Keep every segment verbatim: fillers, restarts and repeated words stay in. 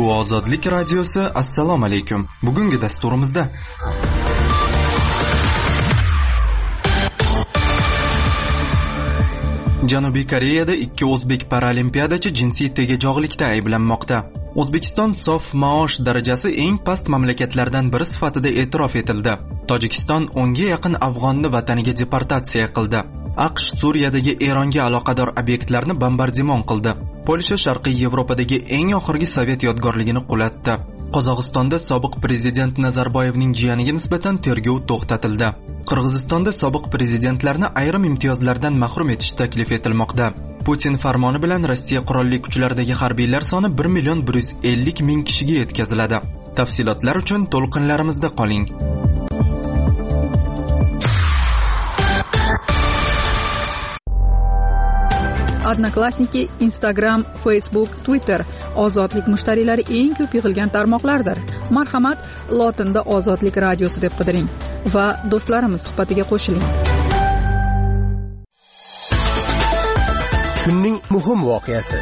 Bu Ozodlik radiosi. Assalomu alaykum. Bugungi dasturimizda Janubiy Koreyada ikki o'zbek paralimpiadachi jinsiy tegajog'likda ayblanmoqda. O'zbekiston sof maosh darajasi eng past mamlakatlardan biri sifatida e'tirof etildi. Tojikiston o'nga yaqin afg'onni vataniga deportatsiya qildi. AQSh Suriyadagi Eronga aloqador obyektlarni bombardimon qildi. Polsha Sharqiy Yevropadagi eng oxirgi sovet yodgorligini qulatdi. Qozog'istonda sobiq prezident Nazarboyevning jiyaniga nisbatan tergov to'xtatildi. Qirg'izistonda sobiq prezidentlarni ayrim imtiyozlardan mahrum etish taklif etilmoqda. Putin farmoni bilan Rossiya qurolli kuchlaridagi harbiylar soni bir million bir yuz ellik ming kishiga yetkaziladi. Tafsilotlar uchun to'lqinlarimizda qoling. Odnoklassniki, Instagram, Facebook, Twitter ozodlik mushtariylari eng ko'p yig'ilgan tarmoqlardir. Marhamat, lotinda Ozodlik radiosi deb qidiring va do'stlarimiz suhbatiga qo'shiling. Kunning muhim voqeasi.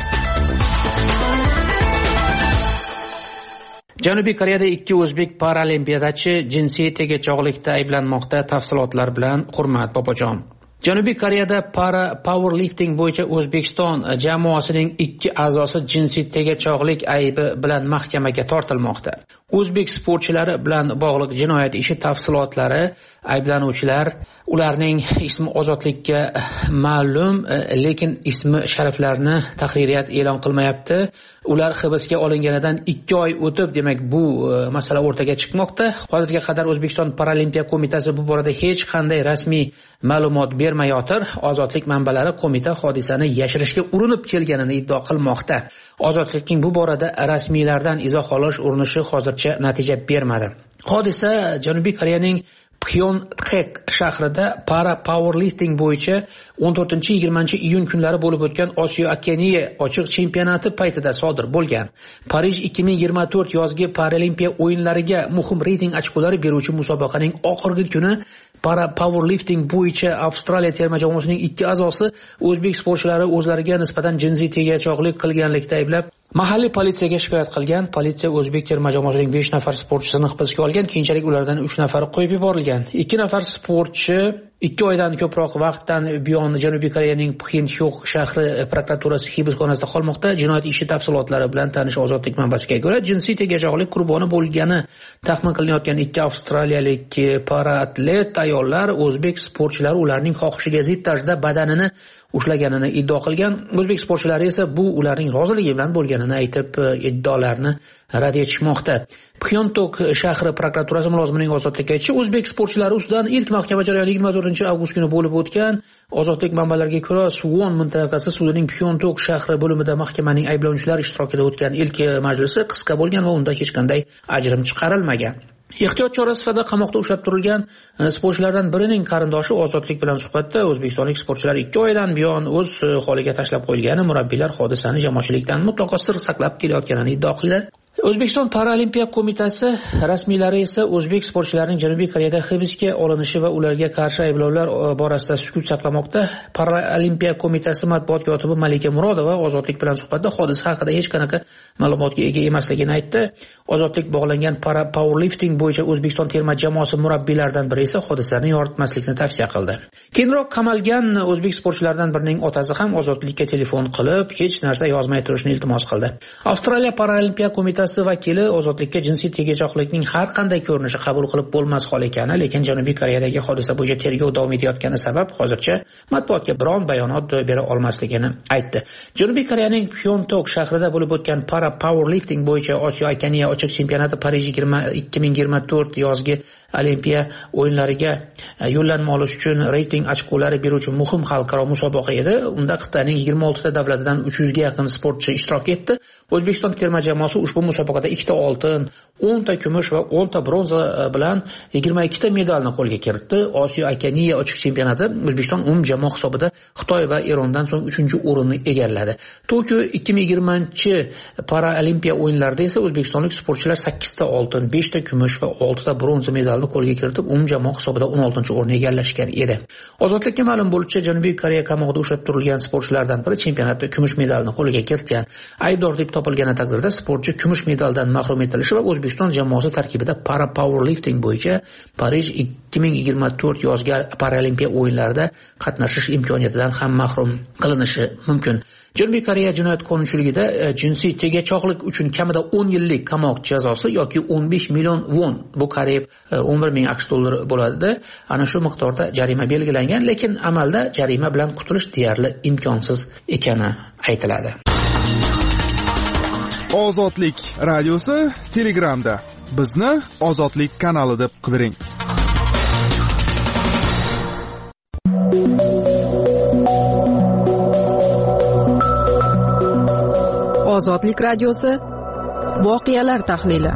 Janubiy Koreyada ikki o'zbek paralimpiadachi jinsiy tegajog'likda ayblanmoqda. Tafsilotlar bilan Hurmat Bobojon. Janubiy Koreyada para powerlifting bo'yicha O'zbekiston jamoasining ikki a'zosi jinsiy tegajog'lik aybi bilan mahkamaga tortilmoqda. O'zbek sportchilari bilan bog'liq jinoyat ishi tafsilotlari, ayblanuvchilar, ularning ismi ozodlikka ma'lum, lekin ismi shariflarini tahririyat e'lon qilmayapti. Ular hibsga olinganidan ikki oy o'tib, demak bu masala o'rtaga chiqmoqda. Hozirga qadar O'zbekiston Paralimpiya qo'mitasi bu borada hech qanday rasmiy ma'lumot bermayotir. Ozodlik manbalari qo'mita hodisani yashirishga urinib kelganini iddao qilmoqda. Ozodlikning bu borada rasmiylardan izoh olish urinishi hozircha natija bermadi. Hodisa Janubiy Koreyaning Pyeongtaek shahrida para powerlifting bo'yicha o'n to'rtinchi yigirmanchi iyun kunlari bo'lib o'tgan Osiyo Okeniya ochiq chempionati paytida sodir bo'lgan. Parij ikki ming yigirma to'rt yozgi paralimpiya o'yinlariga muhim reyting ochkolari beruvchi musobaqaning oxirgi kuni para powerlifting bo'yicha Avstraliya terma jamoasining ikki a'zosi o'zbek sportchilari o'zlariga nisbatan jinsiy tegajog'lik qilganlikda ayblab mahalliy politsiyaga shikoyat qilgan. Politsiya o'zbek terma jamoasining besh nafar sportchisini hibsga olgan, keyinchalik ulardan uch nafari qo'yib yuborilgan. ikki nafar sportchi ikki oydan ko'proq vaqtdan buyon Janubiy Koreyaning Pxenhyok shahri prokuraturasi hibsxonasida qolmoqda. Jinoyat ishi tafsilotlari bilan tanish Ozodlik manbasiga ko'ra, jinsiy tegajog'lik qurboni bo'lgani taxmin qilinayotgan ikki avstraliyalik paraatlet ayollar o'zbek sportchilari ularning xohishiga zid tarzda badanini ushlaganini iddao qilgan. O'zbek sportchilari esa bu ularning roziligi bilan bo'lganini aytib, iddaolarni rad etishmoqda. Pxenhyok shahri prokuraturasi mulozimining ozodlikka aytishi, o'zbek sportchilari ustidan ilk mahkama jarayoni yigirma to'rtinchi avgust kuni bo'lib o'tgan. Ozodlik manbalariga ko'ra, Suwon mintaqasi sudining Pxenhyok shahri bo'limida mahkamaning ayblanuvchilar ishtirokida o'tgan ilk majlisi qisqa bo'lgan va unda hech qanday ajrim chiqarilmagan. Ehtiyot chorasi sifatida qamoqda ushlab turilgan sportchilardan birining qarindoshi Ozodlik bilan suhbatda o'zbekistonlik sportchilar ikki oydan buyon o'z holiga tashlab qo'yilgani, murabbiylar hodisani jamoatchilikdan mutlaqo sir saqlab kelayotganini iddao qildi. O'zbekiston Paralimpiya qo'mitasi rasmiylari esa o'zbek sportchilarining Janubiy Koreyada hibsga olinishi va ularga qarshi ayblovlar borasida sukut saqlamoqda. Paralimpiya qo'mitasi matbuot kotibi Malika Murodova Ozodlik bilan suhbatda hodisa haqida hech qanaqa ma'lumotga ega emasligini aytdi. Ozodlik bog'langan para powerlifting bo'yicha O'zbekiston terma jamoasi murabbiylaridan biri esa hodisani yoritmaslikni tavsiya qildi. Keyinroq qamalgan o'zbek sportchilaridan birining otasi ham Ozodlikka telefon qilib, hech narsa yozmay turishni iltimos qildi. Avstraliya Paralimpiya qo'mitasi vakili Ozodlikka jinsiy tegajog'likning har qanday ko'rinishi qabul qilib bo'lmas hol ekani, lekin Janubiy Koreyadagi hodisa bo'yicha tergov davom etayotgani sabab hozircha matbuotga biron bayonot bera olmasligini aytdi. Janubiy Koreyaning Pyeongtaek shahrida bo'lib o'tgan para powerlifting bo'yicha Osiyo Okeniya ochiq chempionati Parij ikki ming yigirma to'rt yozgi Olimpiya o'yinlariga yo'llanma olish uchun reyting ochkolari beruvchi muhim xalqaro musobaqa edi. Unda qit'aning yigirma oltita davlatidan uch yuzga yaqin sportchi ishtirok etdi. O'zbekiston terma jamoasi ushbu musobaqada ikkita oltin, o'nta kumush va o'nta bronza bilan yigirma ikkita medalni qo'lga kiritdi. Osiyo Okeniya ochiq chempionati O'zbekiston umum jamoa hisobida Xitoy va Erondan so'ng uchinchi o'rinni egalladi. Tokio ikki ming yigirmanchi Paralimpiya o'yinlarida esa o'zbekistonlik sportchilar sakkizta oltin, beshta kumush va oltita bronza medal medalni qo'lga kiritib, umumjamoa hisobida o'n oltinchi o'rinni egallashgan edi. Ozodlikka ma'lum bo'lishicha, Janubiy Koreya qamoqda ushlab turilgan sportchilardan biri chempionatda kumush medalni qo'lga kiritgan. Aybdor deb topilgan taqdirda sportchi kumush medaldan mahrum etilishi va O'zbekiston jamoasi tarkibida para powerlifting bo'yicha Parij ikki ming yigirma to'rt yozgi Paralimpiya o'yinlarida qatnashish imkoniyatidan ham mahrum qilinishi mumkin. Janubiy Koreya jinoyat qonunchiligida jinsiy tegajog'lik uchun kamida o'n yillik qamoq jazosi yoki o'n besh million won, bu qariyb o'n bir ming aqsh dollari bo'ladi. Ana shu miqdorda jarima belgilangan, lekin amalda jarima bilan qutulish deyarli imkonsiz ekani aytiladi. Ozodlik radiosi Telegramda. Bizni Ozodlik kanali deb qidiring. Ozodlik radiosi voqealar tahlili.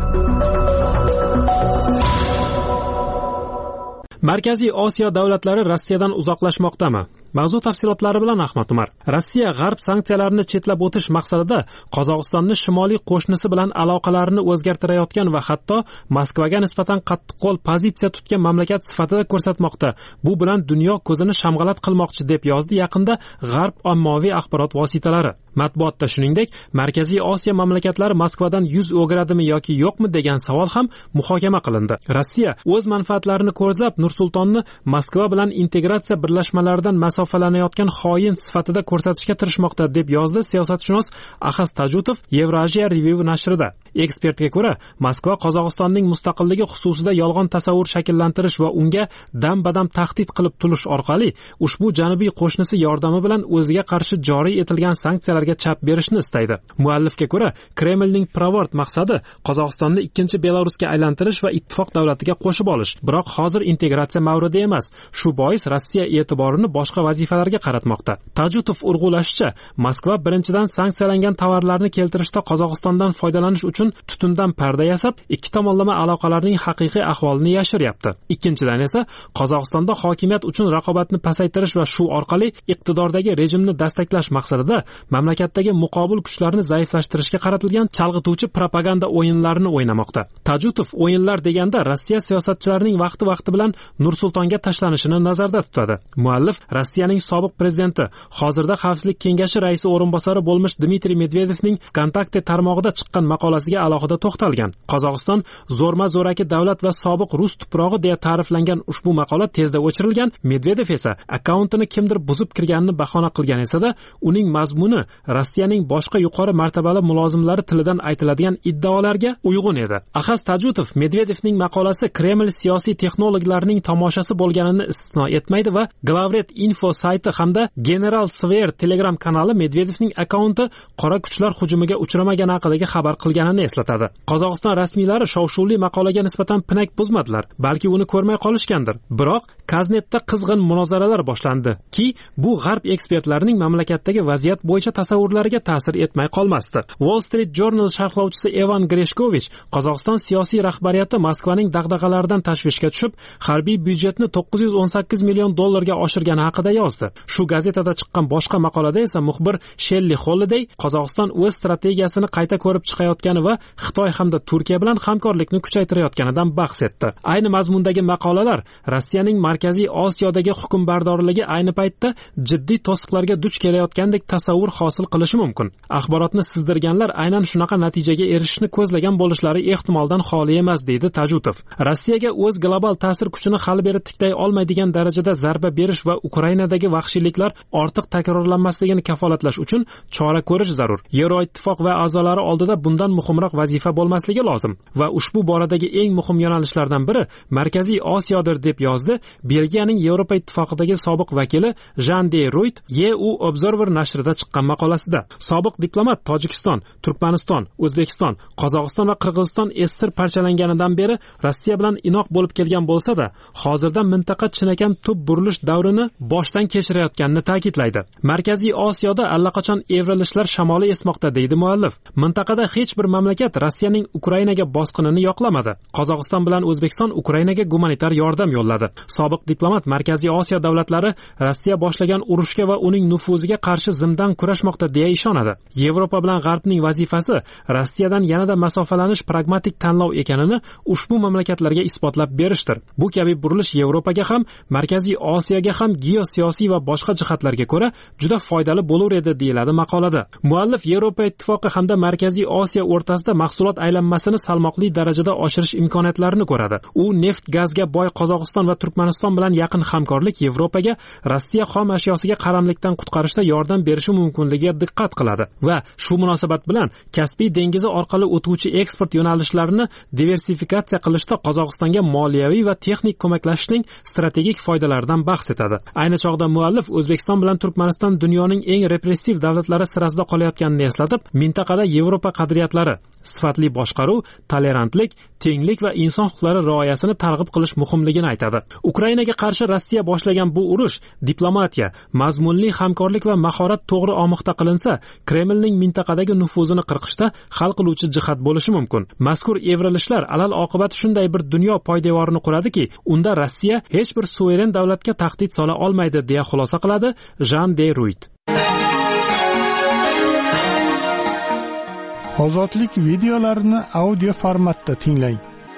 Markaziy Osiyo davlatlari Rossiyadan uzoqlashmoqdami? Mavzu tafsilotlari bilan Ahmad Umar. Rossiya g'arb sanksiyalarini chetlab o'tish maqsadida Qozog'istonni shimoliy qo'shnisi bilan aloqalarini o'zgartirayotgan va hatto Moskvaga nisbatan qattiqqo'l pozitsiya tutgan mamlakat sifatida ko'rsatmoqda. Bu bilan dunyo ko'zini shamg'alat qilmoqchi deb yozdi yaqinda g'arb ommaviy axborot vositalari. Matbuotda shuningdek, Markaziy Osiyo mamlakatlari Moskvadan yuz o'giradimi yoki yo'qmi degan savol ham muhokama qilindi. Rossiya o'z manfaatlarini ko'zlab Nur-Sultonni Moskva bilan integratsiya birlashmalaridan masofalanayotgan xoin sifatida ko'rsatishga tirishmoqda deb yozdi siyosatshunos Axaz Tajutov Eurasia Review nashrida. Ekspertga ko'ra, Moskva Qozog'istonning mustaqilligi xususida yolg'on tasavvur shakllantirish va unga dam-badam tahdid qilib turish orqali ushbu janubiy qo'shnisi yordami bilan o'ziga qarshi joriy etilgan sanksiyalarga chap berishni istaydi. Muallifga ko'ra, Kremlning pirovard maqsadi Qozog'istonni ikkinchi Belarusga aylantirish va ittifoq davlatiga qo'shib olish. Biroq hozir integratsiya mavridi emas. Shu bois Rossiya e'tiborini boshqa vazifalarga qaratmoqda. Tajutov urg'ulashicha, Moskva birinchidan sanksiyalangan tovarlarni keltirishda Qozog'istondan foydalanish uchun tutundan parda yasab, ikki tomonlama aloqalarning haqiqiy ahvolini yashiryapti. Ikkinchidan esa Qozog'istonda hokimiyat uchun raqobatni pasaytirish va shu orqali iqtidordagi rejimni dastaklash maqsadida mamlakatdagi muqobil kuchlarni zaiflashtirishga qaratilgan chalg'ituvchi propaganda o'yinlarini o'ynamoqda. Tajutov o'yinlar deganda Rossiya siyosatchilarining vaqti-vaqti bilan Nur-Sultonga tashlanishini nazarda tutadi. Muallif Rossiyaning sobiq prezidenti, hozirda Xavfsizlik kengashi raisi o'rinbosari bo'lmish Dmitriy Medvedevning Kontakte tarmog'ida chiqqan maqolasiga alohida to'xtalgan. Qozog'iston zo'rma-zo'raki davlat va sobiq rus tuprog'i deya ta'riflangan ushbu maqola tezda o'chirilgan. Medvedev esa akkauntini kimdir buzib kirganini bahona qilgan esa-da, uning mazmuni Rossiyaning boshqa yuqori martabali mulozimlari tilidan aytiladigan iddaolarga uyg'un edi. Axaz Tajutov Medvedevning maqolasi Kreml siyosiy texnologlarining tomoshasi bo'lganini istisno etmaydi va Glavret info sayti hamda General Sver Telegram kanali Medvedevning akkaunti qora kuchlar hujumiga uchramagan haqidagi xabar qilganini eslatadi. Qozog'iston rasmiylari shov-shuvli maqolaga nisbatan pinak buzmadilar, balki uni ko'rmay qolishgandir. Biroq Kaznetda qizg'in munozaralar boshlandi ki, bu g'arb ekspertlarining mamlakatdagi vaziyat bo'yicha tasavvurlariga ta'sir etmay qolmasdi. Wall Street Journal sharhlovchisi Evan Greshkovich Qozog'iston siyosiy rahbariyati Moskvaning dag'dag'alaridan tashvishga tushib, harbiy byudjetni to'qqiz yuz o'n sakkiz million dollarga oshirgani haqida yozdi. Shu gazetada chiqqan boshqa maqolada esa muxbir Shelli Holiday Qozog'iston o'z strategiyasini qayta ko'rib chiqayotgani va Xitoy hamda Turkiya bilan hamkorlikni kuchaytirayotganidan bahs etdi. Ayni mazmundagi maqolalar Rossiyaning Markaziy Osiyodagi hukmbarorligi ayni paytda jiddiy to'siqlarga duch kelayotgandek tasavvur hosil qilishi mumkin. Axborotni sizdirganlar aynan shunaqa natijaga erishishni ko'zlagan bo'lishlari ehtimoldan xoli emas, deydi Tajutov. Rossiyaga o'z global ta'sir kuchini hali beri tiklay olmaydigan darajada zarba berish va Ukrainadagi vahshiyliklar ortiq takrorlanmasligini kafolatlash uchun chora ko'rish zarur. Yevroittifoq va a'zolari oldida bundan muhimroq vazifa bo'lmasligi lozim va ushbu boradagi eng muhim yo'nalishlardan biri Markaziy Osiyodir, deb yozdi Belgiyaning Yevropa ittifoqidagi sobiq vakili Jean de Ruyt E U Observer nashrida chiqqan maqolasida. Sobiq diplomat Tojikiston, Turkmaniston, O'zbekiston, Qozog'iston va Qirg'iziston esir parchalanganidan beri Rossiya bilan inoq bo'lib kelgan bo'lsa-da, hozirda mintaqa chinakam tub burilish davrini boshdan kechirayotganini ta'kidlaydi. Markaziy Osiyoda allaqachon evrilishlar shamoli esmoqda, deydi muallif. Mintaqada hech bir mamlakat mamlakat Rossiyaning Ukrainaga bosqinini yoqlamadi. Qozog'iston bilan O'zbekiston Ukrainaga gumanitar yordam yo'lladi. Sobiq diplomat Markaziy Osiyo davlatlari Rossiya boshlagan urushga va uning nufuziga qarshi zimdan kurashmoqda deya ishonadi. Yevropa bilan G'arbning vazifasi Rossiyadan yanada masofalanish pragmatik tanlov ekanini ushbu mamlakatlarga isbotlab berishdir. Bu kabi burilish Yevropaga ham, Markaziy Osiyoga ham geosiyosiy va boshqa jihatlarga ko'ra juda foydali bo'lar edi, deyiladi maqolada. Muallif Yevropa ittifoqi hamda Markaziy Osiyo o'rtasida mahsulot aylanmasini salmoqli darajada oshirish imkoniyatlarini ko'radi. U neft gazga boy Qozog'iston va Turkmaniston bilan yaqin hamkorlik Yevropaga Rossiya xom ashyosiga qaramlikdan qutqarishda yordam berishi mumkinligiga diqqat qiladi va shu munosabat bilan Kaspiy dengizi orqali o'tuvchi eksport yo'nalishlarini diversifikatsiya qilishda Qozog'istonga moliyaviy va texnik ko'maklashishning strategik foydalaridan bahs etadi. Ayni chog'da muallif O'zbekiston bilan Turkmaniston dunyoning eng repressiv davlatlari sirasida qolayotganini eslatib, mintaqada Yevropa qadriyatlari, sifatli boshqaruv, tolerantlik, tenglik va inson huquqlari rioyasini targ'ib qilish muhimligini aytadi. Ukrainaga qarshi Rossiya boshlagan bu urush diplomatiya, mazmunli hamkorlik va mahorat to'g'ri omoqda qilinsa, Kremlning mintaqadagi nufuzini qirqishda hal qiluvchi jihat bo'lishi mumkin. Mazkur evrilishlar alal oqibat shunday bir dunyo poydevorini quradiki, unda Rossiya hech bir suveren davlatga tahdid sola olmaydi, deya xulosa qiladi Jean de Ruit. Ozodlik videolarini audio formatda tinglang.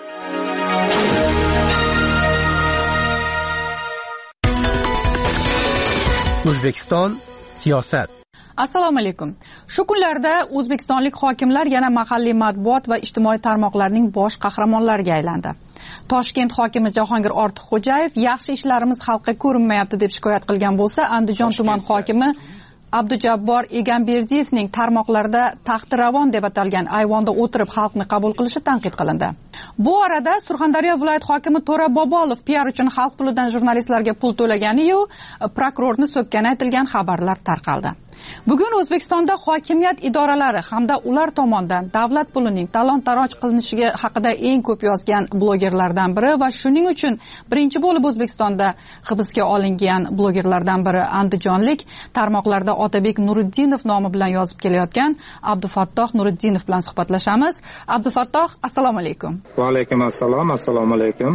O'zbekiston siyosat. Assalomu alaykum. Shu kunlarda o'zbekistonlik hokimlar yana mahalliy matbuot va ijtimoiy tarmoqlarning bosh qahramonlariga aylandi. Toshkent hokimi Jahongir Ortiqxo'jayev yaxshi ishlarimiz xalqqa ko'rinmayapti deb shikoyat qilgan bo'lsa, Andijon tuman hokimi Abdujabbor Egamberdiyevning tarmoqlarda taxtiravon deb atalgan ayvonda o'tirib xalqni qabul qilishi tanqid qilindi. Bu orada Surxondaryo viloyat hokimi To'ra Bobolov P R uchun xalq pulidan jurnalistlarga pul to'lagani-yu, prokurorni so'kkani aytilgan xabarlar tarqaldi. Bugun O'zbekistonda hokimiyat idoralari hamda ular tomonidan davlat pulining talon-taroj qilinishiga haqida eng ko'p yozgan blogerlardan biri va shuning uchun birinchi bo'lib O'zbekistonda hibsga olingan blogerlardan biri andijonlik tarmoqlarda Otabek Nuriddinov nomi bilan yozib kelayotgan Abdufattoh Nuriddinov bilan suhbatlashamiz. Abdufattoh, assalomu alaykum. Va alaykum assalom, assalomu alaykum.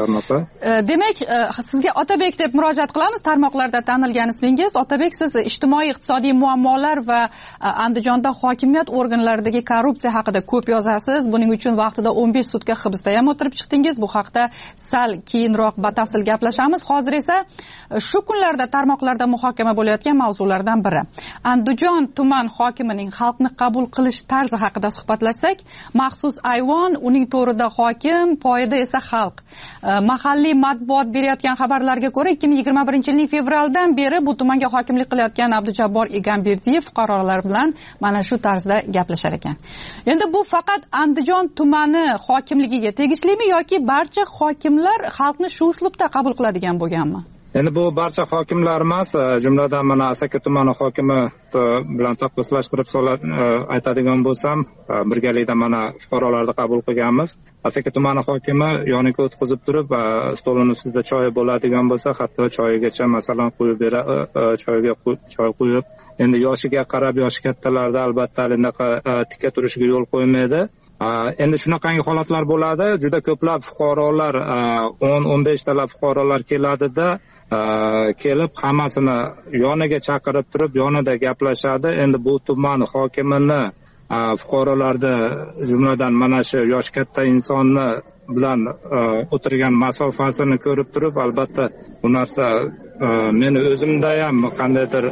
Demak, sizga Otabek deb murojaat qilamiz. Tarmoqlarda tanilgan ismingiz. Otabek, siz ijtimoiy iqtisodiy muammolar va Andijonda hokimiyat organlaridagi korrupsiya haqida ko'p yozasiz. Buning uchun vaqtida o'n besh sutka hibsda ham o'tirib chiqdingiz. Bu haqda sal keyinroq batafsil gaplashamiz. Hozir esa shu kunlarda tarmoqlarda muhokama bo'layotgan mavzulardan biri. Andijon tuman hokimining xalqni qabul qilish tarzi haqida suhbatlashsak, maxsus ayvon, uning to'rida hokim, poyida esa xalq. Mahalliy matbuot berayotgan xabarlarga ko'ra, ikki ming yigirma birinchi yilning fevraldan beri bu tumanga hokimlik qilayotgan Abdujabbor Egamberdiyev fuqarolar bilan mana shu tarzda gaplashar ekan. Endi bu faqat Andijon tumani hokimligiga tegishlimi yoki barcha hokimlar xalqni shu uslubda qabul qiladigan bo'lganmi? Endi bu barcha hokimlar emas, jumladan mana Asaka tumani hokimi bilan taqqoslashtirib aytadigan bo'lsam, birgalikda mana fuqarolarni qabul qilganmiz. Asaka tumani hokimi yoniga o'tkazib turib, stolning ustida choy bo'ladigan bo'lsa, hatto choyigacha masalan qo'yib beradi, choyga choy qo'yib, endi yoshiga qarab, yoshi kattalarda albatta anaqa tikka turishiga yo'l qo'ymaydi. Endi shunaqangi holatlar bo'ladi. Juda ko'plab fuqarolar, o'n o'n besh talab fuqarolar keladida, kelib hammasini yoniga chaqirib turib, yonida gaplashadi. Endi bu tuman hokimini fuqarolarni, jumladan mana shu yosh katta insonni bilan o'tirgan masofasini ko'rib turib, albatta bu narsa meni o'zimda ham qandaydir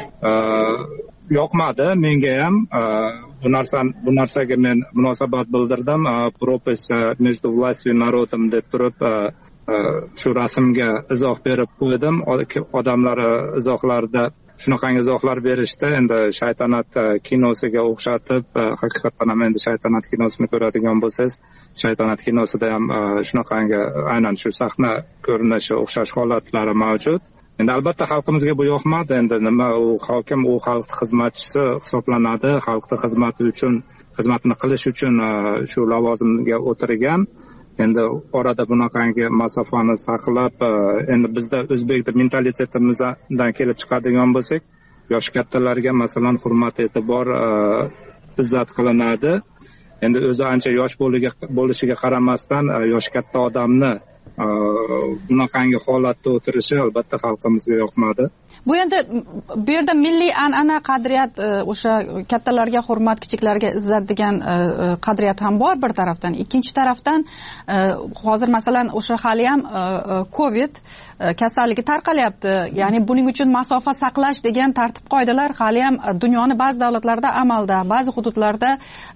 yoqmadi, menga ham bu narsa bu narsaga men munosabat bildirdim. Propis между властью и народом deb turib shu rasmga izoh berib qo'ydim. Odamlar izohlarda shunaqangi izohlar berishdi. Endi shaytanat kinosiga o'xshatib, haqiqatan ham endi shaytanat kinosini ko'radigan bo'lsangiz, shaytanat kinosida ham shunaqangi aynan shu sahna ko'rinishi, o'xshash holatlari mavjud. Endi albatta xalqimizga bu yoqmadi. Endi nima, u hokim, u xalq xizmatchisi hisoblanadi. Xalqning xizmati uchun, xizmatini qilish uchun shu lavozimga o'tirgan. Endi orada bunaqangi masofani saqlab, endi bizda o'zbek mentalitetimizdan kelib chiqadigan bo'lsak, yosh kattalarga masalan hurmat, e'tibor, izzat qilinadi. endi o'zi ancha yosh bo'lishiga qaramasdan yoshi katta odamni bunaqangi holatda o'tirishi albatta xalqimizga yoqmadi. Bu endi bu yerda milliy an'ana, qadriyat, o'sha kattalarga hurmat, kichiklarga izzat degan qadriyat ham bor bir tarafdan. Ikkinchi tarafdan hozir masalan o'sha hali ham Covid kasalligi tarqalyapti. Ya'ni buning uchun masofa saqlash degan tartib qoidalar hali ham dunyoni ba'zi davlatlarda amalda, ba'zi hududlarda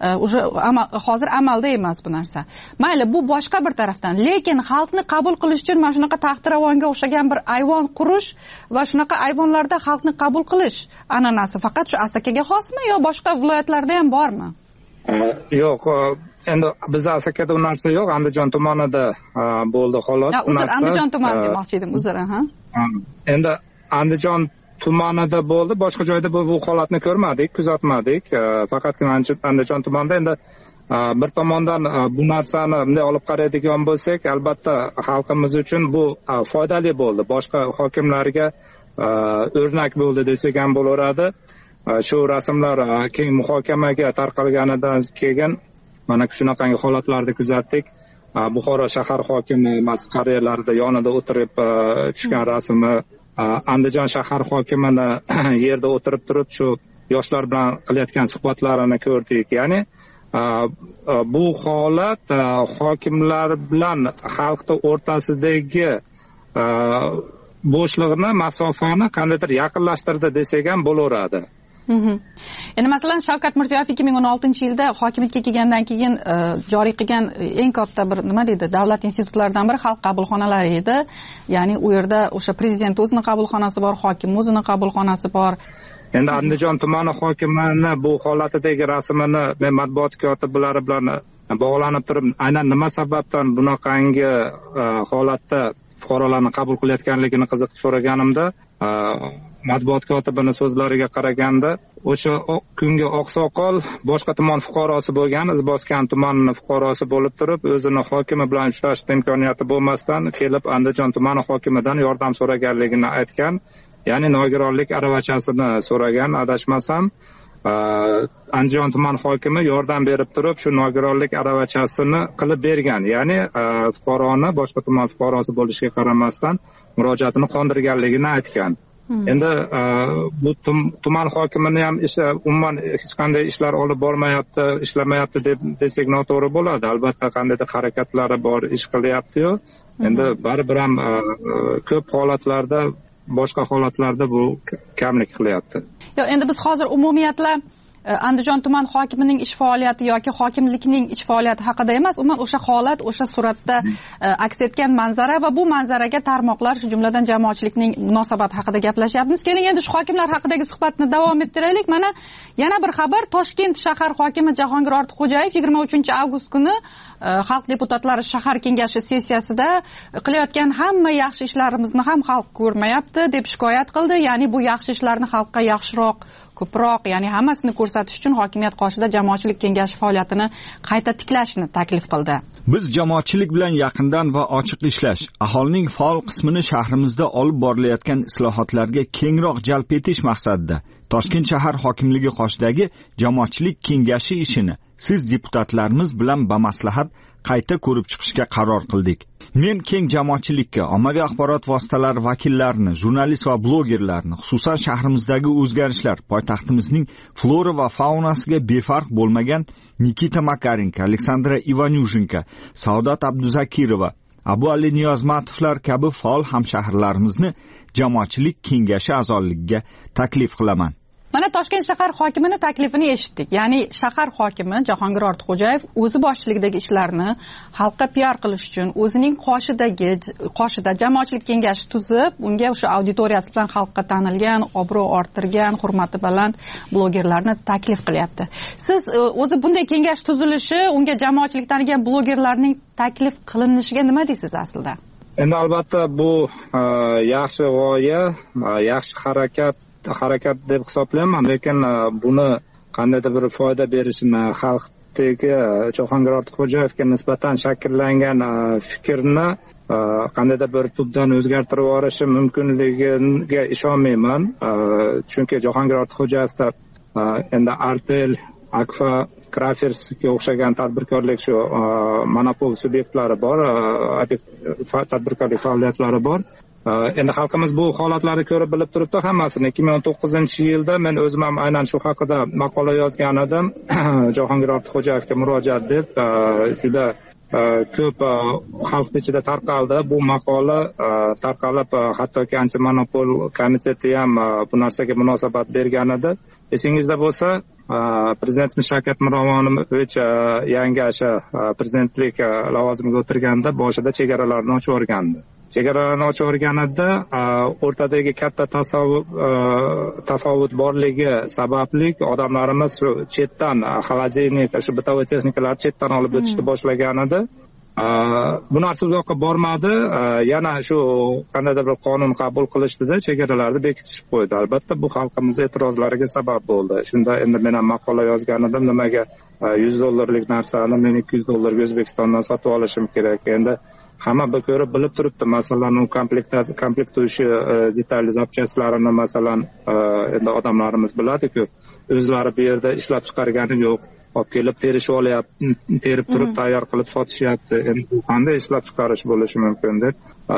hozir amalda emas bu narsa. Mayli, bu boshqa bir tarafdan, lekin xalqni qabul qilish uchun mana shunaqa taxtiravonga o'xshagan bir ayvon qurish va shunaqa ayvonlarda xalqni qabul qilish an'anasi faqat shu Asakaga xosmi yo boshqa viloyatlarda ham bormi? Yo'q, endi bizda Asakada u narsa yo'q, Andijon tumanida bo'ldi xolos. Uzr, Andijon tumani demoqchi edim, uzr, ha. Endi Andijon tumanida bo'ldi, boshqa joyda bu holatni ko'rmadik, kuzatmadik. Faqatgina Andijon tumanida. Endi bir tomondan bu narsani bunday olib qaraydigan bo'lsak, albatta xalqimiz uchun bu foydali bo'ldi. Boshqa hokimlarga o'rnak bo'ldi desak ham bo'laveradi. Shu rasmlar keng muhokamaga tarqalganidan keyin mana shunaqangi holatlarni kuzatdik. Buxoro shahar hokimi masqariyalarida yonida o'tirib tushgan rasmi, Andijon shahar hokimini yerda o'tirib turib shu yoshlar bilan qilayotgan suhbatlarini ko'rdik. Ya'ni bu holat hokimlar bilan xalqning o'rtasidagi bo'shliqni, masofani qandaydir yaqinlashtirdi desak ham bo'laveradi. Endi masalan Shavkat Mirziyoyev ikki ming o'n oltinchi yilda hokimiyatga kelgandan keyin joriy qilgan eng katta bir nima deydi, davlat institutlaridan biri xalq qabulxonalari edi. Ya'ni u yerda o'sha prezident o'zining qabulxonasi bor, hokim o'zining qabulxonasi bor. Endi Andijon tumani hokimini bu holatidagi rasmini men matbuot kotiblari bilan bog'lanib turib, aynan nima sababdan bunaqangi holatda fuqarolarni qabul qilayotganligini qiziqib so'raganimda, matbuot kotibini so'zlariga qaraganda, o'sha kungi oqsoqol boshqa tuman fuqarosi bo'lgan, Izboskan tumanining fuqarosi bo'lib turib, o'zini hokimi bilan uchrash imkoniyati bo'lmasdan kelib Andijon tumani hokimidan yordam so'raganligini aytgan. Ya'ni nogironlik aravachasini so'ragan, adashmasam. Andijon tuman hokimi yordam berib turib, shu nogironlik aravachasini qilib bergan. Ya'ni fuqaroni boshqa tuman fuqarosi bo'lishiga qaramasdan murojaatini qondirganligini aytgan. Endi bu tuman hokimini ham ish umuman hech qanday ishlar olib bormayapti, ishlamayapti deb desak noto'g'ri bo'ladi. Albatta qandaydir harakatlari bor, ish qilyapti-yu. Endi baribir ham ko'p holatlarda, boshqa holatlarda bu kamlik qilyapti. Yo'q, endi biz hozir umumiyatla Andijon tuman hokimining ish faoliyati yoki hokimlikning ish faoliyati haqida emas, umuman o'sha holat, o'sha suratda aks etgan manzara va bu manzaraga tarmoqlar, shu jumladan jamoatchilikning munosabati haqida gaplashyapmiz. Keling, endi shu hokimlar haqidagi suhbatni davom ettiraylik. Mana yana bir xabar, Toshkent shahar hokimi Jahongir Ortiqxo'jayev yigirma uchinchi avgust kuni xalq deputatlari shahar kengashi sessiyasida qilayotgan hamma yaxshi ishlarimizni ham xalq ko'rmayapti deb shikoyat qildi. Ya'ni bu yaxshi ishlarni xalqqa yaxshiroq, ko'proq, ya'ni hammasini ko'rsatish uchun hokimiyat qoshida jamoatchilik kengashi faoliyatini qayta tiklashni taklif qildi. Biz jamoatchilik bilan yaqindan va ochiq ishlash, aholining faol qismini shahrimizda olib borilayotgan islohotlarga kengroq jalb etish maqsadida Toshkent shahar hokimligi qoshidagi jamoatchilik kengashi ishini siz deputatlarimiz bilan bamaslahat qayta ko'rib chiqishga qaror qildik. Men keng jamoatchilikka, ommaviy axborot vositalari vakillarini, jurnalist va blogerlarni, xususan shahrimizdagi o'zgarishlar, poytaxtimizning flora va faunasiga befarq bo'lmagan Nikita Makarenko, Aleksandra Ivanyushenko, Saodat Abduzakirova, Abu Ali Niyozmatovlar kabi faol hamshaharlarimizni jamoatchilik kengashi a'zoligiga taklif qilaman. Mana Toshkent shahar hokimini taklifini eshitdik. Ya'ni shahar hokimi Jahongir Ortiqxo'jayev o'zi boshchiligidagi ishlarni xalqqa P R qilish uchun o'zining qoshidagi qoshida jamoatchilik kengashi tuzib, unga o'sha auditoriyasi bilan xalqqa tanilgan, obro' orttirgan, hurmati baland blogerlarni taklif qilyapti. Siz o'zi bunday kengash tuzilishi, unga jamoatchilik tanigan blogerlarning taklif qilinishiga nima deysiz aslida? Endi albatta bu yaxshi g'oya, yaxshi harakat harakat deb hisoblayman, lekin buni qandaydir bir foyda berishini, xalqdagi Jahongir Ortiqxo'jayevga nisbatan shakllangan fikrni qandaydir bir tubdan o'zgartirib yuborishi mumkinligiga ishonmayman. Chunki Jahongir Ortiqxo'jayevda endi Artel Akfa, Crafersga o'xshagan tadbirkorlik shu monopol subyektlari bor, tadbirkorlik faoliyatlari bor. Endi xalqimiz bu holatlarni ko'rib bilib turibdi hammasini. ikki ming o'n to'qqizinchi yilda men o'zim ham aynan shu haqida maqola yozgan edim. Jahongir Ortiqxo'jayevga murojaat deb juda ko'p xalq ichida tarqaldi. Bu maqola tarqalib, hattoki anti-monopol komiteti ham bu narsaga munosabat bergan edi. Esingizda bo'lsa, prezidentimiz Shavkat Miromonovich yangi o'sha prezidentlik lavozimiga o'tirganda boshida chegaralarni ochib o'rgandi. Chegaralarni ochib o'rganida o'rtadagi katta tafovut borligi sababli odamlarimiz chetdan xolodilnik, shu bitovoy texnikalarni chetdan olib o'tishni boshlagan edi. Bu narsa uzoqqa bormadi. Yana shu qandaydir bir qonun qabul qilishdida chegaralarni bekitishib qo'ydi. Albatta bu xalqimiz e'tirozlariga sabab bo'ldi. Shunda endi men ham maqola yozgan edim, nimaga yuz dollarlik narsani men ikki yuz dollarga O'zbekistondan sotib olishim kerak. Endi hamma bir ko'rib bilib turibdi, masalan, u komplekt komplektlovchi detalli zapchastlarini masalan endi odamlarimiz biladi-ku, o'zlari bu yerda ishlab chiqargani yo'q. Olib kelib terishib olyapti, terib turib tayyor qilib sotishyapti. Endi bu qanday ishlab chiqarish bo'lishi mumkin deb.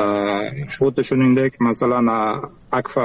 Xuddi shuningdek, masalan, Akfa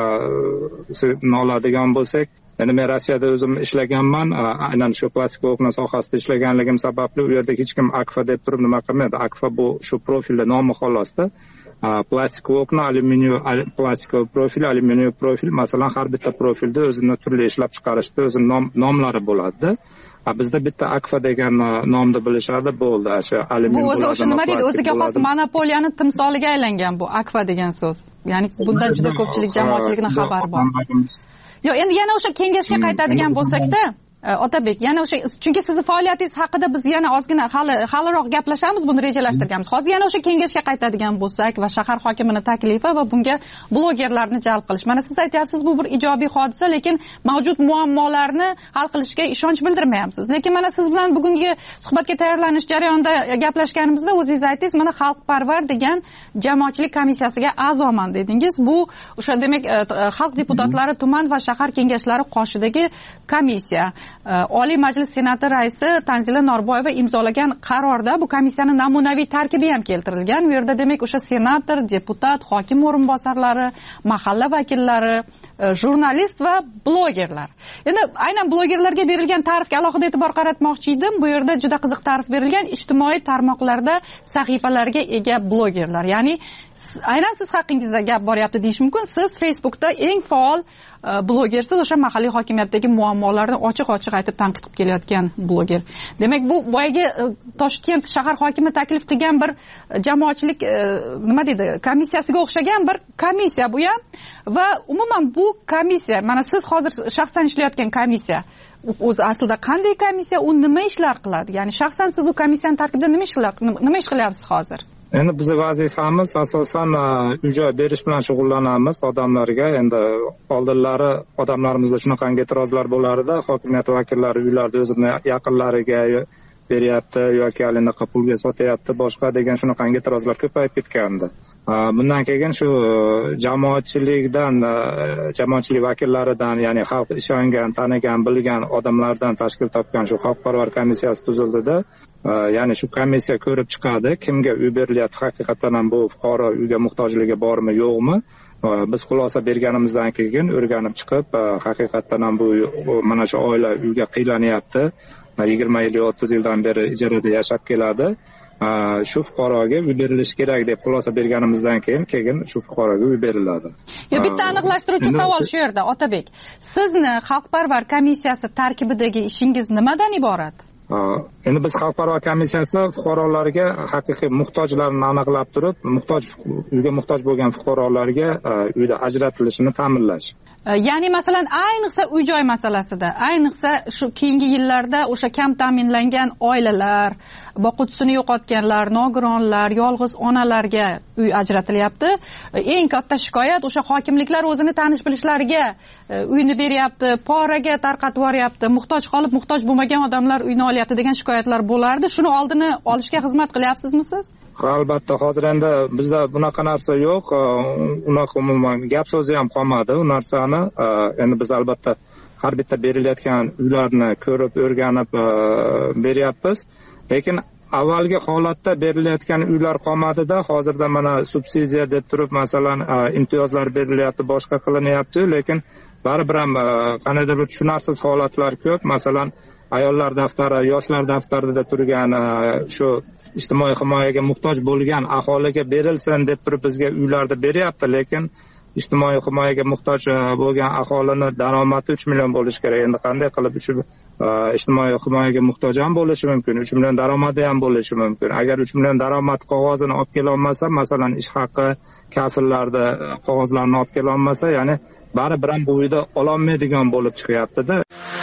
oladigan bo'lsak, endi men Rossiyada o'zim ishlaganman, aynan shu plastik okna sohasida ishlaganligim sababli u yerda hech kim Akfa deb turib nima qilmaydi. Akfa bu shu profilda nomi xolosda. Plastik okna, alyuminiy plastik profil, alyuminiy profil, masalan, har bitta profilda o'zini turli ishlab chiqarishda o'zining nom, nomlari bo'ladi. Bizda bitta Akfa degan nomni bilishadi, bo'ldi. O'sha alyuminiy bu o'zi o'sha nima deydi, o'ziga xos monopoliyaning timsoliga aylangan bu Akfa degan so'z. Ya'ni bundan juda ko'pchilik jamoatchilikning xabari bor. Yo, endi yana o'sha kengashga qaytadigan bo'lsak-da, Otabek, yana o'sha, chunki sizni faoliyatingiz haqida biz yana ozgina hali haliroq gaplashamiz, buni rejalashtirganmiz. Hozir yana o'sha kengashga qaytadigan bo'lsak va shahar hokimining taklifi va bunga blogerlarni jalb qilish. Mana siz aytyapsiz, bu bir ijobiy hodisa, lekin mavjud muammolarni hal qilishga ishonch bildirmayapsiz. Lekin mana siz bilan bugungi suhbatga tayyorlanish jarayonida gaplashganimizda o'zingiz aytdingiz, mana Xalqparvar degan jamoatchilik komissiyasiga a'zoman dedingiz. Bu o'sha demak xalq deputatlari tuman va shahar kengashlari qoshidagi komissiya. Oliy Majlis Senati raisi Tanzila Norboyeva imzolagan qarorda bu komissiyaning namunaviy tarkibi ham keltirilgan. Bu yerda demak o'sha senator, deputat, hokim o'rinbosarlari, mahalla vakillari, jurnalist va blogerlar. Endi aynan blogerlarga berilgan ta'rifga alohida e'tibor qaratmoqchi edim. Bu yerda juda qiziq ta'rif berilgan, ijtimoiy tarmoqlarda sahifalarga ega blogerlar. Ya'ni aynan siz haqingizda gap boryapti deyish mumkin. Siz Facebookda eng faol blogersiz, o'sha mahalliy hokimiyatdagi muammolarni ochiq-ochiq aytib tanqid qilib kelayotgan bloger. Demak, bu boyagi Toshkent shahar hokimi taklif qilgan bir jamoatchilik nima deydi, komissiyasiga o'xshagan bir komissiya bu ham. Va umuman bu komissiya, mana siz hozir shaxsan ishlayotgan komissiya, o'zi aslida qanday komissiya, u nima ishlar qiladi? Ya'ni shaxsan siz u komissiyaning tarkibida nima ishlar, nima ish qilyapsiz hozir? Endi bizning vazifamiz asosan uy-joy berish bilan shug'ullanamiz odamlarga. Endi oldinlari odamlarimizda shunaqangi e'tirozlar bo'lardi, hokimiyat vakillari uylarni o'zini yaqinlariga beryapti yoki allanaqa pulga sotyapti, boshqa degan shunaqangi e'tirozlar ko'payib ketgandi. Bundan keyin shu jamoatchilikdan, jamoatchilik vakillaridan, ya'ni xalq ishongan, tanigan, bilgan odamlardan tashkil topgan shu Xalqparvar komissiyasi tuzildida. Ya'ni shu komissiya ko'rib chiqadi, kimga uy berilyapti, haqiqatan ham bu fuqaro uyga muhtojligi bormi, yo'qmi? Biz xulosa berganimizdan keyin o'rganib chiqib, haqiqatan ham bu mana shu oila uyga qiylanyapti. yigirma yil, o'ttiz yildan beri ijarada yashab keladi. Shu fuqaroga uy berilishi kerak deb xulosa berganimizdan keyin keyin shu fuqaroga uy beriladi. Yo, bitta aniqlashtiruvchi savol shu yerda, Otabek. Sizni Xalqparvar komissiyasi tarkibidagi ishingiz nimadan iborat? Endi biz Xalqparvar komissiyasi fuqarolarga haqiqiy muhtojlarni aniqlab turib, muhtoj uyga muhtoj bo'lgan fuqarolarga uyda ajratilishini ta'minlash. Ya'ni masalan, ayniqsa uy-joy masalasida, ayniqsa shu keyingi yillarda o'sha kam ta'minlangan oilalar, boquvchisini yo'qotganlar, nogironlar, yolg'iz onalarga uy ajratilyapti. Eng katta shikoyat o'sha hokimliklar o'zini tanish bilishlariga uyni beryapti, poraga tarqatib yuboryapti, muhtoj qolib muhtoj bo'lmagan odamlar uyni olyapti degan shikoyatlar bo'lardi. Shuni oldini olishga xizmat qilyapsizmi siz? Albatta, hozir endi bizda bunaqa narsa yo'q. Unaqa umuman gap so'zi ham qolmadi u narsani. Endi biz albatta har bitta berilayotgan uylarni ko'rib o'rganib beryapmiz. Lekin avvalgi holatda berilayotgan uylar qomatida hozirda mana subsidiya deb turib masalan imtiyozlar berilyapti, boshqa qilinyapti, lekin baribir ham qanaqadir bir tushunarsiz holatlar ko'p. Masalan, ayollar daftari, yoshlar daftarida turgan shu ijtimoiy himoyaga muhtoj bo'lgan aholiga berilsin deb turib bizga uylarni beryapti, lekin ijtimoiy himoyaga muhtoj bo'lgan aholini daromadi uch million bo'lishi kerak. Endi qanday qilib ijtimoiy himoyaga muhtoj ham bo'lishi mumkin, uch million daromadi ham bo'lishi mumkin. Agar uch million daromad qog'ozini olib kela olmasa, masalan, ish haqi, kafillarda qog'ozlarni olib kela olmasa, ya'ni baribir ham bu uyda ololmaydigan bo'lib chiqyapti-da.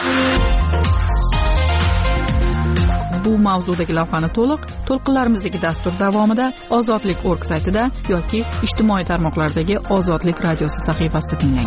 Bu mavzudagi lavhani to'liq to'lqinlarimizdagi dastur davomida Ozodlik nokta org saytida yoki ijtimoiy tarmoqlardagi Ozodlik radiosi sahifasida tinglang.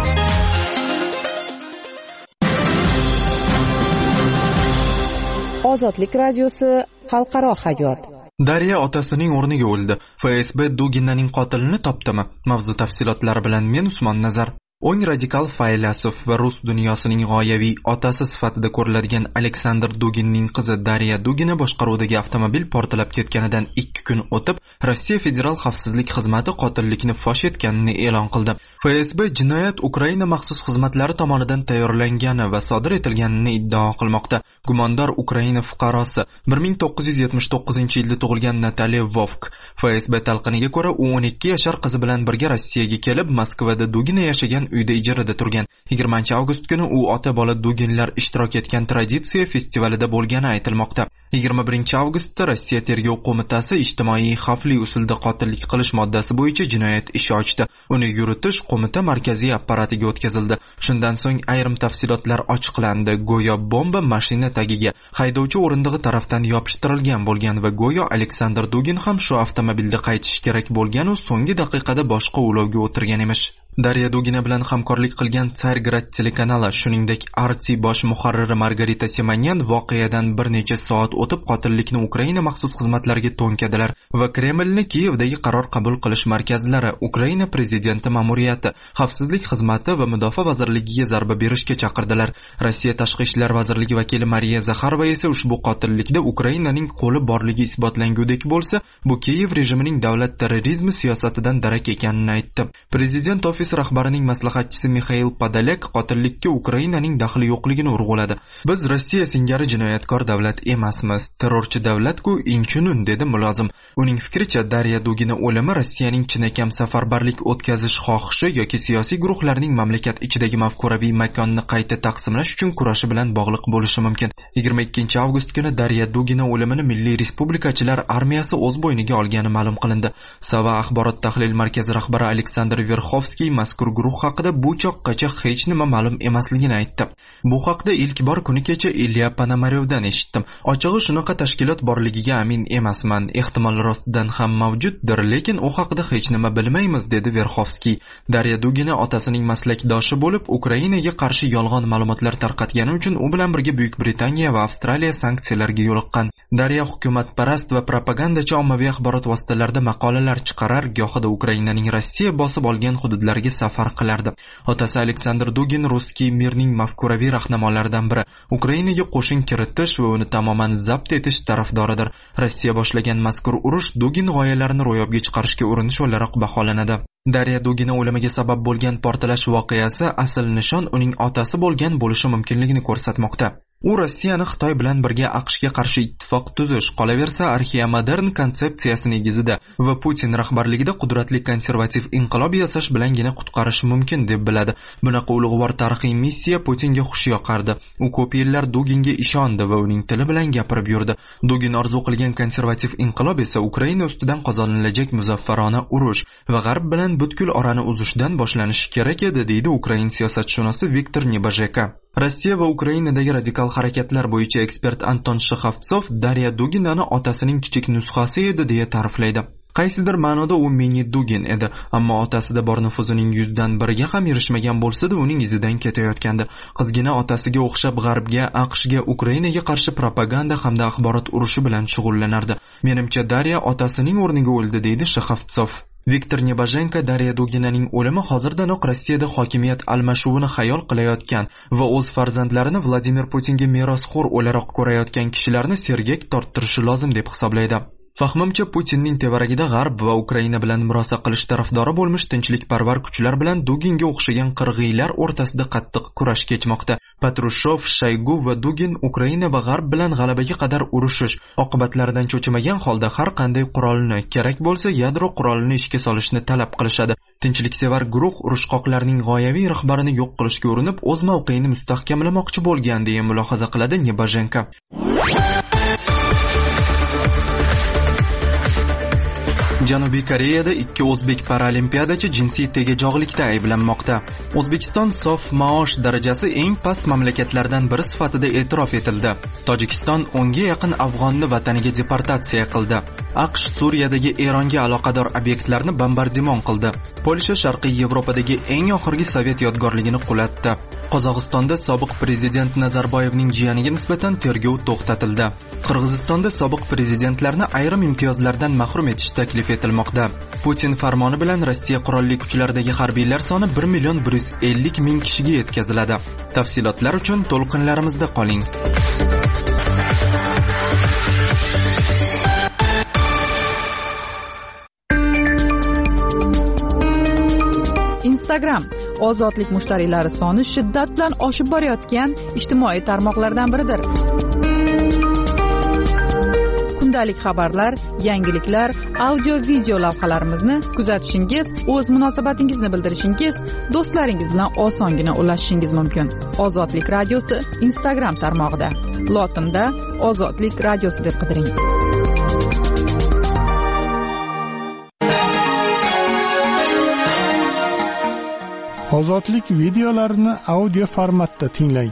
Ozodlik radiosi xalqaro hayot. Darya otasining o'rniga o'ldi. F S B Duginaning qotilini topdimi? Mavzu tafsilotlari bilan men Usmon Nazar. O'ng radikal faylasuf va rus dunyosining g'oyaviy otasi sifatida ko'riladigan Aleksandr Duginning qizi Darya Dugina boshqaruvidagi avtomobil portlab ketganidan ikki kun o'tib, Rossiya Federal xavfsizlik xizmati qotillikni fosh etganini e'lon qildi. F S B jinoyat Ukraina maxsus xizmatlari tomonidan tayyorlangani va sodir etilganini iddao qilmoqda. Gumondor Ukraina fuqarosi bir ming to'qqiz yuz yetmish to'qqizinchi yilda tug'ilgan Nataliya Vovk. F S B talqiniga ko'ra, u o'n ikki yashar qizi bilan birga Rossiyaga kelib, Moskvada Dugina yashagan uyda ijarada turgan. yigirmanchi avgust kuni u ota-bola Duginlar ishtirok etgan traditsiya festivalida bo'lgani aytilmoqda. yigirma birinchi avgustda Rossiya tergov qo'mitasi ijtimoiy xavfli usulda qotillik qilish moddasi bo'yicha jinoyat ishi ochdi. Uni yuritish qo'mita markaziy apparatiga o'tkazildi. Shundan so'ng ayrim tafsilotlar ochiqlandi. Go'yo bomba mashina tagiga haydovchi o'rindig'i tarafdan yopishtirilgan bo'lgan va go'yo Aleksandr Dugin ham shu avtomobilda qaytish kerak bo'lgan u so'nggi daqiqada boshqa ulovga o'tirgan emish. Darya Dugina bilan hamkorlik qilgan Tsargrad telekanali, shuningdek Arti bosh muharriri Margarita Simonyan voqeadan bir necha soat o'tib qotillikni Ukraina maxsus xizmatlariga to'nkadilar va Kremlni Kiyevdagi qaror qabul qilish markazlari, Ukraina prezidenti ma'muriyati, xavfsizlik xizmati va mudofaa vazirligiga zarba berishga chaqirdilar. Rossiya tashqi ishlar vazirligi vakili Mariya Zakharova esa ushbu qotillikda Ukrainaning qo'li borligi isbotlangudek bo'lsa, bu Kiyev rejimining davlat terrorizmi siyosatidan darak ekanini aytdi. Prezident rahbarining maslahatchisi Mikhail Podolyak qotillikka Ukrainaning daxli yo'qligini urg'uladi. Biz Rossiya singari jinoyatkor davlat emasmiz, terrorchi davlat-ku inchunun, dedi mulozim. Uning fikricha, Darya Dugina o'limi Rossiyaning chinakam safarbarlik o'tkazish xohishi yoki siyosiy guruhlarning mamlakat ichidagi mafkuraviy makonni qayta taqsimlash uchun kurashi bilan bog'liq bo'lishi mumkin. yigirma ikkinchi avgust kuni Darya Dugina o'limini Milliy Respublikachilar armiyasi o'z bo'yniga olgani ma'lum qilindi. Sava axborot tahlil markazi rahbari Aleksandr Verxovskiy mazkur guruh haqida bu choqqacha hech nima ma'lum emasligini aytdi. Bu haqda ilk bor kuni kecha Ilya Panamaryovdan eshitdim. Ochig'i shunaqa tashkilot borligiga amin emasman. Ehtimol rostdan ham mavjuddir, lekin u haqida hech nima bilmaymiz, dedi Verxovskiy. Darya Dugina otasining maslakdoshi bo'lib, Ukrainaga qarshi yolg'on ma'lumotlar tarqatgani uchun u bilan birga Buyuk Britaniya va Avstraliya sanksiyalarga yo'liqqan. Darya hukumatparast va propagandachi ommaviy axborot vositalarida maqolalar chiqarar, gohida Ukrainaning Rossiya bosib olgan hududlariga safar qilardi. Otasi Aleksandr Dugin Ruskiy mirning mafkuraviy rahnamolaridan biri. Ukrainaga qo'shin kiritish va uni tamoman zabt etish tarafdoridir. Rossiya boshlagan mazkur urush Dugin g'oyalarini ro'yobga chiqarishga urinish o'laroq baholanadi. Darya Dugina o'limiga sabab bo'lgan portlash voqeasi asl nishon uning otasi bo'lgan bo'lishi mumkinligini ko'rsatmoqda. U Rossiyani Xitoy bilan birga AQShga qarshi ittifoq tuzish, qolaversa arxiamodern konsepsiyasi negizida va Putin rahbarligida qudratli konservativ inqilob yasash bilangina qutqarish mumkin deb biladi. Bunaqa ulug'vor tarixiy missiya Putinga xush yoqardi. U ko'p yillar Duginga ishondi va uning tili bilan gapirib yurdi. Dugin orzu qilgan konservativ inqilob esa Ukraina ustidan qozonilajak muzaffarona urush va G'arb bilan butkul orani uzishdan boshlanishi kerak edi, deydi Ukrain siyosatshunosi Viktor Nebojeka. Rossiya va Ukrainadagi radikal harakatlar bo'yicha ekspert Anton Shixovtsov Darya Duginani otasining kichik nusxasi edi deya ta'riflaydi. Qaysidir ma'noda u mini Dugin edi, ammo otasida bor nufuzining yuzdan biriga ham erishmagan bo'lsa-da, uning izidan ketayotgandi. Qizgina otasiga o'xshab G'arbga, AQShga, Ukrainaga qarshi propaganda hamda axborot urushi bilan shug'ullanardi. Menimcha Darya otasining o'rniga o'ldi, deydi Shixovtsov. Viktor Nebozhenko Darya Duginaning o'limi hozirdanoq Rossiyada hokimiyat almashuvini xayol qilayotgan va o'z farzandlarini Vladimir Putinga merosxo'r o'laroq ko'rayotgan kishilarni sergak torttirishi lozim deb hisoblaydi. Fahmimcha, Putinning tevaragida G'arb va Ukraina bilan murosa qilish tarafdori bo'lmish tinchlikparvar kuchlar bilan Duginga o'xshagan qirg'iylar o'rtasida qattiq kurash kechmoqda. Patrushov, Shaygu va Dugin Ukraina va G'arb bilan g'alabaga qadar urushish, oqibatlaridan cho'chimagan holda har qanday qurolni, kerak bo'lsa yadro qurolini ishga solishni talab qilishadi. Tinchliksevar guruh urushqoqlarning g'oyaviy rahbarini yo'q qilishga urinib, o'z mavqeini mustahkamlamoqchi bo'lgan deya mulohaza qiladi Nebozhenko. Janubiy Koreyada ikki o'zbek paralimpiadachi jinsiy tegajog'likda ayblanmoqda. O'zbekiston sof maosh darajasi eng past mamlakatlardan biri sifatida e'tirof etildi. Tojikiston o'nga yaqin afg'onni vataniga deportatsiya qildi. AQSh Suriyadagi Eronga aloqador obyektlarni bombardimon qildi. Polsha Sharqiy Yevropadagi eng oxirgi sovet yodgorligini qulatdi. Qozog'istonda sobiq prezident Nazarboyevning jiyaniga nisbatan tergov to'xtatildi. Qirg'izistonda sobiq prezidentlarni ayrim imtiyozlardan mahrum etish taklif etilmoqda. Putin farmoni bilan Rossiya qurolli kuchlaridagi harbiylar soni bir million bir yuz ellik ming kishiga yetkaziladi. Tafsilotlar uchun to'lqinlarimizda qoling. Instagram ozodlik mushtariylari soni shiddat bilan oshib borayotgan ijtimoiy tarmoqlardan biridir. Kundalik xabarlar, yangiliklar, audio-video lavhalarimizni kuzatishingiz, o'z munosabatingizni bildirishingiz, do'stlaringiz bilan osongina ulashishingiz mumkin. Ozodlik radiosi Instagram tarmog'ida. Lotinda Ozodlik radiosi deb qidiring. Ozodlik videolarini audio formatda tinglang.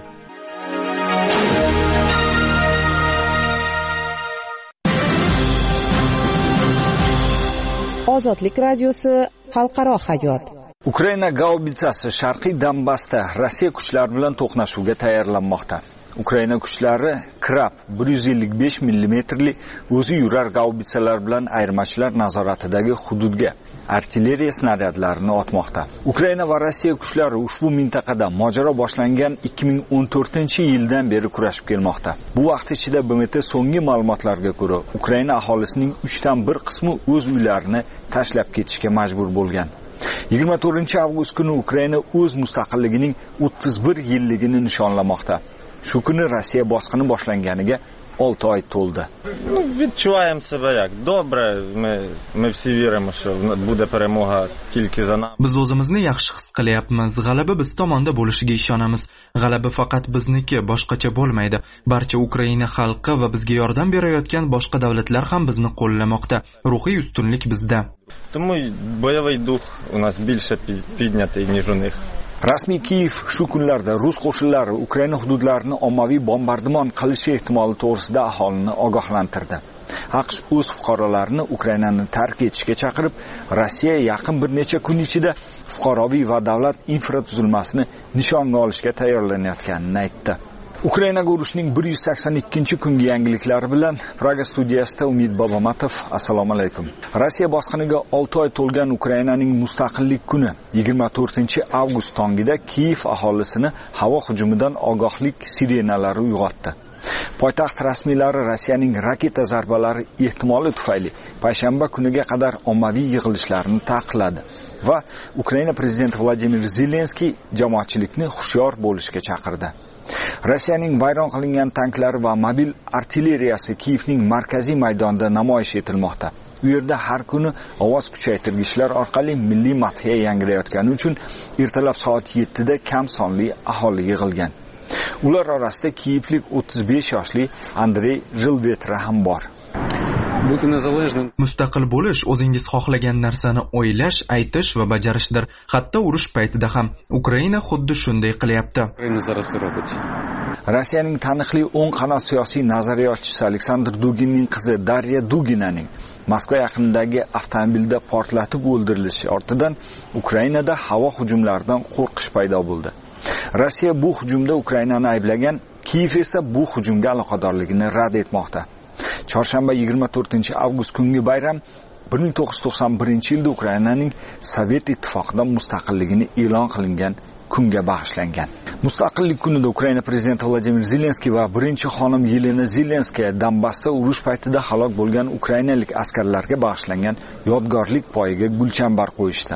Ozodlik radiosi xalqaro hayot. Ukraina gaubitsasi Sharqiy Donbassda Rossiya kuchlari bilan to'qnashuvga tayyorlanmoqda. Ukraina kuchlari Krab bir yuz ellik besh millimetrli o'zi yurar gaubitsalar bilan ayirmachilar nazoratidagi hududga artilleriya snaryadlarini otmoqda. Ukraina va Rossiya kuchlari ushbu mintaqada mojaro boshlangan ikki ming o'n to'rtinchi yildan beri kurashib kelmoqda. Bu vaqt ichida B M T so'nggi ma'lumotlarga ko'ra, Ukraina aholisining uchdan bir qismi o'z uylarini tashlab ketishga majbur bo'lgan. yigirma to'rtinchi avgust kuni Ukraina o'z mustaqilligining o'ttiz bir yilligini nishonlamoqda. Shu kuni Rossiya bosqini boshlanganiga olti oy to'ldi. Ну, відчуваємо себе як добре. Ми ми всі віримо, що буде перемога тільки за нами. Biz o'zimizni yaxshi his qilyapmiz. G'alaba biz tomonda bo'lishiga ishonamiz. G'alaba faqat bizniki, boshqacha bo'lmaydi. Barcha Ukraina xalqi va bizga yordam berayotgan boshqa davlatlar ham bizni qo'llamoqda. Ruhiy ustunlik bizda. Тому бойовий дух у нас більше піднятий, ніж у них. Rasmiy Kiyev shu kunlarda rus qo'shinlari Ukraina hududlarini ommaviy bombardimon qilishi ehtimoli to'g'risida aholini ogohlantirdi. AQSh o'z fuqarolarini Ukrainani tark etishga chaqirib, Rossiya yaqin bir necha kun ichida fuqaroviy va davlat infratuzilmasini nishonga olishga tayyorlanayotganini aytdi. Ukrainaga urushning bir yuz sakson ikkinchi kungi yangiliklari bilan Praga studiyasida Umid Bobomatov. Assalomu alaykum. Rossiya bosqiniga olti oy to'lgan Ukrainaning mustaqillik kuni yigirma to'rtinchi avgust tongida Kiyev aholisini havo hujumidan ogohlik sirenalari uyg'otdi. Poytaxt rasmiylari Rossiyaning raketa zarbalari ehtimoli tufayli payshanba kuniga qadar ommaviy yig'ilishlarni taqiqladi va Ukraina prezidenti Vladimir Zelenskiy jamoatchilikni hushyor bo'lishga chaqirdi. Rossiyaning vayron qilingan tanklari va mobil artilleriyasi Kiyevning markaziy maydonida namoyish etilmoqda. U yerda har kuni ovoz kuchaytirgichlar orqali milliy madhiya yangrayotgani uchun ertalab soat yettida kam sonli aholi yig'ilgan. Ular orasida kiyevlik o'ttiz besh yoshli Andrey Jilvetra ham bor. Mustaqil bo'lish o'zingiz xohlagan narsani o'ylash, aytish va bajarishdir. Hatto urush paytida ham Ukraina xuddi shunday qilyapti. Rossiyaning taniqli o'ng qanot siyosiy nazariyotchisi Aleksandr Duginning qizi Darya Duginaning Moskva yaqinidagi avtomobilda portlatib o'ldirilishi ortidan Ukrainada havo hujumlaridan qo'rqish paydo bo'ldi. Rossiya bu hujumda Ukrainani ayblagan, Kiyev esa bu hujumga aloqadorligini rad etmoqda. Chorshanba yigirma to'rtinchi avgust kungi bayram bir ming to'qqiz yuz to'qson birinchi yilda Ukrainaning Sovet ittifoqidan mustaqilligini e'lon qilingan kunga bag'ishlangan. Mustaqillik kunida Ukraina prezidenti Vladimir Zelenskiy va birinchi xonim Yelena Zelenskaya Donbassda urush paytida halok bo'lgan ukrainalik askarlarga bag'ishlangan yodgorlik poyiga gulchambar qo'yishdi.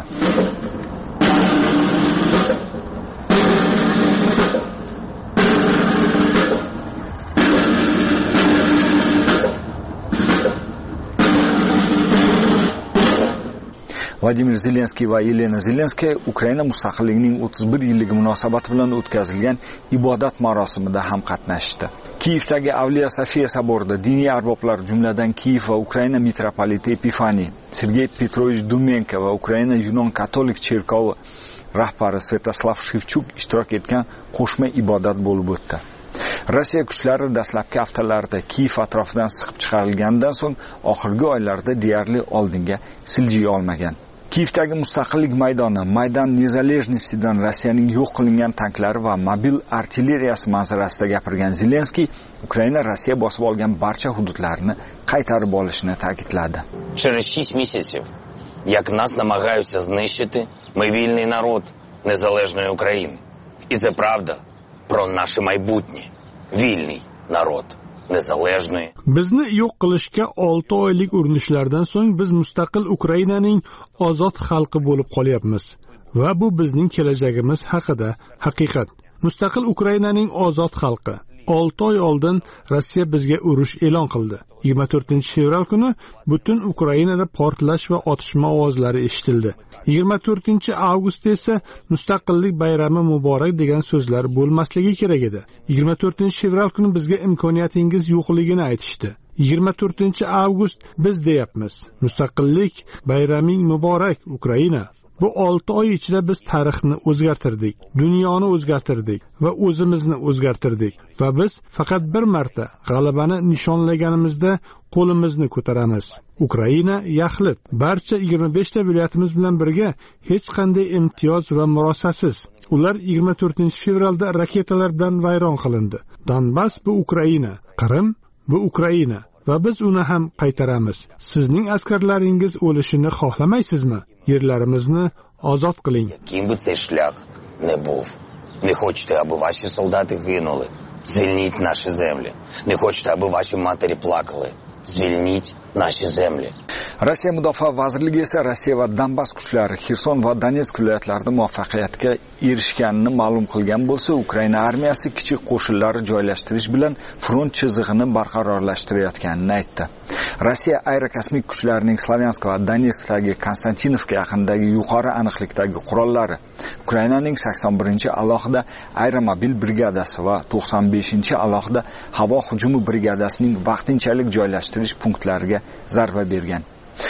Vladimir Zelenskiy va Yelena Zelenskaya Ukraina mustaqilligining o'ttiz bir yilligi munosabati bilan o'tkazilgan ibodat marosimida ham qatnashdi. Kiyevdagi Avliya Sofiya saborida diniy arboblar, jumladan Kiyev va Ukraina mitropoliti Epifaniy, Sergey Petrovich Dumenko va Ukraina Yunon katolik cherkovi rahbari Svetoslav Shevchuk ishtirok etgan qo'shma ibodat bo'lib o'tdi. Rossiya kuchlari dastlabki haftalarda Kiyev atrofidan siqib chiqarilgandan so'ng oxirgi oylarda deyarli oldinga siljiy olmagan. Kiyevdagi mustaqillik maydoni, Maydan Nezalezhniydan Rossiyaning yo'q qilingan tanklari va mobil artilleriyasi manzarasida gapirgan Zelenskiy, Ukraina Rossiya bosib olgan barcha hududlarni qaytarib olishini ta'kidladi. Через шість місяців, як нас намагаються знищити, ми вільний народ незалежної України. І це правда про наше майбутнє. Вільний народ nезалежної. Bizni yo'q qilishga olti oylik urinishlardan so'ng biz mustaqil Ukrainaning ozod xalqi bo'lib qolyapmiz va bu bizning kelajagimiz haqida haqiqat. Mustaqil Ukrainaning ozod xalqi. olti oy oldin Rossiya bizga urush e'lon qildi. yigirma to'rtinchi fevral kuni butun Ukrainada portlash va otishma ovozlari eshitildi. yigirma to'rtinchi avgust esa mustaqillik bayrami muborak degan so'zlar bo'lmasligi kerak edi. yigirma to'rtinchi fevral kuni bizga imkoniyatingiz yo'qligini aytishdi. yigirma to'rtinchi avgust biz deyapmiz. Mustaqillik bayraming muborak Ukraina. Bu olti oy ichida biz tarixni o'zgartirdik, dunyoni o'zgartirdik va o'zimizni o'zgartirdik va biz faqat bir marta g'alabani nishonlaganimizda qo'limizni ko'taramiz. Ukraina yaxlit. Barcha yigirma beshta viloyatimiz bilan birga hech qanday imtiyoz va murosasiz. Ular yigirma to'rtinchi fevralda raketalar bilan vayron qilindi. Donbass bu Ukraina, Qrim bu Ukraina va biz uni ham qaytaramiz. Sizning askarlaringiz o'lishini xohlamaysizmi? Yerlarimizni ozod qiling. Яким би цей шлях не був. Не хочете, аби ваші солдати гинули. Звільніть наші землі. Не хочете, аби ваші матері плакали. Звільніть наші землі. Rossiya Mudofaa vazirligi esa Rossiya va Donbass kuchlari Xerson va Donetsk viloyatlarida muvaffaqiyatga erishganini ma'lum qilgan bo'lsa, Ukraina armiyasi kichik qo'shinlar joylashtirish bilan front chizig'ini barqarorlashtirayotganini aytdi. Rossiya aerokosmik kuchlarining Slavyansk va Donetskdagi Konstantinovka yaqinidagi yuqori aniqlikdagi qurollari, Ukrainaning sakson birinchi alohida aeromobil brigadasi va to'qson beshinchi alohida havo hujumi brigadasining vaqtinchalik joylashtirish punktlariga zarba bergan.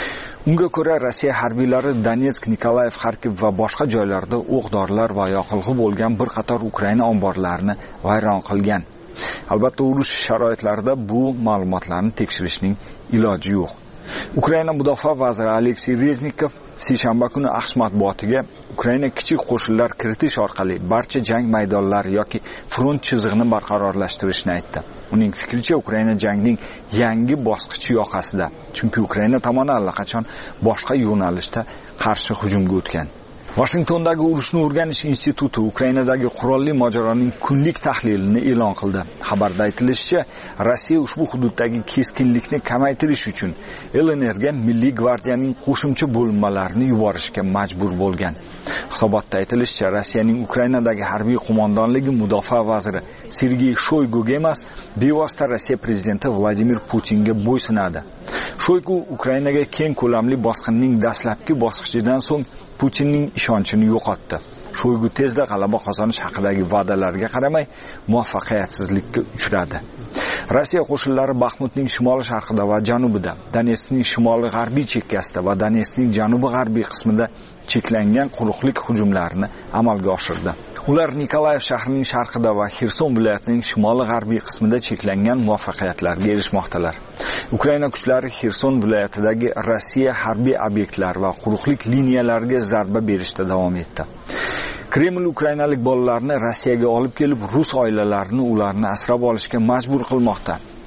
Unga ko'ra Rossiya harbiylari Donetsk, Nikolayev, Xarkov va boshqa joylarda o'q-dorilar va yoqilg'i bo'lgan bir qator Ukraina omborlarini vayron qilgan. Albatta, urush sharoitlarida bu ma'lumotlarni tekshirishning iloji yo'q. Ukraina mudofaa vaziri Aleksey Reznikov seshanba kuni AQSh matbuotiga Ukraina kichik qo'shinlar kiritish orqali barcha jang maydonlari yoki front chizig'ini barqarorlashtirishni aytdi. Uning fikricha, Ukraina jangning yangi bosqichi yoqasida, chunki Ukraina tomoni allaqachon boshqa yo'nalishda qarshi hujumga o'tgan. Washingtondagi urushni o'rganish instituti Ukrainadagi qurolli mojaroning kunlik tahlilini e'lon qildi. Xabarda aytilishicha, Rossiya ushbu hududdagi keskinlikni kamaytirish uchun L N R ga Milliy gvardiyaning qo'shimcha bo'linmalarini yuborishga majbur bo'lgan. Hisobotda aytilishicha, Rossiyaning Ukrainadagi harbiy qo'mondonligi mudofaa vaziri Sergey Shoyguga emas, bevosita Rossiya prezidenti Vladimir Putinga bo'ysunadi. Shoygu Ukrainaga keng ko'lamli bosqinning dastlabki bosqichidan so'ng Putinning ishonchini yo'qotdi. Shoygu tezda g'alaba qozonish haqidagi va'dalarga qaramay muvaffaqiyatsizlikka uchradi. Rossiya qo'shinlari Baxmutning shimoli-sharqida va janubida, Donetskning shimoli-g'arbiy chekkasida va Donetskning janubi-g'arbiy qismida cheklangan quruqlik hujumlarini amalga oshirdi. Ular Nikolayev shahrining sharqida va Xerson viloyatining shimoli-g'arbiy qismida cheklangan muvaffaqiyatlarga erishmoqdalar. Ukraina kuchlari Xerson viloyatidagi Rossiya harbiy obyektlar va quruqlik liniyalariga zarba berishda davom etdi. Kreml ukrainalik bolalarni Rossiyaga olib kelib, rus oilalarini ularni asrab olishga majbur qilmoqda.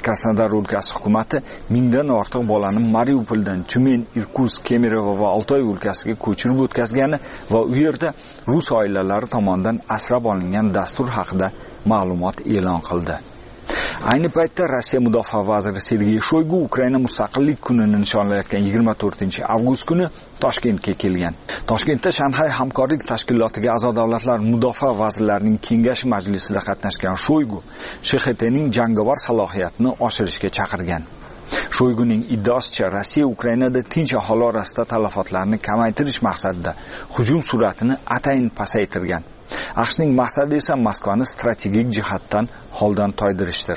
Krasnodar o'lkasi hukumati mingdan ortiq bolani Mariupoldan Tyumen, Irkutsk, Kemerovo va Oltoy o'lkasiga ko'chirib o'tkazgani va u yerda rus oilalari tomonidan asrab olingan dastur haqida ma'lumot e'lon qildi. Ayni paytda Rossiya mudofaa vaziri Sergey Shoygu Ukraina mustaqillik kunini nishonlayotgan yigirma to'rtinchi avgust kuni Toshkentga kelgan. Toshkentda Shanxay hamkorlik tashkilotiga a'zo davlatlar mudofaa vazirlarining kengashi majlisida qatnashgan Shoygu Sh X Tning jangovar salohiyatini oshirishga chaqirgan. Shoyguning iddaosicha Rossiya Ukrainada tinch aholi orasida talafotlarni kamaytirish maqsadida hujum sur'atini atayin pasaytirgan. AQShning maqsadi esa Moskvani strategik jihatdan holdan toydirishdir.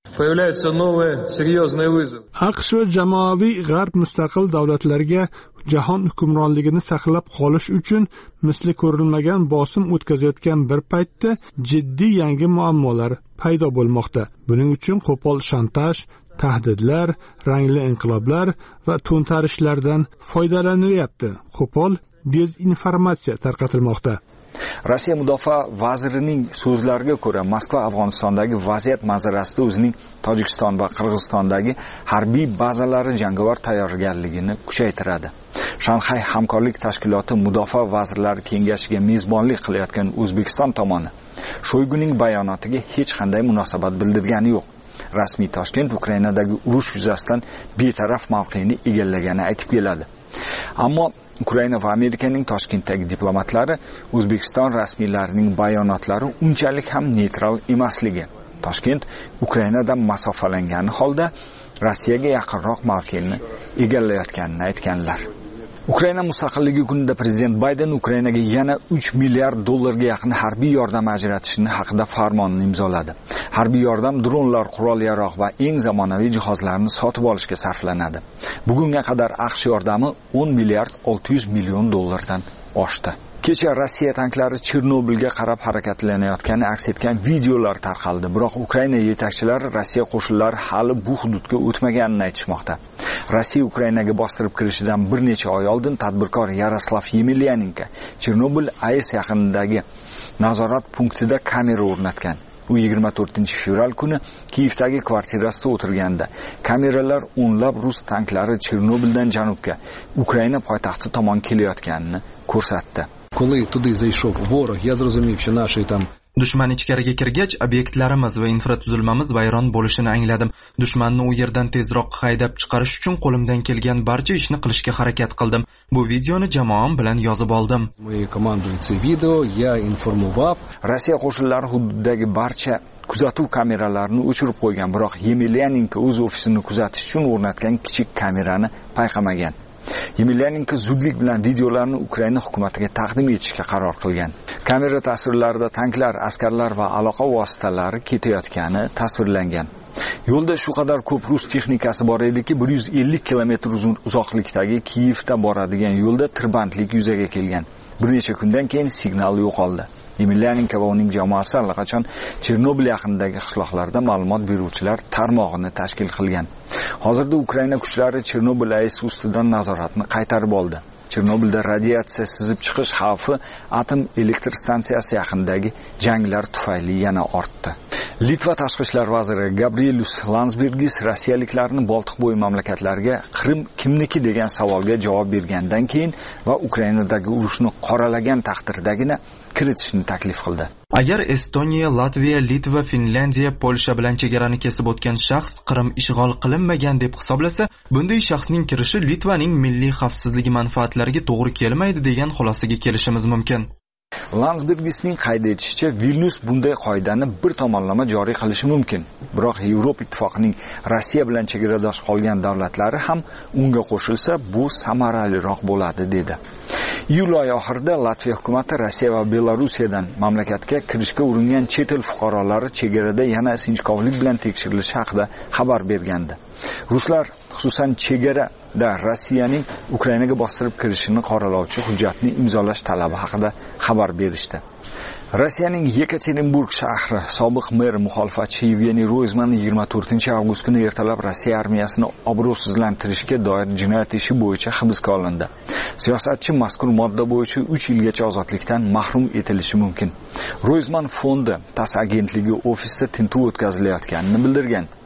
AQSh va jamoaviy g'arb mustaqil davlatlarga jahon hukmronligini saqlab qolish uchun misli ko'rilmagan bosim o'tkazayotgan bir paytda jiddiy yangi muammolar paydo bo'lmoqda. Buning uchun qo'pol shantaj, tahdidlar, rangli inqiloblar va to'ntarishlardan foydalanilyapti. Qo'pol dezinformatsiya tarqatilmoqda. Rossiya mudofaa vazirining so'zlariga ko'ra, Moskva Afg'onistondagi vaziyat manzarasida o'zining Tojikiston va Qirg'izistondagi harbiy bazalari jangovar tayyorgarligini kuchaytiradi. Shanxay hamkorlik tashkiloti mudofaa vazirlari kengashiga mezbonlik qilayotgan O'zbekiston tomoni Shoyguning bayonotiga hech qanday munosabat bildirgani yo'q. Rasmiy Toshkent Ukrainadagi urush yuzasidan betaraf mavqeni egallagani aytib keladi. Ammo Ukraina va Amerikaning Toshkentdagi diplomatlari O'zbekiston rasmiylarining bayonotlari unchalik ham neytral emasligi, Toshkent Ukrainadan masofalangani holda Rossiyaga yaqinroq mavqeni egallayotganini aytganlar. Ukraina mustaqilligi kunida prezident Bayden Ukrainaga yana uch milliard dollarga yaqin harbiy yordam ajratishni haqida farmonni imzoladi. Harbiy yordam dronlar, qurol-yarog' va eng zamonaviy jihozlarni sotib olishga sarflanadi. Bugunga qadar AQSh yordami o'n milliard olti yuz million dollardan oshdi. Kecha Rossiya tanklari Chernobilga qarab harakatlanayotgani aks etgan videolar tarqaldi. Biroq Ukraina yetakchilari Rossiya qo'shinlari hali bu hududga o'tmaganini aytishmoqda. Rossiya Ukrainaga bostirib kirishidan bir necha oy oldin tadbirkor Yaroslav Yemelyanenko Chernobil A E S yaqinidagi nazorat punktida kamera o'rnatgan. U yigirma to'rtinchi fevral kuni Kiyevdagi kvartirasida o'tirganda kameralar o'nlab rus tanklari Chernobildan janubga, Ukraina poytaxti tomon kelayotganini ko'rsatdi. Коли туди зайшов ворог, я зрозумів, що наші там Dushman ichkariga kirgach, obyektlarimiz va infratuzilmamiz vayron bo'lishini angladim. Dushmanni u yerdan tezroq haydab chiqarish uchun qo'limdan kelgan barcha ishni qilishga harakat qildim. Bu videoni jamoam bilan yozib oldim. Моєю командою це відео я інформував. Rossiya qo'shinlari hududdagi barcha kuzatuv kameralarini o'chirib qo'ygan, biroq Yemelyanenko o'z ofisini kuzatish uchun o'rnatgan kichik kamerani payqamagan. Yemelyanenko zudlik bilan videolarni Ukraina hukumatiga taqdim etishga qaror qilgan. Kamera tasvirlarida tanklar, askarlar va aloqa vositalari ketayotgani tasvirlangan. Yo'lda shu qadar ko'p rus texnikasi bor ediki, bir yuz ellik kilometr uzoqlikdagi Kiyevda boradigan yo'lda tirbandlik yuzaga kelgan. Bir necha kundan keyin signal yo'qoldi. Yemelyanenko va uning jamoasi allaqachon Chernobil yaqinidagi qishloqlarda ma'lumot beruvchilar tarmog'ini tashkil qilgan. Hozirda Ukraina kuchlari Chernobil A E S ustidan nazoratni qaytarib oldi. Chernobilda radiatsiya sizib chiqish xavfi atom elektr stansiyasi yaqinidagi janglar tufayli yana ortdi. Litva tashqi ishlar vaziri Gabrielius Landsbergis rossiyaliklarni Boltiqbo'yi mamlakatlariga Qrim kimniki degan savolga javob bergandan keyin va Ukrainadagi urushni qoralagan taqdirdagina kiritishni taklif qildi. Agar Estoniya, Latviya, Litva, Finlandiya, Polsha bilan chegarani kesib o'tgan shaxs Qrim ishg'ol qilinmagan deb hisoblasa, bunday shaxsning kirishi Litvaning milliy xavfsizligi manfaatlariga to'g'ri kelmaydi degan xulosaga kelishimiz mumkin. Landsbergisning qayd etishicha, Vilnius bunday qoidani bir tomonlama joriy qilishi mumkin. Biroq Yevropa ittifoqining Rossiya bilan chegaradosh qolgan davlatlari ham unga qo'shilsa, bu samaraliroq bo'ladi dedi. Iyul oyi oxirida Latviya hukumati Rossiya va Belorussiyadan mamlakatga kirishga uringan chet el fuqarolari chegarada yana sinchkovlik bilan tekshirilishi haqida xabar bergandi. Ruslar xususan chegarada Rossiyaning Ukrainaga bostirib kirishini qoralovchi hujjatni imzolash talabi haqida xabar berishdi. Rossiyaning Yekaterinburg shahri sobiq meri muxolifatchi Yevgeniy Ro'zman yigirma to'rtinchi avgust kuni ertalab Rossiya armiyasini obro'sizlantirishga doir jinoyat ishi bo'yicha hibsga olindi. Siyosatchi mazkur modda bo'yicha uch yilgacha ozodlikdan mahrum etilishi mumkin. Ro'zman fondi TASS agentligi ofisida tintuv o'tkazilayotganini bildirgan.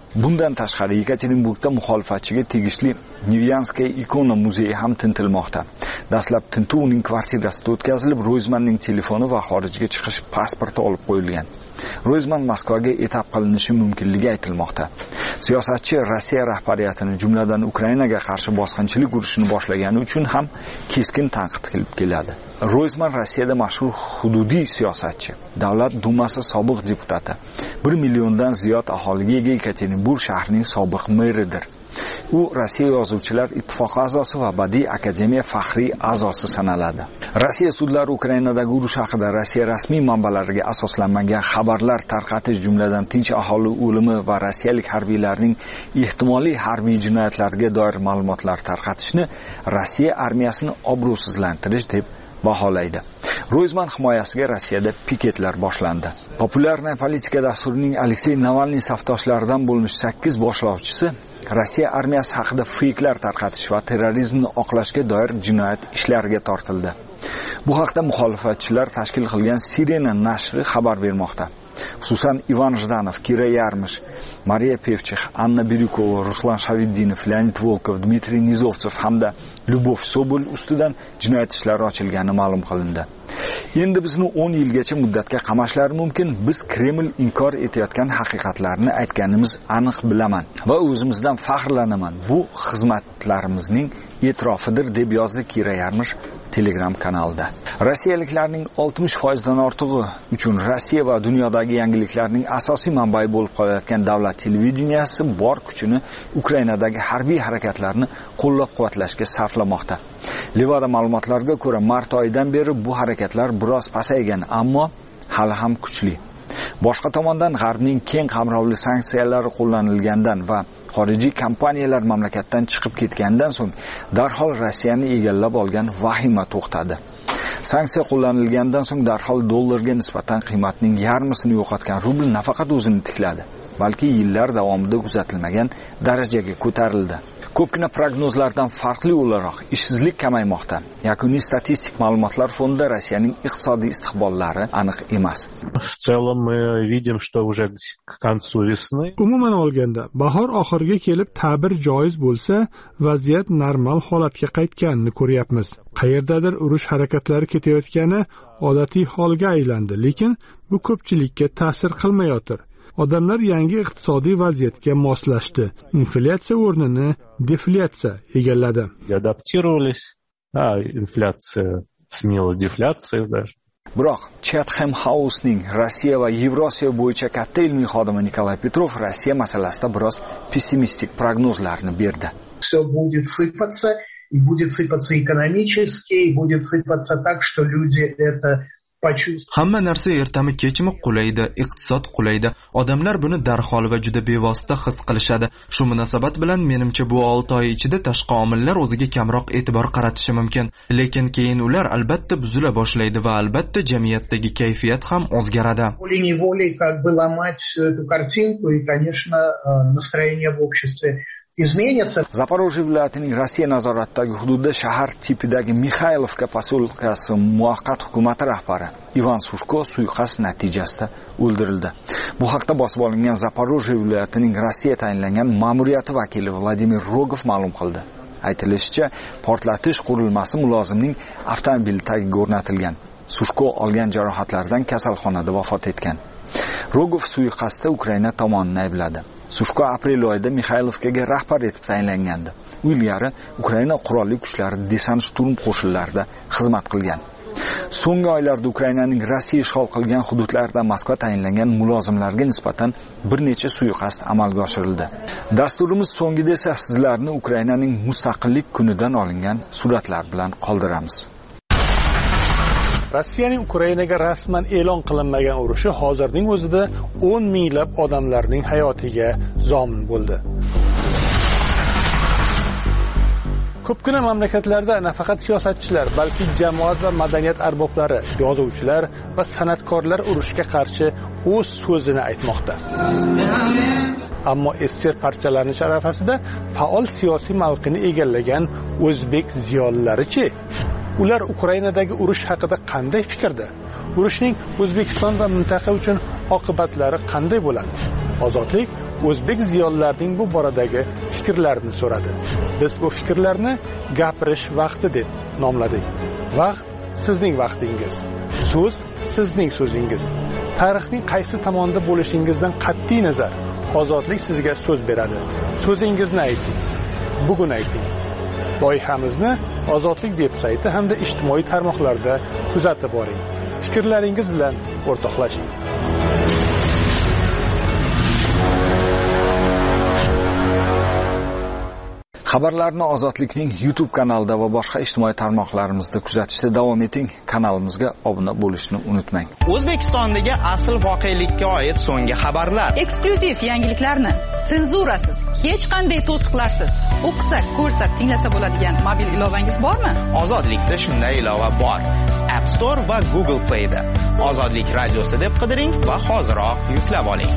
Bundan tashqari Yekaterinburgda muxolifatchiga tegishli Nevyanskaya ikona muzeyi ham tintilmoqda. Dastlab tintuv uning kvartirasida o'tkazilib, Ro'zmanning telefoni va xorijga chiqish pasporti olib qo'yilgan. Ro'zman Moskvaga etap qilinishi mumkinligi aytilmoqda. Siyosatchi Rossiya rahbariyatini, jumladan Ukrainaga qarshi bosqinchilik urushini boshlagani uchun ham keskin tanqid qilib keladi. Ro'zman Rossiyada mashhur hududiy siyosatchi, Davlat dumasi sobiq deputati, bir milliondan ziyod aholiga ega Yekaterinburg shahrining sobiq meridir. U Rossiya Yozuvchilar ittifoqi a'zosi va Badiiy akademiya faxriy a'zosi sanaladi. Rossiya sudlari Ukrainadagi urush haqida Rossiya rasmiy manbalariga asoslanmagan xabarlar tarqatish, jumladan tinch aholi o'limi va rossiyalik harbiylarning ehtimoliy harbiy jinoyatlariga doir ma'lumotlar tarqatishni Rossiya armiyasini obro'sizlantirish deb baholaydi. Ro'zman himoyasiga Rossiyada piketlar boshlandi. Populyarniy politika dasturining Aleksey Navalniy safdoshlaridan bo'lmish sakkiz boshlovchisi Rossiya armiyasi haqida feyklar tarqatish va terrorizmni oqlashga doir jinoyat ishlariga tortildi. Bu haqda muxolifatchilar tashkil qilgan Sirena nashri xabar bermoqda. Xususan Ivan Jdanov, Kira Yarmish, Mariya Pevchix, Anna Birykova, Ruslan Shaviddinov, Leonid Volkov, Dmitriy Nizovchev hamda Lyubov Sobol ustidan jinoyat ishlari ochilgani ma'lum qilindi. Endi bizni o'n yilgacha muddatga qamashlari mumkin. Biz Kreml inkor etayotgan haqiqatlarni aytganimiz aniq bilaman va o'zimizdan faxrlanaman. Bu xizmatlarimizning e'tirofidir deb yozdi Kira Yarmish Telegram kanalida. Rossiyaliklarning oltmish foiz dan ortig'i uchun Rossiya va dunyodagi yangiliklarning asosiy manbai bo'lib qolayotgan davlat televideniyasi bor kuchini Ukrainadagi harbiy harakatlarni qo'llab-quvvatlashga sarflamoqda. Levada ma'lumotlarga ko'ra, mart oyidan beri bu harakatlar biroz pasaygan, ammo hali ham kuchli. Boshqa tomondan G'arbning keng qamrovli sanksiyalari qo'llanilgandan va xorijiy kompaniyalar mamlakatdan chiqib ketgandan so'ng darhol Rossiyani egallab olgan vahima to'xtadi. Sanksiya qo'llanilgandan so'ng darhol dollarga nisbatan qiymatning yarmisini yo'qotgan rubl nafaqat o'zini tikladi, balki yillar davomida kuzatilmagan darajaga ko'tarildi. Ko'pgina prognozlardan farqli o'laroq ishsizlik kamaymoqda. Yakuniy statistik ma'lumotlar fonida Rossiyaning iqtisodiy istiqbollari aniq emas. В целом мы видим, что уже к концу весны. Umuman olganda, bahor oxiriga kelib ta'bir joiz bo'lsa, vaziyat normal holatga qaytganini ko'ryapmiz. Qayerdadir urush harakatlari ketayotgani odatiy holga aylandi, lekin bu ko'pchilikka ta'sir qilmayotir. Odamlar yangi iqtisodiy vaziyatga moslashdi. Inflyatsiya o'rnini deflyatsiya egalladi. Adaptirowались, a inflyatsiya smenилась deflyatsiya даже. Biroq Chatham House'ning Rossiya va Yevrosiyo bo'yicha katta ilmiy xodimi Nikolay Petrov Rossiya masalasida biroz pessimistik prognozlarni berdi. Все будет сыпаться, и будет сыпаться экономически, и будет сыпаться так, что люди это Hamma narsa ertami kechmi qulaydi, iqtisod qulaydi. Odamlar buni darhol va juda bevosita his qilishadi. Shu munosabat bilan menimcha bu olti oy ichida tashqi omillar o'ziga kamroq e'tibor qaratishi mumkin. Lekin keyin ular albatta buzila boshlaydi va albatta jamiyatdagi kayfiyat ham o'zgaradi. Волей-неволей как бы ломать всю эту картинку, и, конечно, настроение в обществе изменится. Zaporojye viloyatining Rossiya nazoratidagi hududda shahar tipidagi Mixaylovka posyolkasi muvaqqat hukumati rahbari Ivan Sushko suiqasd natijasida o'ldirildi. Bu haqda bosib olingan Zaporojye viloyatining Rossiya tayinlangan ma'muriyati vakili Vladimir Rogov ma'lum qildi. Aytilishicha, portlatish qurilmasi mulozimning avtomobili tagiga o'rnatilgan. Sushko olgan jarohatlardan kasalxonada vafot etgan. Rogov suiqasdda Ukraina tomonini aybladi. Sushko aprel oyida Mixaylovkaga rahbar etib tayinlangandi. U ilgari Ukraina qurolli kuchlari desant-shturm qo'shinlarida xizmat qilgan. So'nggi oylarda Ukrainaning Rossiya ishg'ol qilgan hududlarida Moskva tayinlangan mulozimlarga nisbatan bir necha suiqasd amalga oshirildi. Dasturimiz so'ngida esa sizlarni Ukrainaning mustaqillik kunidan olingan suratlar bilan qoldiramiz. Rossiyaning Ukrainaga rasman e'lon qilinmagan urushi hozirning o'zida o'n minglab odamlarning hayotiga zomin bo'ldi. Ko'pgina mamlakatlarda nafaqat siyosatchilar, balki jamoat va madaniyat arboblari, yozuvchilar va san'atkorlar urushga qarshi o'z so'zini aytmoqda. Ammo ester parchalanish arafasida faol siyosiy mavqeni egallagan o'zbek ziyolilari-chi? Ular Ukrainadagi urush haqida qanday fikrda? Urushning O'zbekiston va mintaqa uchun oqibatlari qanday bo'ladi? Ozodlik o'zbek ziyolilarining bu boradagi fikrlarini so'radi. Biz bu fikrlarni gapirish vaqti deb nomladik. Vaqt sizning vaqtingiz. So'z sizning so'zingiz. Tarixning qaysi tomonda bo'lishingizdan qat'iy nazar ozodlik sizga so'z beradi. So'zingizni ayting. Bugun ayting. Loyihamizni Ozodlik veb-sayti hamda ijtimoiy tarmoqlarda kuzatib boring. Fikrlaringiz bilan o'rtoqlashing. Xabarlarni Ozodlikning YouTube kanalida va boshqa ijtimoiy tarmoqlarimizda kuzatishda davom eting. Kanalimizga obuna bo'lishni unutmang. O'zbekistondagi asl voqelikka oid so'nggi xabarlar, eksklyuziv yangiliklarni senzurasiz, hech qanday to'siqlarsiz o'qisa, ko'rsa, tinglasa bo'ladigan mobil ilovangiz bormi? Ozodlikda shunday ilova bor. App Store va Google Play da Ozodlik radiosi deb qidiring va hoziroq yuklab oling.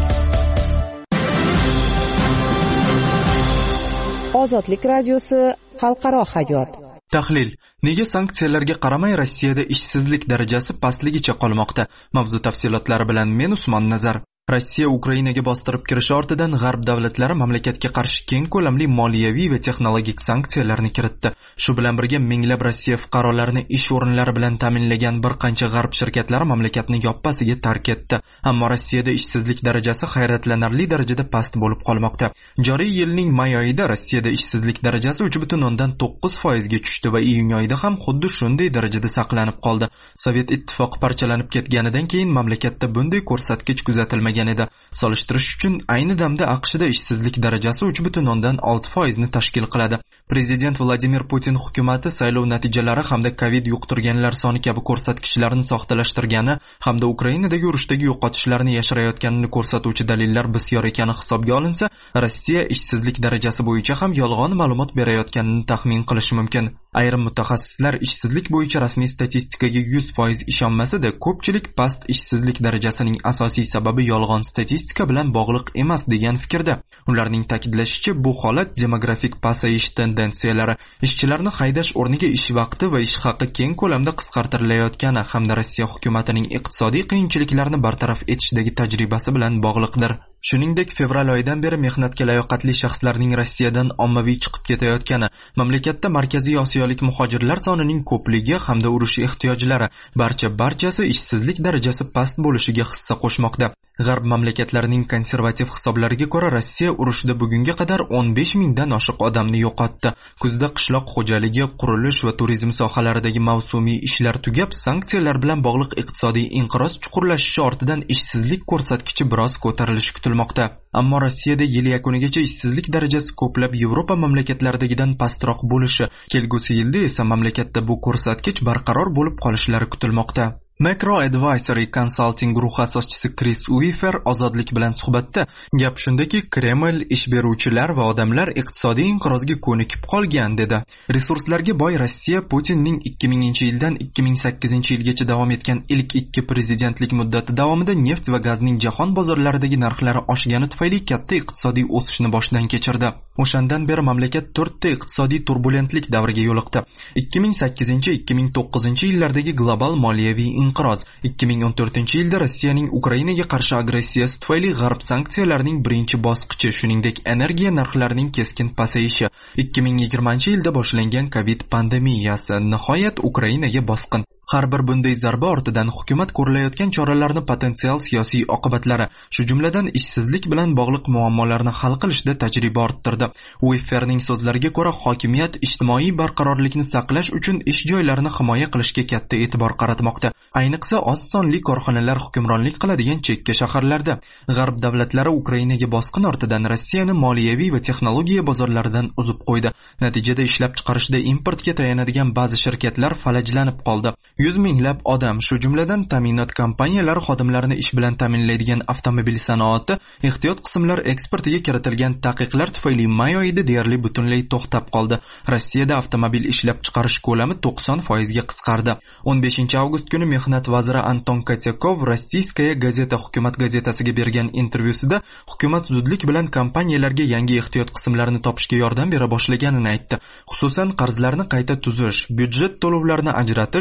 Ozodlik radiosi xalqaro hayot. Tahlil: nega sanksiyalarga qaramay Rossiyada ishsizlik darajasi pastligicha qolmoqda? Mavzu tafsilotlari bilan men Usmon Nazar. Rossiya Ukrainaga bostirib kirishi ortidan g'arb davlatlari mamlakatga qarshi keng ko'lamli moliyaviy va texnologik sanksiyalarni kiritdi. Shu bilan birga minglab Rossiya fuqarolarini ish o'rinlari bilan ta'minlagan bir qancha g'arb shirkatlari mamlakatni yoppasiga tark etdi. Ammo Rossiyada ishsizlik darajasi hayratlanarli darajada past bo'lib qolmoqda. Joriy yilning may oyida Rossiyada ishsizlik darajasi uch butun o'ndan to'qqiz foiz ga tushdi va iyun oyida ham xuddi shunday darajada saqlanib qoldi. Sovet ittifoqi parchalanib ketganidan keyin mamlakatda bunday ko'rsatkich kuzatilmagan edi. Solishtirish uchun ayni damda AQShda ishsizlik darajasi uch butun o'ndan olti foiz ni tashkil qiladi. Prezident Vladimir Putin hukumatı saylov natijalari hamda Covid yuqtirganlar soni kabi ko'rsatkichlarni soxtalashtirgani hamda Ukrainadagi urushdagi yo'qotishlarni yashirayotganini ko'rsatuvchi dalillar bisyor ekani hisobga olinsa, Rossiya ishsizlik darajasi bo'yicha ham yolg'on ma'lumot berayotganini taxmin qilish mumkin. Ayrim mutaxassislar ishsizlik bo'yicha rasmiy statistikaga yuz foiz ishonmasa-da, ko'pchilik past ishsizlik darajasining asosiy sababi yolg'on statistika bilan bog'liq emas degan fikrda. Ularning ta'kidlashicha, bu holat demografik pasayish tendensiyalari, ishchilarni haydash o'rniga ish vaqti va ish haqi keng ko'lamda qisqartirilayotgani hamda Rossiya hukumatining iqtisodiy qiyinchiliklarni bartaraf etishdagi tajribasi bilan bog'liqdir. Shuningdek, fevral oyidan beri mehnatga layoqatli shaxslarning Rossiyadan ommaviy chiqib ketayotgani, mamlakatda markaziy osiyolik muhojirlar sonining ko'pligi hamda urush ehtiyojlari barcha barchasi ishsizlik darajasi past bo'lishiga hissa qo'shmoqda. G'arb mamlakatlarining konservativ hisoblariga ko'ra, Rossiya urushda bugunga qadar o'n besh mingdan oshiq odamni yo'qotdi. Kuzda qishloq xo'jaligi, qurilish va turizm sohalaridagi mavsumiy ishlar tugab, sanksiyalar bilan bog'liq iqtisodiy inqiroz chuqurlashishi ortidan ishsizlik ko'rsatkichi biroz ko'tarilishi kutilmoqda. Ammo Rossiyada yil yakunigacha ishsizlik darajasi ko'plab Yevropa mamlakatlaridagidan pastroq bo'lishi, kelgusi yilda esa mamlakatda bu ko'rsatkich barqaror bo'lib qolishlari kutilmoqda. Macro Advisory Consulting guruhi asoschisi Chris Uifer Ozodlik bilan suhbatda gap shundaki, Kreml ish beruvchilar va odamlar iqtisodiy inqirozga ko'nikib qolgan dedi. Resurslarga boy Rossiya Putinning ikki minginchi yildan ikki ming sakkizinchi yilgacha davom etgan ilk ikki prezidentlik muddati davomida neft va gazning jahon bozorlaridagi narxlari oshgani tufayli katta iqtisodiy o'sishni boshdan kechirdi. O'shandan beri mamlakat to'rtta iqtisodiy turbulentlik davriga yo'liqdi. ikki ming sakkizinchi ikki ming to'qqizinchi yillardagi global moliyaviy inqiroz, ikki ming o'n to'rtinchi yilda Rossiyaning Ukrainaga qarshi agressiyasi tufayli g'arb sanksiyalarining birinchi bosqichi, shuningdek energiya narxlarining keskin pasayishi, ikki ming yigirmanchi yilda boshlangan Covid pandemiyasi, nihoyat Ukrainaga bosqin. Har bir bunday zarba ortidan hukumat ko'rilayotgan choralarni potensial siyosiy oqibatlari, shu jumladan ishsizlik bilan bog'liq muammolarni hal qilishda tajriba orttirdi. Uiferning so'zlariga ko'ra, hokimiyat ijtimoiy barqarorlikni saqlash uchun ish joylarini himoya qilishga katta e'tibor qaratmoqda. Ayniqsa oz sonli korxonalar hukmronlik qiladigan chekka shaharlarda. G'arb davlatlari Ukrainaga bosqin ortidan Rossiyani moliyaviy va texnologiya bozorlaridan uzib qo'ydi. Natijada ishlab chiqarishda importga tayanadigan ba'zi shirkatlar falajlanib qoldi. yuz minglab odam, shu jumladan ta'minot kompaniyalari xodimlarini ish bilan ta'minlaydigan avtomobil sanoati, ehtiyot qismlar eksportiga kiritilgan taqiqlar tufayli may oyida deyarli butunlay to'xtab qoldi. Rossiyada avtomobil ishlab chiqarish ko'lami to'qson foiz ga qisqardi. o'n beshinchi avgust kuni mehnat vaziri Anton Kotyakov Rossiyskaya gazeta hukumat gazetasiga bergan intervyusida hukumat zudlik bilan kompaniyalarga yangi ehtiyot qismlarini topishga yordam bera boshlaganini aytdi. Xususan, qarzlarni qayta tuzish, byudjet to'lovlarini ajratish va sohalar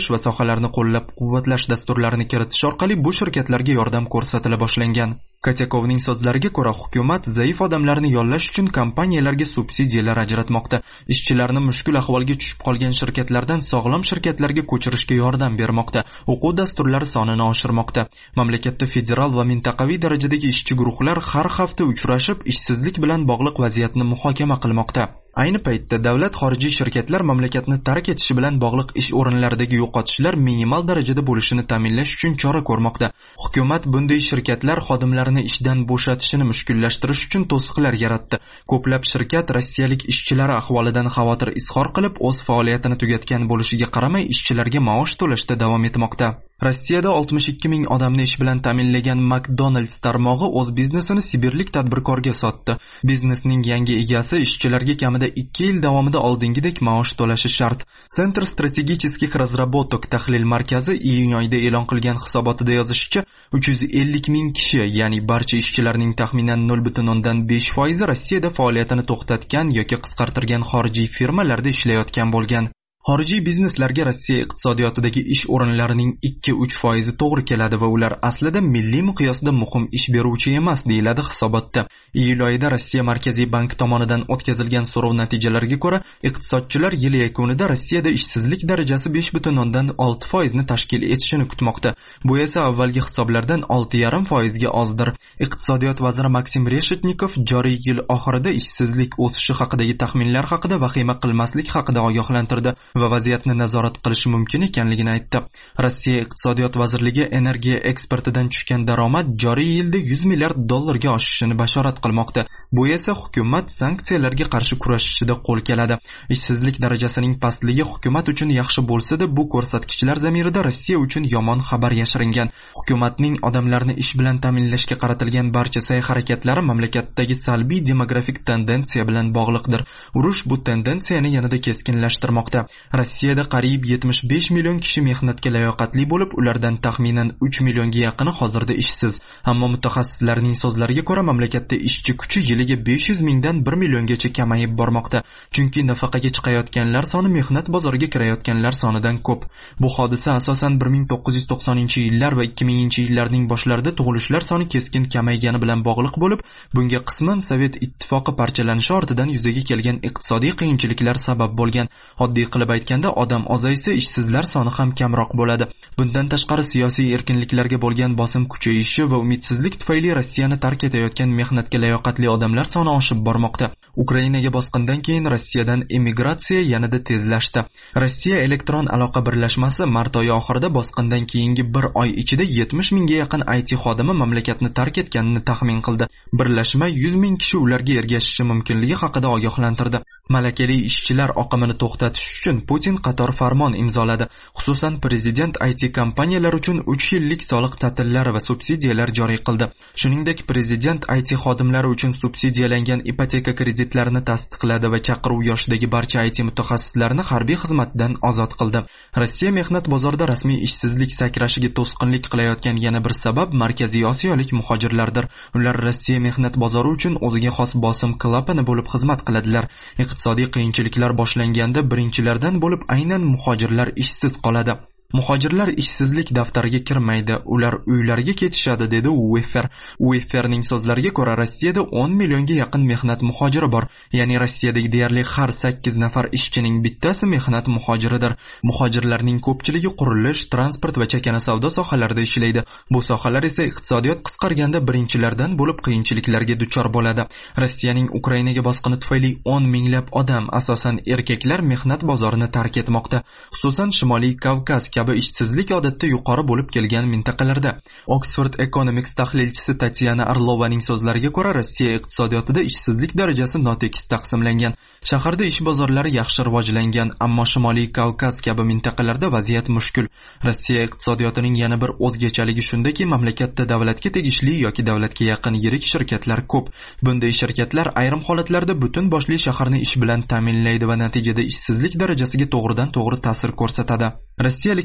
loyihalarni qo'llab-quvvatlash dasturlarini kiritish orqali bu shirkatlarga yordam ko'rsatila boshlangan. Katyakovning so'zlariga ko'ra, hukumat zaif odamlarni yollash uchun kompaniyalarga subsidiyalar ajratmoqda. Ishchilarni mushkul ahvolga tushib qolgan shirkatlardan sog'lom shirkatlarga ko'chirishga yordam bermoqda. O'quv dasturlari sonini oshirmoqda. Mamlakatda federal va mintaqaviy darajadagi ishchi guruhlar har hafta uchrashib, ishsizlik bilan bog'liq vaziyatni muhokama qilmoqda. Ayni paytda davlat xorijiy shirkatlar mamlakatni tark etishi bilan bog'liq ish o'rinlaridagi yo'qotishlar minimal darajada bo'lishini ta'minlash uchun chora ko'rmoqda. Hukumat bunday shirkatlar xodimlarini ishdan bo'shatishini mushkullashtirish uchun to'siqlar yaratdi. Ko'plab shirkat rossiyalik ishchilari ahvolidan xavotir izhor qilib, o'z faoliyatini tugatgan bo'lishiga qaramay ishchilarga maosh to'lashda davom etmoqda. Rossiyada oltmish ikki ming odamni ish bilan ta'minlagan McDonald's tarmog'i o'z biznesini sibirlik tadbirkorga sotdi. Biznesning yangi egasi ishchilarga kamida ikki yil davomida oldingidek maosh to'lashi shart. Center strategicheskих разработок tahlil markazi iyun oyida e'lon qilgan hisobotida yozishicha, uch yuz ellik ming kishi, ya'ni barcha ishchilarning taxminan nol butun o'ndan besh foiz Rossiyada faoliyatini to'xtatgan yoki qisqartirgan xorijiy firmalarda ishlayotgan bo'lgan. Xorijiy bizneslarga Rossiya iqtisodiyotidagi ish o'rinlarining ikki uch foizi to'g'ri keladi va ular aslida milliy miqyosda muhim ish beruvchi emas, deyiladi hisobotda. Iyul oyida Rossiya Markaziy banki tomonidan o'tkazilgan so'rov natijalariga ko'ra, iqtisodchilar yil yakunida Rossiyada ishsizlik darajasi besh butun o'ndan olti foizni tashkil etishini kutmoqda. Bu esa avvalgi hisoblardan olti yarim foizga ozdir. Iqtisodiyot vaziri Maksim Reshetnikov joriy yil oxirida ishsizlik o'sishi haqidagi taxminlar haqida vahima qilmaslik haqida ogohlantirdi va vaziyatni nazorat qilish mumkin ekanligini aytdi. Rossiya iqtisodiyot vazirligi energiya eksportidan tushgan daromad joriy yilda yuz milliard dollarga oshishini bashorat qilmoqda. Bu esa hukumat sanksiyalarga qarshi kurashishida qo'l keladi. Ishsizlik darajasining pastligi hukumat uchun yaxshi bo'lsa-da, bu ko'rsatkichlar zamirida Rossiya uchun yomon xabar yashiringan. Hukumatning odamlarni ish bilan ta'minlashga qaratilgan barcha sa'y-harakatlari mamlakatdagi salbiy demografik tendensiya bilan bog'liqdir. Urush bu tendensiyani yanada keskinlashtirmoqda. Rossiyada qariyb yetmish besh million kishi mehnatga layoqatli bo'lib, ulardan taxminan uch millionga yaqini hozirda ishsiz. Ammo mutaxassislarning so'zlariga ko'ra, mamlakatda ishchi kuchi yiliga besh yuz mingdan bir milliongacha kamayib bormoqda. Chunki nafaqaga chiqayotganlar soni mehnat bozoriga kirayotganlar sonidan ko'p. Bu hodisa asosan bir ming to'qqiz yuz to'qsoninchi yillar va ikki minginchi yillarning boshlarida tug'ilishlar soni keskin kamaygani bilan bog'liq bo'lib, bunga qisman Sovet ittifoqi parchalanishi ortidan yuzaga kelgan iqtisodiy qiyinchiliklar sabab bo'lgan. Oddiy qilib aytganda, odam ozaysa, ishsizlar soni ham kamroq bo'ladi. Bundan tashqari siyosiy erkinliklarga bo'lgan bosim kuchayishi va umidsizlik tufayli Rossiyani tark etayotgan mehnatga layoqatli odamlar soni oshib bormoqda. Ukrainaga bosqindan keyin Rossiyadan emigratsiya yanada tezlashdi. Rossiya elektron aloqa birlashmasi mart oyi oxirida bosqindan keyingi bir oy ichida yetmish mingga yaqin I T xodimi mamlakatni tark etganini taxmin qildi. Birlashma yuz ming kishi ularga ergashishi mumkinligi haqida ogohlantirdi. Malakali ishchilar oqimini to'xtatish uchun Putin qator farmon imzoladi. Xususan, prezident I T kompaniyalar uchun uch yillik soliq ta'tillari va subsidiyalar joriy qildi. Shuningdek, prezident I T xodimlari uchun subsidiyalangan ipoteka kreditlarini tasdiqladi va chaqiruv yoshidagi barcha I T mutaxassislarni harbiy xizmatdan ozod qildi. Rossiya mehnat bozorida rasmiy ishsizlik sakrashiga to'sqinlik qilayotgan yana bir sabab Markaziy Osiyolik muhojirlardir. Ular Rossiya mehnat bozori uchun o'ziga xos bosim klapani bo'lib xizmat qiladilar. Iqtisodiy qiyinchiliklar boshlanganda birinchilardan bo'lib aynan muhojirlar ishsiz qoladi. Muhojirlar ishsizlik daftariga kirmaydi, ular uylariga ketishadi, dedi Ueffer. Uefferning so'zlariga ko'ra, Rossiyada o'n millionga yaqin mehnat muhojiri bor. Ya'ni Rossiyadagi deyarli har sakkiz nafar ishchining bittasi mehnat muhojiridir. Muhojirlarning ko'pchiligi qurilish, transport va chakana savdo sohalarida ishlaydi. Bu sohalar esa iqtisodiyot qisqarganda birinchilardan bo'lib qiyinchiliklarga duchor bo'ladi. Rossiyaning Ukrainaga bosqini tufayli o'n minglab odam, asosan erkaklar, mehnat bozorini tark etmoqda. Xususan Shimoliy Kavkaz kabi ishsizlik odatda yuqori bo'lib kelgan mintaqalarda. Oxford Economics tahlilchisi Tatyana Arlovaning so'zlariga ko'ra, Rossiya iqtisodiyotida ishsizlik darajasi notekis taqsimlangan. Shaharda ish bozorlari yaxshi rivojlangan, ammo Shimoliy Kavkaz kabi mintaqalarda vaziyat mushkul. Rossiya iqtisodiyotining yana bir o'zgachaligi shundaki, mamlakatda davlatga tegishli yoki davlatga yaqin yirik shirkatlar ko'p. Bunday shirkatlar ayrim holatlarda butun boshli shaharni ish bilan ta'minlaydi va natijada ishsizlik darajasiga to'g'ridan to'g'ri ta'sir ko'rsatadi. Rossiyalik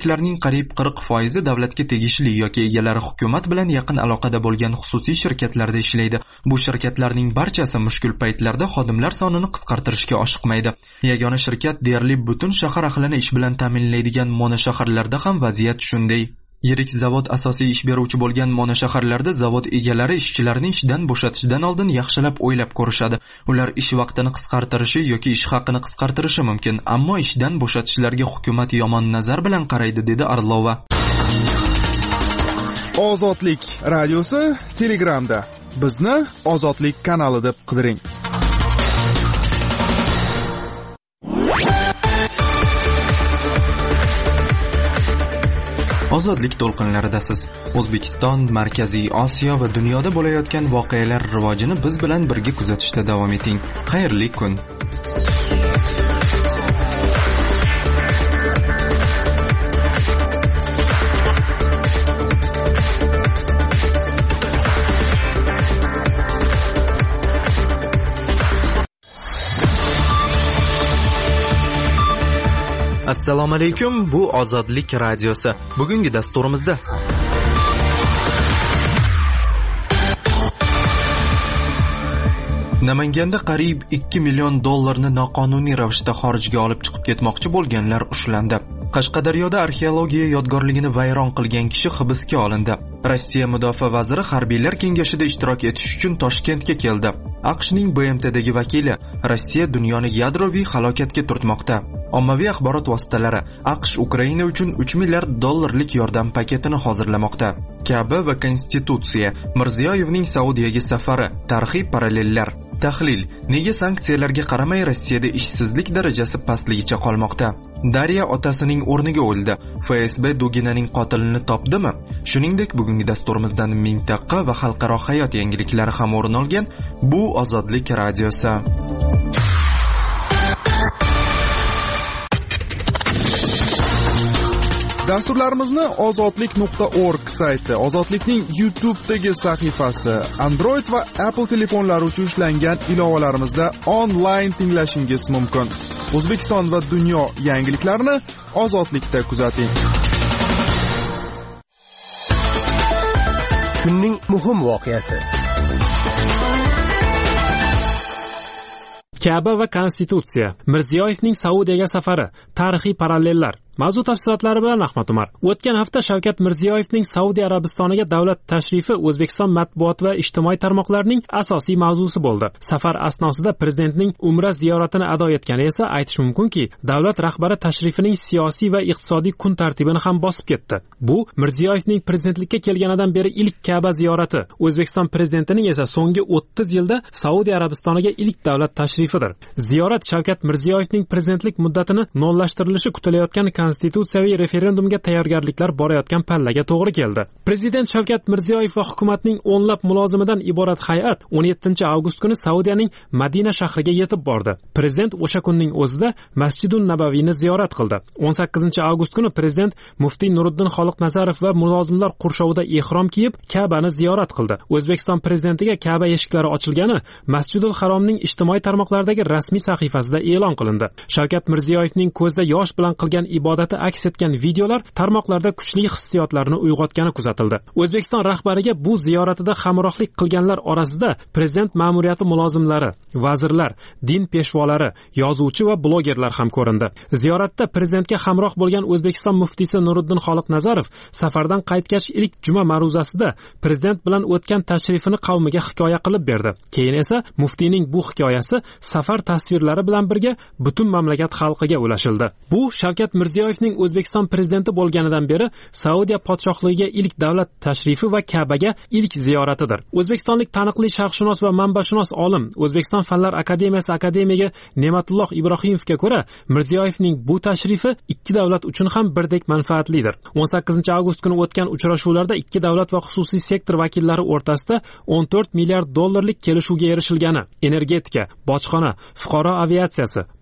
obyektlarning qariyb qirq foizi davlatga tegishli yoki egalari hukumat bilan yaqin aloqada bo'lgan xususiy shirkatlarda ishlaydi. Bu shirkatlarning barchasi mushkul paytlarda xodimlar sonini qisqartirishga oshiqmaydi. Yagona shirkat deyarli butun shahar ahlini ish bilan ta'minlaydigan monoshaharlarda ham vaziyat shunday. Yirik zavod asosiy ish beruvchi bo'lgan monoshaharlarda zavod egalari ishchilarni ishdan bo'shatishdan oldin yaxshilab o'ylab ko'rishadi. Ular ish vaqtini qisqartirishi yoki ish haqini qisqartirishi mumkin, ammo ishdan bo'shatishlarga hukumat yomon nazar bilan qaraydi, dedi Arlova. Ozodlik radiosi Telegramda. Bizni Ozodlik kanali deb qidiring. Ozodlik to'lqinlaridasiz. O'zbekiston, Markaziy Osiyo va dunyoda bo'layotgan voqealar rivojini biz bilan birga kuzatishda davom eting. Xayrli kun. Assalomu alaykum, bu Ozodlik radiosi. Bugungi dasturimizda Namanganda qariyb ikki million dollarni noqonuniy ravishda xorijga olib chiqib ketmoqchi bo'lganlar ushlandi. Qashqadaryoda arxeologiya yodgorligini vayron qilgan kishi hibsga olindi. Rossiya mudofaa vaziri harbiylar kengashida ishtirok etish uchun Toshkentga keldi. AQShning B M Tdagi vakili Rossiya dunyoni yadroviy halokatga turtmoqda. Ommaviy axborot vositalari AQSh Ukraina uchun uch milliard dollarlik yordam paketini hozirlamoqda. Ka'ba va Konstitutsiya, Mirziyoyevning Saudiyaga safari, tarixiy parallellar. Tahlil: nega sanksiyalarga qaramay Rossiyada ishsizlik darajasi pastligicha qolmoqda? Darya otasining o'rniga o'ldi. F S B Duginaning qotilini topdimi? Shuningdek, bugungi dasturimizdan mintaqa va xalqaro hayot yangiliklari ham o'rin olgan. Bu Ozodlik radiosi. Dasturlarimizni ozodlik nuqta org sayti, Ozodlikning YouTube'dagi sahifasi, Android va Apple telefonlari uchun ishlangan ilovalarimizda onlayn tinglashingiz mumkin. O'zbekiston va dunyo yangiliklarini Ozodlikda kuzating. Kunning muhim voqeasi. Ka'ba va Konstitutsiya, Mirziyoyevning Saudiyaga safari, tarixiy parallellar. Mavzu tafsilotlari bilan Ahmad Umar. O'tgan hafta Shavkat Mirziyoyevning Saudiya Arabistoniga davlat tashrifi O'zbekiston matbuot va ijtimoiy tarmoqlarning asosiy mavzusi bo'ldi. Safar asnosida prezidentning Umra ziyoratini ado etgani esa aytish mumkinki, davlat rahbari tashrifining siyosiy va iqtisodiy kun tartibini ham bosib ketdi. Bu Mirziyoyevning prezidentlikka kelganidan beri ilk Ka'ba ziyorati. O'zbekiston prezidentining esa so'nggi o'ttiz yilda Saudiya Arabistoniga ilk davlat tashrifidir. Ziyorat Shavkat Mirziyoyevning prezidentlik muddatini nollashtirilishi kutilayotgan konstitutsiyaviy referendumga tayyorgarliklar borayotgan pallaga to'g'ri keldi. Prezident Shavkat Mirziyoyev va hukumatning o'nlab mulozimidan iborat hay'at o'n yettinchi avgust kuni Saudiyaning Madina shahriga yetib bordi. Prezident o'sha kunning o'zida Masjidun Nabaviyni ziyorat qildi. o'n sakkizinchi avgust kuni prezident muftiy Nuriddin Xoliqnazarov va mulozimlar qurshovida ehrom kiyib Ka'bani ziyorat qildi. O'zbekiston prezidentiga Ka'ba eshiklari ochilgani Masjidul Haromning ijtimoiy tarmoqlardagi rasmiy sahifasida e'lon qilindi. Shavkat Mirziyoyevning ko'zda yosh bilan qilgan ibodati aks etgan videolar tarmoqlarda kuchli hissiyotlarni uyg'otgani kuzatildi. O'zbekiston rahbariga bu ziyoratida hamrohlik qilganlar orasida prezident ma'muriyati mulozimlari, vazirlar, din peshvolari, yozuvchi va blogerlar ham ko'rindi. Ziyoratda prezidentga hamroh bo'lgan O'zbekiston muftiysi Nuriddin Xoliqnazarov safardan qaytgach ilk juma ma'ruzasida prezident bilan o'tgan tashrifini qavmiga hikoya qilib berdi. Keyin esa muftiyning bu hikoyasi safar tasvirlari bilan birga butun mamlakat xalqiga ulashildi. Bu Shavkat Mirziyoyevning O'zbekiston prezidenti bo'lganidan beri Saudiya podshohligiga ilk davlat tashrifi va Ka'baga ilk ziyoratidir. O'zbekistonlik taniqli sharqshunos va manbashunos olim, O'zbekiston Fanlar akademiyasi akademigi Ne'matulloh Ibrohimovga ko'ra, Mirziyoyevning bu tashrifi ikki davlat uchun ham birdek manfaatlidir. o'n sakkizinchi avgust kuni o'tgan uchrashuvlarda ikki davlat va xususiy sektor vakillari o'rtasida o'n to'rt milliard dollarlik kelishuvga erishilgani, energetika, bojxona, fuqaro aviatsiyasi,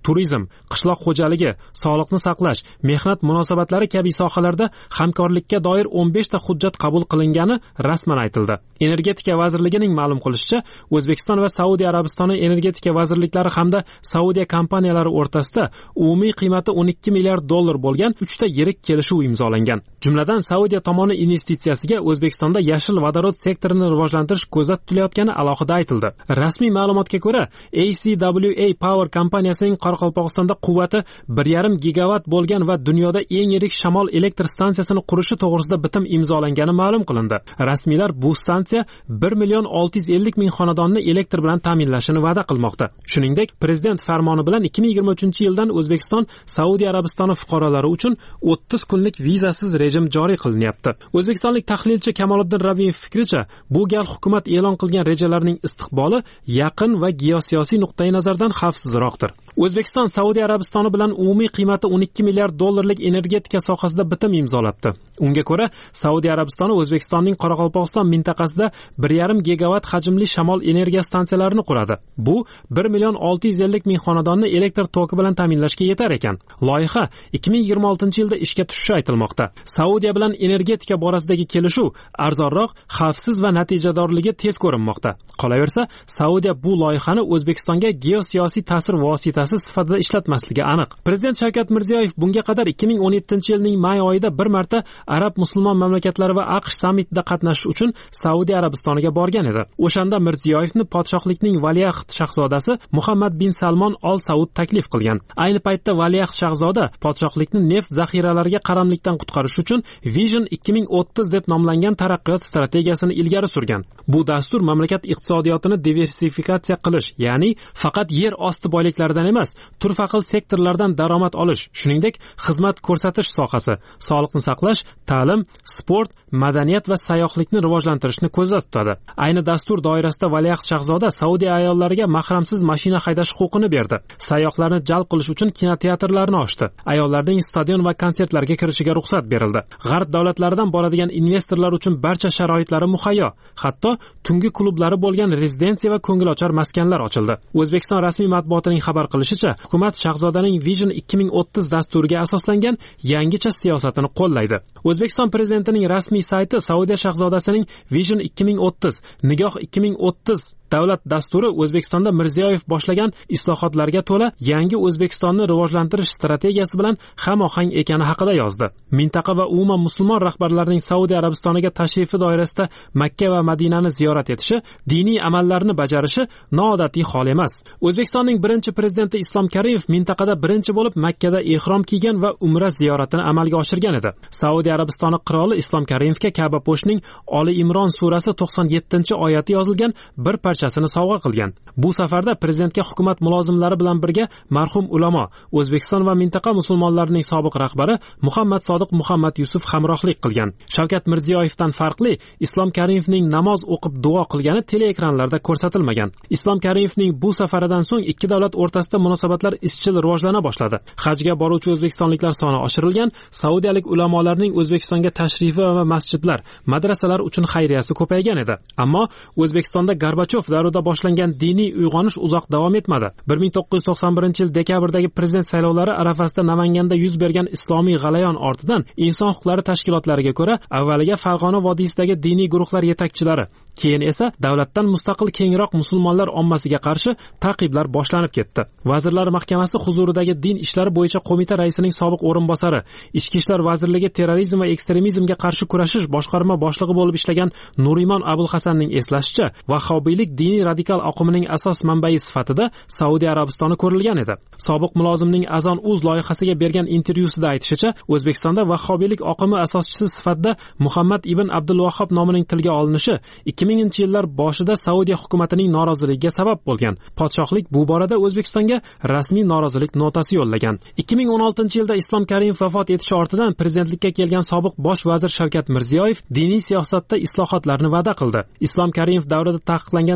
turizm, qishloq xo'jaligi, sog'liqni saqlash, mehnat munosabatlari kabi sohalarda hamkorlikka doir o'n besh ta hujjat qabul qilingani rasman aytildi. Energetika vazirligining ma'lum qilishicha, O'zbekiston va Saudiya Arabistoni energetika vazirliklari hamda Saudiya kompaniyalari o'rtasida umumiy qiymati o'n ikki milliard dollar bo'lgan uch ta yirik kelishuv imzolangan. Jumladan, Saudiya tomoni investitsiyasiga O'zbekistonda yashil vodorod sektorini rivojlantirish ko'zda tutilayotgani alohida aytildi. Rasmiy ma'lumotga ko'ra, A C W A Power kompaniyasining Qoraqalpog'istonda quvvati bir yarim gigavat bo'lgan va dunyoda eng yirik shamol elektr stansiyasini qurishi to'g'risida bitim imzolangani ma'lum qilindi. Rasmiylar bu stansiya bir million olti yuz ellik ming xonadonni elektr bilan ta'minlashini va'da qilmoqda. Shuningdek, prezident farmoni bilan ikki ming yigirma uchinchi yildan O'zbekiston Saudiya Arabistoni fuqarolari uchun o'ttiz kunlik vizasiz rejim joriy qilinyapti. O'zbekistonlik tahlilchi Kamoliddin Rabiyev fikricha, bu gal hukumat e'lon qilgan rejalarning istiqboli yaqin va geosiyosiy nuqtai nazardan xavfsizroqdir. O'zbekiston Saudiya Arabistoni bilan umumiy qiymati o'n ikki milliard dollarlik energetika sohasida bitim imzolabdi. Unga ko'ra, Saudiya Arabistoni O'zbekistonning Qoraqalpog'iston mintaqasida bir yarim gigavat hajmli shamol energiya stansiyalarini quradi. Bu bir million olti yuz ellik ming xonadonni elektr toki bilan ta'minlashga yetar ekan. Loyiha ikki ming yigirma oltinchi yilda ishga tushishi aytilmoqda. Saudiya bilan energetika borasidagi kelishuv arzonroq, xavfsiz va natijadorligi tez ko'rinmoqda. Qolaversa, Saudiya bu loyihani O'zbekistonga geosiyosiy ta'sir vositasi sifatida ishlatmasligi aniq. Prezident Shavkat Mirziyoyev bunga qadar ikki ming o'n yettinchi yilning may oyida bir marta Arab musulmon mamlakatlari va AQSh sammitida qatnashish uchun Saudiya Arabistoniga borgan edi. O'shanda Mirziyoyevni podshohlikning valiahd shahzodasi Muhammad bin Salmon Al Saud taklif qilgan. Ayni paytda valiahd shahzoda podshohlikni neft zaxiralariga qaramlikdan qutqarish uchun Vision ikki ming o'ttiz deb nomlangan taraqqiyot strategiyasini ilgari surgan. Bu dastur mamlakat iqtisodiyotini diversifikatsiya qilish, ya'ni faqat yer osti boyliklaridan emas, turfa xil sektorlardan daromad olish, shuningdek, xizmat ko'rsatish sohasi, sog'liqni saqlash, ta'lim, sport, madaniyat va sayyohlikni rivojlantirishni ko'zda tutadi. Ayni dastur doirasida valiahd shahzoda Saudiya ayollariga mahramsiz mashina haydash huquqini berdi. Sayyohlarni jalb qilish uchun kinoteatrlarni ochdi. Ayollarning stadion va konsertlarga kirishiga ruxsat berildi. G'arb davlatlaridan boradigan investorlar uchun barcha sharoitlari muhayyo. Hatto tungi klublari bo'lgan rezidensiya va ko'ngilochar maskanlar ochildi. O'zbekiston rasmiy matbuotining xabar qilishicha, hukumat shahzodaning Vision ikki ming o'ttiz dasturiga asoslangan yangicha siyosatini qo'llaydi. O'zbekiston prezidentining rasmiy sayti Saudiya shahzodasining Vision ikki ming o'ttiz, Nigoh ikki ming o'ttiz davlat dasturi O'zbekistonda Mirziyoyev boshlagan islohotlarga to'la yangi O'zbekistonni rivojlantirish strategiyasi bilan hamohang ekani haqida yozdi. Mintaqa va umuman musulmon rahbarlarining Saudiya Arabistoniga tashrifi doirasida Makka va Madinani ziyorat etishi, diniy amallarni bajarishi noodatiy hol emas. O'zbekistonning birinchi prezidenti Islom Karimov mintaqada birinchi bo'lib Makkada ehrom kiygan va umra ziyoratini amalga oshirgan edi. Saudiya Arabistoni qiroli Islom Karimovga Ka'ba po'shtining Oli Imron surasi to'qson yettinchi oyati yozilgan bir parchasini sovg'a qilgan. Bu safarda prezidentga hukumat mulozimlari bilan birga marhum ulamo, O'zbekiston va mintaqa musulmonlarining sobiq rahbari Muhammad Sodiq Muhammad Yusuf hamrohlik qilgan. Shavkat Mirziyoyevdan farqli, Islom Karimovning namoz o'qib duo qilgani teleekranlarda ko'rsatilmagan. Islom Karimovning bu safaridan so'ng ikki davlat o'rtasida munosabatlar izchil rivojlana boshladi. Hajga boruvchi o'zbekistonliklar soni oshirilgan, saudiyalik ulamolarning O'zbekistonga tashrifi va masjidlar, madrasalar uchun xayriyasi ko'paygan edi. Ammo O'zbekistonda Gorbachov davrida boshlangan diniy uyg'onish uzoq davom etmadi. bir ming to'qqiz yuz to'qson birinchi yil dekabrdagi prezident saylovlari arafasida Namanganda yuz bergan islomiy g'alayon ortidan inson huquqlari tashkilotlariga ko'ra, avvaliga Farg'ona vodiysidagi diniy guruhlar yetakchilari, keyin esa davlatdan mustaqil kengroq musulmonlar ommasiga qarshi ta'qiblar boshlanib ketdi. Vazirlar Mahkamasi huzuridagi din ishlari bo'yicha qo'mita raisining sobiq o'rinbosari, Ichki ishlar vazirligi terrorizm va ekstremizmga qarshi kurashish boshqarma boshlig'i bo'lib ishlagan Nurimon Abulhasanning eslashicha, vahhobiylik diniy radikal oqimining asos manbai sifatida Saudiya Arabistoni ko'rilgan edi. Sobiq mulozimning Azon uz loyihasiga bergan intervyusida aytishicha, O'zbekistonda vahhobiylik oqimi asoschisi sifatida Muhammad ibn Abdul Vahhob nomining tilga olinishi ikki minginchi yillar boshida Saudiya hukumatining noroziligiga sabab bo'lgan. Podshohlik bu borada O'zbekistonga rasmiy norozilik notasi yo'llagan. ikki ming o'n oltinchi yilda Islom Karimov vafot etishi ortidan prezidentlikka kelgan sobiq bosh vazir Shavkat Mirziyoyev diniy siyosatda islohotlarni va'da qildi. Islom Karimov davrida taqiqlangan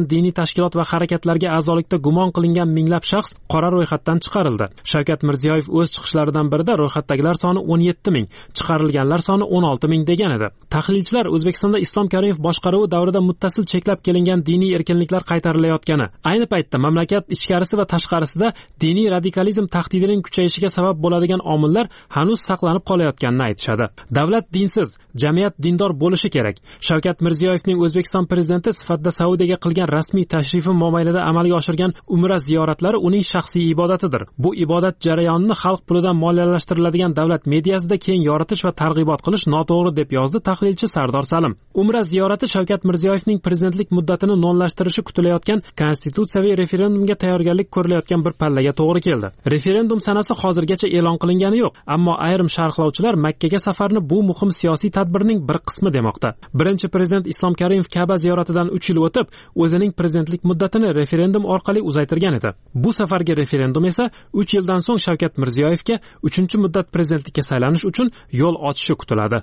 diniy tashkilot va harakatlarga a'zolikda gumon qilingan minglab shaxs qora ro'yxatdan chiqarildi. Shavkat Mirziyoyev o'z chiqishlaridan birida ro'yxatdagilar soni o'n yetti ming, chiqarilganlar soni o'n olti ming degan edi. Tahlilchilar O'zbekistonda Islom Karimov boshqaruvi davrida muttasil cheklab kelingan diniy erkinliklar qaytarilayotgani, ayni paytda mamlakat ichkarisi va tashqarisida diniy radikalizm tahdidining kuchayishiga sabab bo'ladigan omillar hanuz saqlanib qolayotganini aytishadi. Davlat dinsiz, jamiyat dindor bo'lishi kerak. Shavkat Mirziyoyevning O'zbekiston prezidenti sifatida Saudiyaga qilgan rasmiy tashrifi mobaynida amalga oshirgan umra ziyoratlari uning shaxsiy ibodatidir. Bu ibodat jarayonini xalq pulidan moliyalashtiriladigan davlat mediasida keng yoritish va targ'ibot qilish noto'g'ri deb yozdi tahlilchi Sardor Salim. Umra ziyorati Shavkat Mirziyoyevning prezidentlik muddatini nollashtirishi kutilayotgan konstitutsiyaviy referendumga tayyorgarlik ko'rilayotgan bir pallaga to'g'ri keldi. Referendum sanasi hozirgacha e'lon qilingani yo'q, ammo ayrim sharhlovchilar Makkaga safarni bu muhim siyosiy tadbirning bir qismi demoqda. Birinchi prezident Islom Karimov Ka'ba ziyoratidan uch yil o'tib, o'zining prezidentlik muddatini referendum orqali uzaytirgan edi. Bu safargi referendum esa uch yildan so'ng Shavkat Mirziyoyevga uchinchi muddat prezidentlikka saylanish uchun yo'l ochishi kutiladi.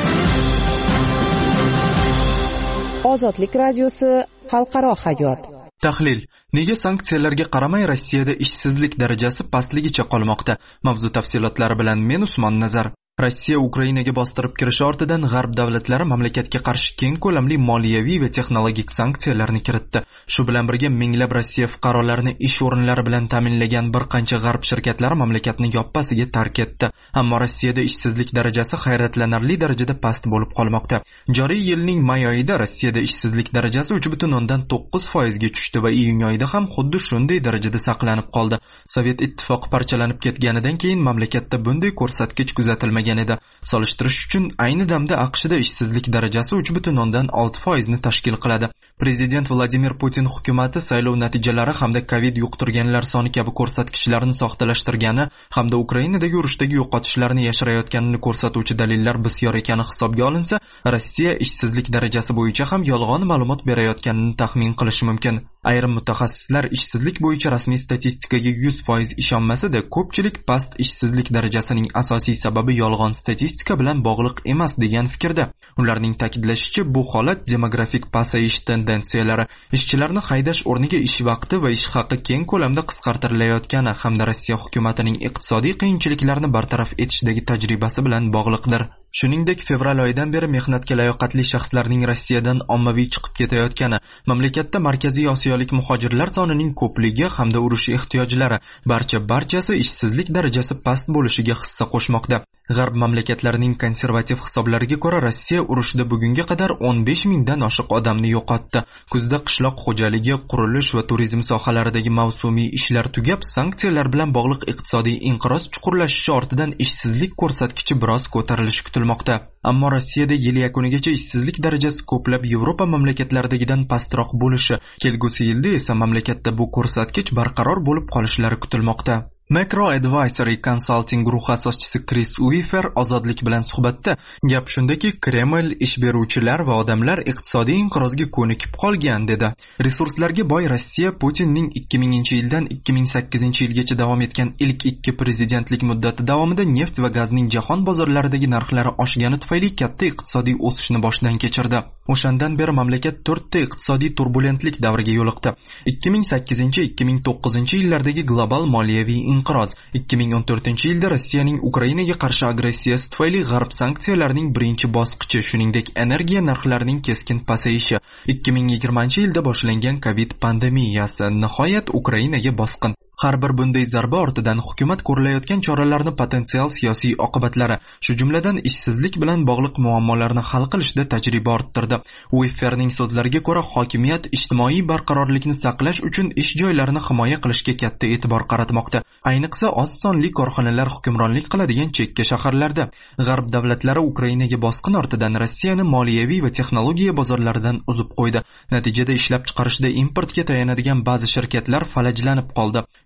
Ozodlik radiosi xalqaro hayot. Tahlil: nega sanksiyalarga qaramay Rossiyada ishsizlik darajasi pastligicha qolmoqda? Mavzu tafsilotlari bilan men Usmon Nazar. Rossiya Ukrainaga bostirib kirishi ortidan g'arb davlatlari mamlakatga qarshi keng ko'lamli moliyaviy va texnologik sanksiyalarni kiritdi. Shu bilan birga minglab Rossiya fuqarolarini ish o'rinlari bilan ta'minlagan bir qancha g'arb shirkatlari mamlakatni yoppasiga tark etdi. Ammo Rossiyada ishsizlik darajasi hayratlanarli darajada past bo'lib qolmoqda. Joriy yilning may oyida Rossiyada ishsizlik darajasi uch butun o'ndan to'qqiz foizga tushdi va iyun oyida ham xuddi shunday darajada saqlanib qoldi. Sovet ittifoqi parchalanib ketganidan keyin mamlakatda bunday ko'rsatkich kuzatilmagan edi. Solishtirish uchun ayni damda AQShda ishsizlik darajasi uch butun o'ndan olti foizni tashkil qiladi. Prezident Vladimir Putin hukumatı saylov natijalari hamda Covid yuqtirganlar soni kabi ko'rsatkichlarni soxtalashtirgani hamda Ukrainadagi urushdagi yo'qotishlarni yashirayotganini ko'rsatuvchi dalillar bisyor ekani hisobga olinsa, Rossiya ishsizlik darajasi bo'yicha ham yolg'on ma'lumot berayotganini taxmin qilish mumkin. Ayrim mutaxassislar ishsizlik bo'yicha rasmiy statistikaga yuz foiz ishonmasa-da, ko'pchilik past ishsizlik darajasining asosiy sababi yolg'on statistika bilan bog'liq emas degan fikrda. Ularning ta'kidlashicha, bu holat demografik pasayish tendensiyalari, ishchilarni haydash o'rniga ish vaqti va ish haqi keng ko'lamda qisqartirilayotgani hamda Rossiya hukumatining iqtisodiy qiyinchiliklarni bartaraf etishdagi tajribasi bilan bog'liqdir. Shuningdek, fevral oyidan beri mehnatga layoqatli shaxslarning Rossiyadan ommaviy chiqib ketayotgani, mamlakatda Markaziy Osiyolik muhojirlar sonining ko'pligi hamda urush ehtiyojlari barcha barchasi ishsizlik darajasi past bo'lishiga hissa qo'shmoqda. G'arb mamlakatlarining konservativ hisoblariga ko'ra, Rossiya urushda bugunga qadar o'n besh mingdan oshiq odamni yo'qotdi. Kuzda qishloq xo'jaligi, qurilish va turizm sohalaridagi mavsumiy ishlar tugab, sanksiyalar bilan bog'liq iqtisodiy inqiroz chuqurlashishi ortidan ishsizlik ko'rsatkichi biroz ko'tarilishi kutilmoqda. Ammo Rossiyada yil yakunigacha ishsizlik darajasi ko'plab Yevropa mamlakatlaridagidan pastroq bo'lishi, kelgusi yilda esa mamlakatda bu ko'rsatkich barqaror bo'lib qolishlari kutilmoqda. Macro Advisory Consulting guruhi asoschisi Chris Uifer ozodlik bilan suhbatda gap shundaki, Kreml ish beruvchilar va odamlar iqtisodiy inqirozga ko'nikib qolgan dedi. Resurslarga boy Rossiya Putinning ikki minginchi yildan ikki ming sakkizinchi yilgacha davom etgan ilk ikki prezidentlik muddati davomida neft va gazning jahon bozorlaridagi narxlari oshgani tufayli katta iqtisodiy o'sishni boshdan kechirdi. O'shandan beri mamlakat to'rtta iqtisodiy turbulentlik davriga yo'liqdi. ikki ming sakkizinchi ikki ming to'qqizinchi yillardagi global moliyaviy inqiroz, ikki ming o'n to'rtinchi yilda Rossiyaning Ukrainaga qarshi agressiyasi tufayli g'arb sanksiyalarining birinchi bosqichi, shuningdek energiya narxlarining keskin pasayishi, ikki ming yigirmanchi yilda boshlangan Covid pandemiyasi, nihoyat Ukrainaga bosqin. Har bir bunday zarba ortidan hukumat ko'rilayotgan choralarni potensial siyosiy oqibatlari, shu jumladan ishsizlik bilan bog'liq muammolarni hal qilishda tajriba orttirdi. Uiferning so'zlariga ko'ra, hokimiyat ijtimoiy barqarorlikni saqlash uchun ish joylarini himoya qilishga katta e'tibor qaratmoqda. Ayniqsa oz sonli korxonalar hukmronlik qiladigan chekka shaharlarda. G'arb davlatlari Ukrainaga bosqin ortidan Rossiyani moliyaviy va texnologiya bozorlaridan uzib qo'ydi. Natijada ishlab chiqarishda importga tayanadigan ba'zi shirkatlar falajlanib qoldi.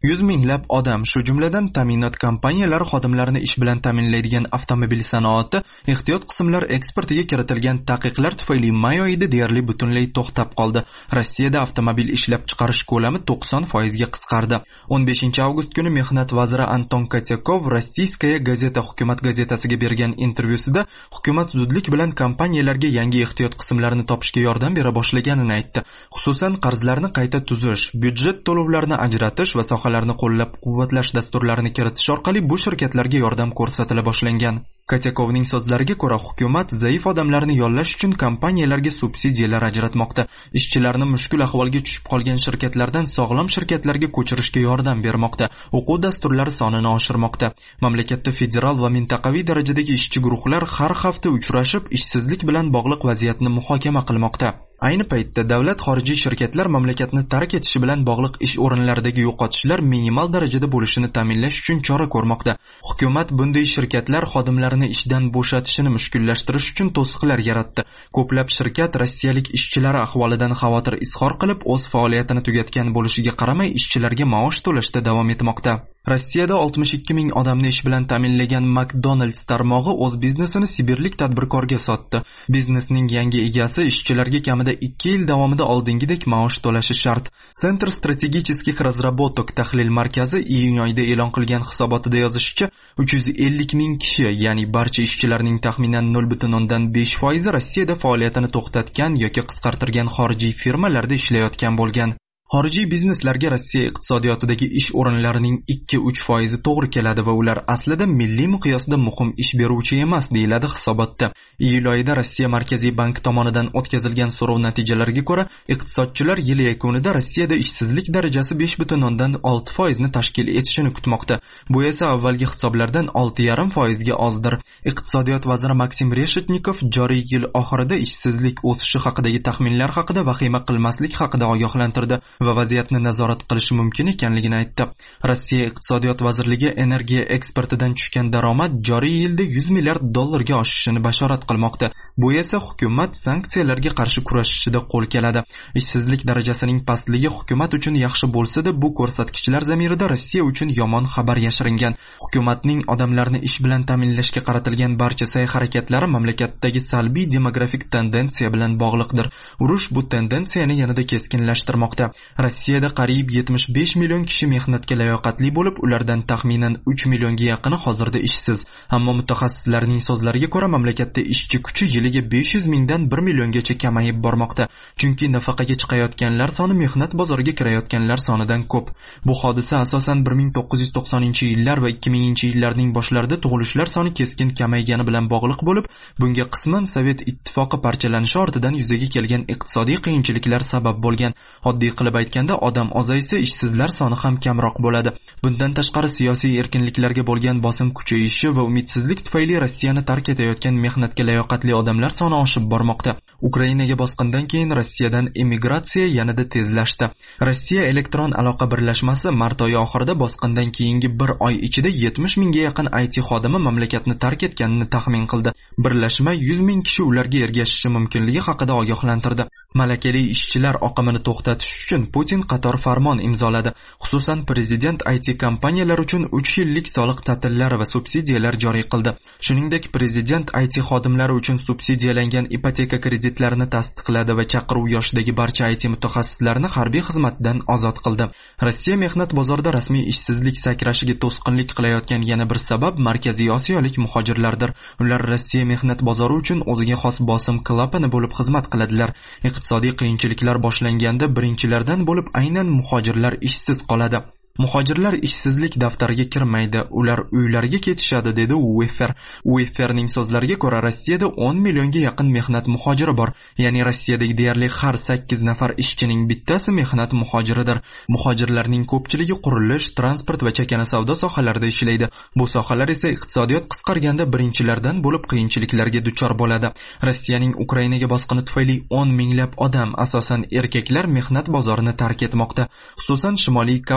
yuz minglab odam, shu jumladan ta'minot kompaniyalari xodimlarini ish bilan ta'minlaydigan avtomobil sanoati ehtiyot qismlar eksportiga kiritilgan taqiqlar tufayli may oyida deyarli butunlay to'xtab qoldi. Rossiyada avtomobil ishlab chiqarish ko'lami to'qson foizga qisqardi. o'n beshinchi avgust kuni mehnat vaziri Anton Kotyakov Rossiyskaya gazeta hukumat gazetasiga bergan intervyusida hukumat zudlik bilan kompaniyalarga yangi ehtiyot qismlarini topishga yordam bera boshlaganini aytdi. Xususan qarzlarni qayta tuzish, byudjet to'lovlarini ajratish va sohalarni qo'llab-quvvatlash dasturlarini kiritish orqali bu shirkatlarga yordam ko'rsatila boshlangan. Katyakovning so'zlariga ko'ra, hukumat zaif odamlarni yollash uchun kompaniyalarga subsidiyalar ajratmoqda. Ishchilarni mushkul ahvolga tushib qolgan shirkatlardan sog'lom shirkatlarga ko'chirishga yordam bermoqda. O'quv dasturlari sonini oshirmoqda. Mamlakatda federal va mintaqaviy darajadagi ishchi guruhlar har hafta uchrashib, ishsizlik bilan bog'liq vaziyatni muhokama qilmoqda. Ayni paytda davlat xorijiy shirkatlar mamlakatni tark etishi bilan bog'liq ish o'rinlaridagi yo'qotishlar minimal darajada bo'lishini ta'minlash uchun chora ko'rmoqda. Hukumat bunday shirkatlar xodimlarini ishdan bo'shatishini mushkullashtirish uchun to'siqlar yaratdi. Ko'plab shirkat rossiyalik ishchilari ahvolidan xavotir izhor qilib, o'z faoliyatini tugatgan bo'lishiga qaramay ishchilarga maosh to'lashda davom etmoqda. Rossiyada oltmish ikki ming odamni ish bilan ta'minlagan McDonald's tarmog'i o'z biznesini sibirlik tadbirkorga sotdi. Biznesning yangi egasi ishchilarga kamida ikki yil davomida oldingidek maosh to'lashi shart. Center strategicheskих разработок tahlil markazi iyun oyida e'lon qilgan hisobotida yozishicha, uch yuz ellik ming kishi, ya'ni barcha ishchilarning taxminan nol butun o'ndan besh foizi Rossiyada faoliyatini to'xtatgan yoki qisqartirgan xorijiy firmalarda ishlayotgan bo'lgan. Xorijiy bizneslarga Rossiya iqtisodiyotidagi ish o'rinlarining ikki uch foizi to'g'ri keladi va ular aslida milliy miqyosda muhim ish beruvchi emas, deyiladi hisobotda. Iyul oyida Rossiya Markaziy banki tomonidan o'tkazilgan so'rov natijalariga ko'ra, iqtisodchilar yil yakunida Rossiyada ishsizlik darajasi besh butun o'ndan olti foizni tashkil etishini kutmoqda. Bu esa avvalgi hisoblardan olti butun besh foizga ozdir. Iqtisodiyot vaziri Maksim Reshetnikov joriy yil oxirida ishsizlik o'sishi haqidagi taxminlar haqida vahima qilmaslik haqida ogohlantirdi va vaziyatni nazorat qilishi mumkin ekanligini aytdi. Rossiya iqtisodiyot vazirligi energiya eksportidan tushgan daromad joriy yilda yuz milliard dollarga oshishini bashorat qilmoqda. Bu esa hukumat sanksiyalarga qarshi kurashishida qo'l keladi. Ishsizlik darajasining pastligi hukumat uchun yaxshi bo'lsa-da, bu ko'rsatkichlar zamirida Rossiya uchun yomon xabar yashiringan. Hukumatning odamlarni ish bilan ta'minlashga qaratilgan barcha sa'y-harakatlari mamlakatdagi salbiy demografik tendensiya bilan bog'liqdir. Urush bu tendensiyani yanada keskinlashtirmoqda. Rossiyada qariyb yetmish besh million kishi mehnatga layoqatli bo'lib, ulardan taxminan uch millionga yaqini hozirda ishsiz. Ammo mutaxassislarning so'zlariga ko'ra, mamlakatda ishchi kuchi yiliga besh yuz mingdan bir milliongacha kamayib bormoqda. Chunki nafaqaga chiqayotganlar soni mehnat bozoriga kirayotganlar sonidan ko'p. Bu hodisa asosan bir ming to'qqiz yuz to'qsoninchi yillar va ikki minginchi yillarning boshlarida tug'ilishlar soni keskin kamaygani bilan bog'liq bo'lib, bunga qisman Sovet ittifoqi parchalanishi ortidan yuzaga kelgan iqtisodiy qiyinchiliklar sabab bo'lgan. Oddiy qilib aytganda, odam ozaysa, ishsizlar soni ham kamroq bo'ladi. Bundan tashqari siyosiy erkinliklarga bo'lgan bosim kuchayishi va umidsizlik tufayli Rossiyani tark etayotgan mehnatga layoqatli odamlar soni oshib bormoqda. Ukrainaga bosqindan keyin Rossiyadan emigratsiya yanada tezlashdi. Rossiya elektron aloqa birlashmasi mart oyi oxirida bosqindan keyingi bir oy ichida yetmish mingga yaqin I T xodimi mamlakatni tark etganini taxmin qildi. Birlashma yuz ming kishi ularga ergashishi mumkinligi haqida ogohlantirdi. Malakali ishchilar oqimini to'xtatish uchun Putin qator farmon imzoladi. Xususan, prezident I T kompaniyalar uchun uch yillik soliq ta'tillari va subsidiyalar joriy qildi. Shuningdek, prezident I T xodimlari uchun subsidiyalangan ipoteka kreditlarini tasdiqladi va chaqiruv yoshidagi barcha I T mutaxassislarni harbiy xizmatdan ozod qildi. Rossiya mehnat bozorida rasmiy ishsizlik sakrashiga to'sqinlik qilayotgan yana bir sabab Markaziy Osiyolik muhojirlardir. Ular Rossiya mehnat bozori uchun o'ziga xos bosim klapani bo'lib xizmat qiladilar. Iqtisodiy qiyinchiliklar boshlanganda birinchilardan bo'lib aynan muhojirlar ishsiz qoladi. Muhojirlar ishsizlik daftariga kirmaydi, ular uylariga ketishadi, dedi Uefer. Ueferning so'zlariga ko'ra, Rossiyada o'n millionga yaqin mehnat muhojiri bor. Ya'ni Rossiyadagi deyarli har sakkiz nafar ishchining bittasi mehnat muhojiridir. Muhojirlarning ko'pchiligi qurilish, transport va chakana savdo sohalarida ishlaydi. Bu sohalar esa iqtisodiyot qisqarganda birinchilardan bo'lib qiyinchiliklarga duchor bo'ladi. Rossiyaning Ukrainaga bosqini tufayli o'n minglab odam, asosan erkaklar, mehnat bozorini tark etmoqda. Xususan, Shimoliy Kavkaz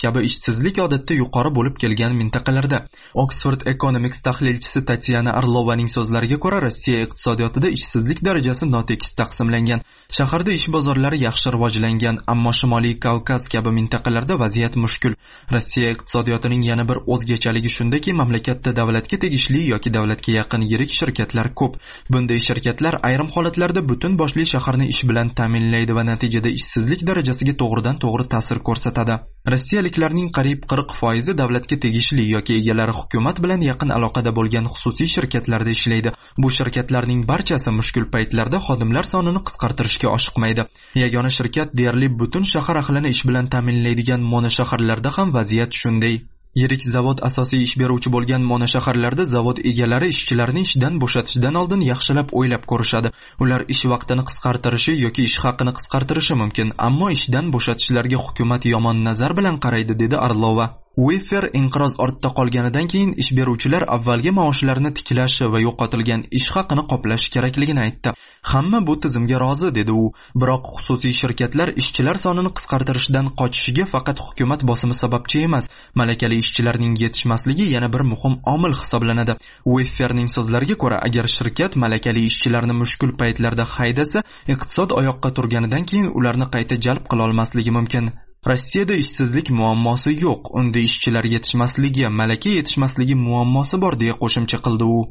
kabi ishsizlik odatda yuqori bo'lib kelgan mintaqalarda. Oxford Economics tahlilchisi Tatyana Arlovaning so'zlariga ko'ra, Rossiya iqtisodiyotida ishsizlik darajasi notekis taqsimlangan. Shaharda ish bozorlari yaxshi rivojlangan, ammo Shimoliy Kavkaz kabi mintaqalarda vaziyat mushkul. Rossiya iqtisodiyotining yana bir o'zgachaligi shundaki, mamlakatda davlatga tegishli yoki davlatga yaqin yirik shirkatlar ko'p. Bunday shirkatlar ayrim holatlarda butun boshli shaharni ish bilan ta'minlaydi va natijada ishsizlik darajasiga to'g'ridan to'g'ri ta'sir ko'rsatadi. Rossiyaliklarning qariyb qirq foizi davlatga tegishli yoki egalari hukumat bilan yaqin aloqada bo'lgan xususiy shirkatlarda ishlaydi. Bu shirkatlarning barchasi mushkul paytlarda xodimlar sonini qisqartirishga oshiqmaydi. Yagona shirkat deyarli butun shahar ahlini ish bilan ta'minlaydigan monoshaharlarda ham vaziyat shunday. Yirik zavod asosiy ish beruvchi bo'lgan monoshaharlarda zavod egalari ishchilarni ishdan bo'shatishdan oldin yaxshilab o'ylab ko'rishadi. Ular ish vaqtini qisqartirishi yoki ish haqini qisqartirishi mumkin, ammo ishdan bo'shatishlarga hukumat yomon nazar bilan qaraydi, dedi Arlova. Wayfair inqiroz ortda qolganidan keyin ish beruvchilar avvalgi maoshlarini tiklashi va yo'qotilgan ish haqini qoplash kerakligini aytdi. Hamma bu tizimga rozi, dedi u. Biroq xususiy shirkatlar ishchilar sonini qisqartirishdan qochishiga faqat hukumat bosimi sababchi emas, malakali ishchilarning yetishmasligi yana bir muhim omil hisoblanadi. Wayfairning so'zlariga ko'ra, agar shirkat malakali ishchilarni mushkul paytlarda haydasa, iqtisod oyoqqa turganidan keyin ularni qayta jalb qila olmasligi mumkin. Rossiyada ishsizlik muammosi yo'q, unda ishchilar yetishmasligi, malaka yetishmasligi muammosi bor, deya qo'shimcha qildi u.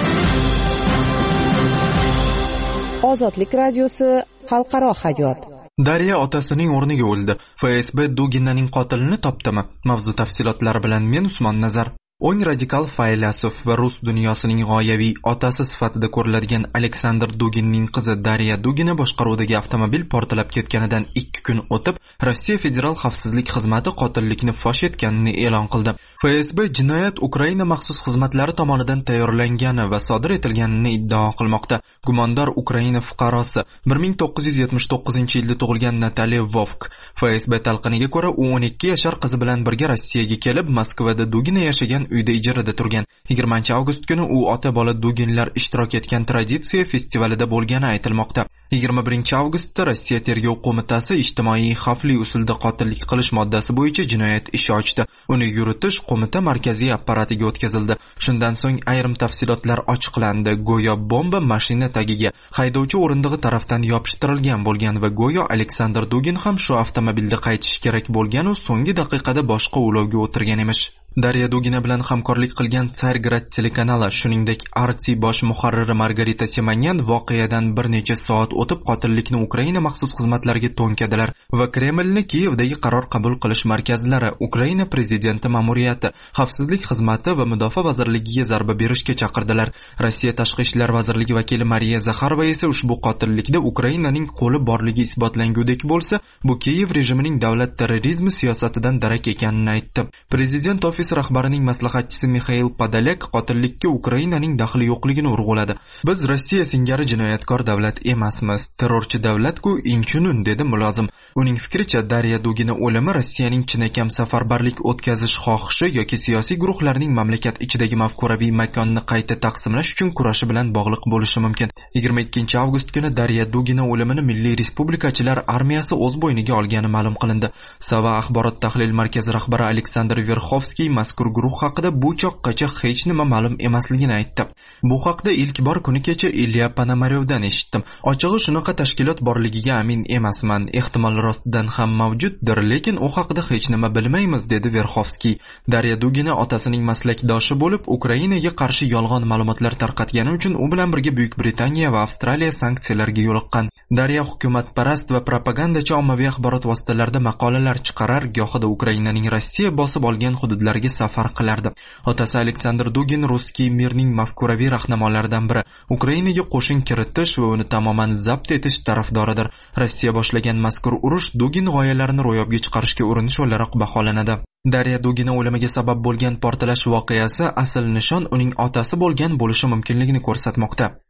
Ozodlik radiosi xalqaro hayot. Darya otasining o'rniga o'ldi. F S B Duginaning qotilini topdimi? Mavzu tafsilotlari bilan men Usmon Nazar. O'ng radikal faylasuf va rus dunyosining g'oyaviy otasi sifatida ko'riladigan Aleksandr Duginning qizi Darya Dugina boshqaruvidagi avtomobil portlab ketganidan ikki kun o'tib, Rossiya Federal xavfsizlik xizmati qotillikni fosh etganini e'lon qildi. F S B jinoyat Ukraina maxsus xizmatlari tomonidan tayyorlangani va sodir etilganini iddao qilmoqda. Gumondor Ukraina fuqarosi bir ming to'qqiz yuz yetmish to'qqizinchi yilda tug'ilgan Nataliya Vovk. F S B talqiniga ko'ra, u o'n ikki yashar qizi bilan birga Rossiyaga kelib, Moskvada Dugina yashagan uyda ijarada turgan. yigirmanchi avgust kuni u ota bola Duginlar ishtirok etgan traditsiya festivalida bo'lgani aytilmoqda. yigirma birinchi avgustda Rossiya tergov qo'mitasi ijtimoiy xavfli usulda qotillik qilish moddasi bo'yicha jinoyat ishi ochdi. Uni yuritish qo'mita markaziy apparatiga o'tkazildi. Shundan so'ng ayrim tafsilotlar ochiqlandi. Go'yo bomba mashina tagiga haydovchi o'rindig'i tarafdan yopishtirilgan bo'lgan va go'yo Aleksandr Dugin ham shu avtomobilda qaytish kerak bo'lgan u so'nggi daqiqada boshqa ulovga o'tirgan emish. Darya Dugina bilan hamkorlik qilgan Tsargrad telekanali, shuningdek Arti bosh muharriri Margarita Simonyan voqeadan bir necha soat o'tib qotillikni Ukraina maxsus xizmatlariga to'nkadilar va Kremlni Kiyevdagi qaror qabul qilish markazlari, Ukraina prezidenti ma'muriyati, xavfsizlik xizmati va mudofaa vazirligiga zarba berishga chaqirdilar. Rossiya tashqi ishlar vazirligi vakili Mariya Zakharova esa ushbu qotillikda Ukrainaning qo'li borligi isbotlangudek bo'lsa, bu Kiyev rejimining davlat terrorizmi siyosatidan darak ekanini aytdi. Prezident ofisi rahbarining maslahatchisi Mikhail Podolyak qotillikka Ukrainaning daxli yo'qligini urg'uladi. Biz Rossiya singari jinoyatkor davlat emasmiz, terrorchi davlat-ku inchunun, dedi mulozim. Uning fikricha, Darya Dugina o'limi Rossiyaning chinakam safarbarlik o'tkazish xohishi yoki siyosiy guruhlarning mamlakat ichidagi mafkuraviy makonni qayta taqsimlash uchun kurashi bilan bog'liq bo'lishi mumkin. yigirma ikkinchi avgust kuni Darya Dugina o'limini Milliy Respublikachilar armiyasi o'z bo'yniga olgani ma'lum qilindi. Sava axborot tahlil markazi rahbari Aleksandr Verxovskiy mazkur guruh haqida bu choqqacha hech nima ma'lum emasligini aytdi. Bu haqda ilk bor kuni kecha Ilya Panamarevdan eshitdim. Ochig'i shunaqa tashkilot borligiga amin emasman. Ehtimol rostdan ham mavjuddir, lekin u haqida hech nima bilmaymiz, dedi Verxovskiy. Darya Dugina otasining maslakdoshi bo'lib, Ukrainaga qarshi yolg'on ma'lumotlar tarqatgani uchun u bilan birga Buyuk Britaniya va Avstraliya sanksiyalarga yo'liqqan. Darya hukumatparast va propagandachi ommaviy axborot vositalarida maqolalar chiqarar, gohida Ukrainaning Rossiya bosib olgan hududlariga safar qilardi. Otasi Aleksandr Dugin Ruskiy mirning mafkuraviy rahnamolaridan biri. Ukrainaga qo'shin kiritish va uni tamoman zabt etish tarafdoridir. Rossiya boshlagan mazkur urush Dugin g'oyalarini ro'yobga chiqarishga urinish o'laroq baholanadi. Darya Dugina o'limiga sabab bo'lgan portlash voqeasi asl nishon uning otasi bo'lgan bo'lishi mumkinligini ko'rsatmoqda.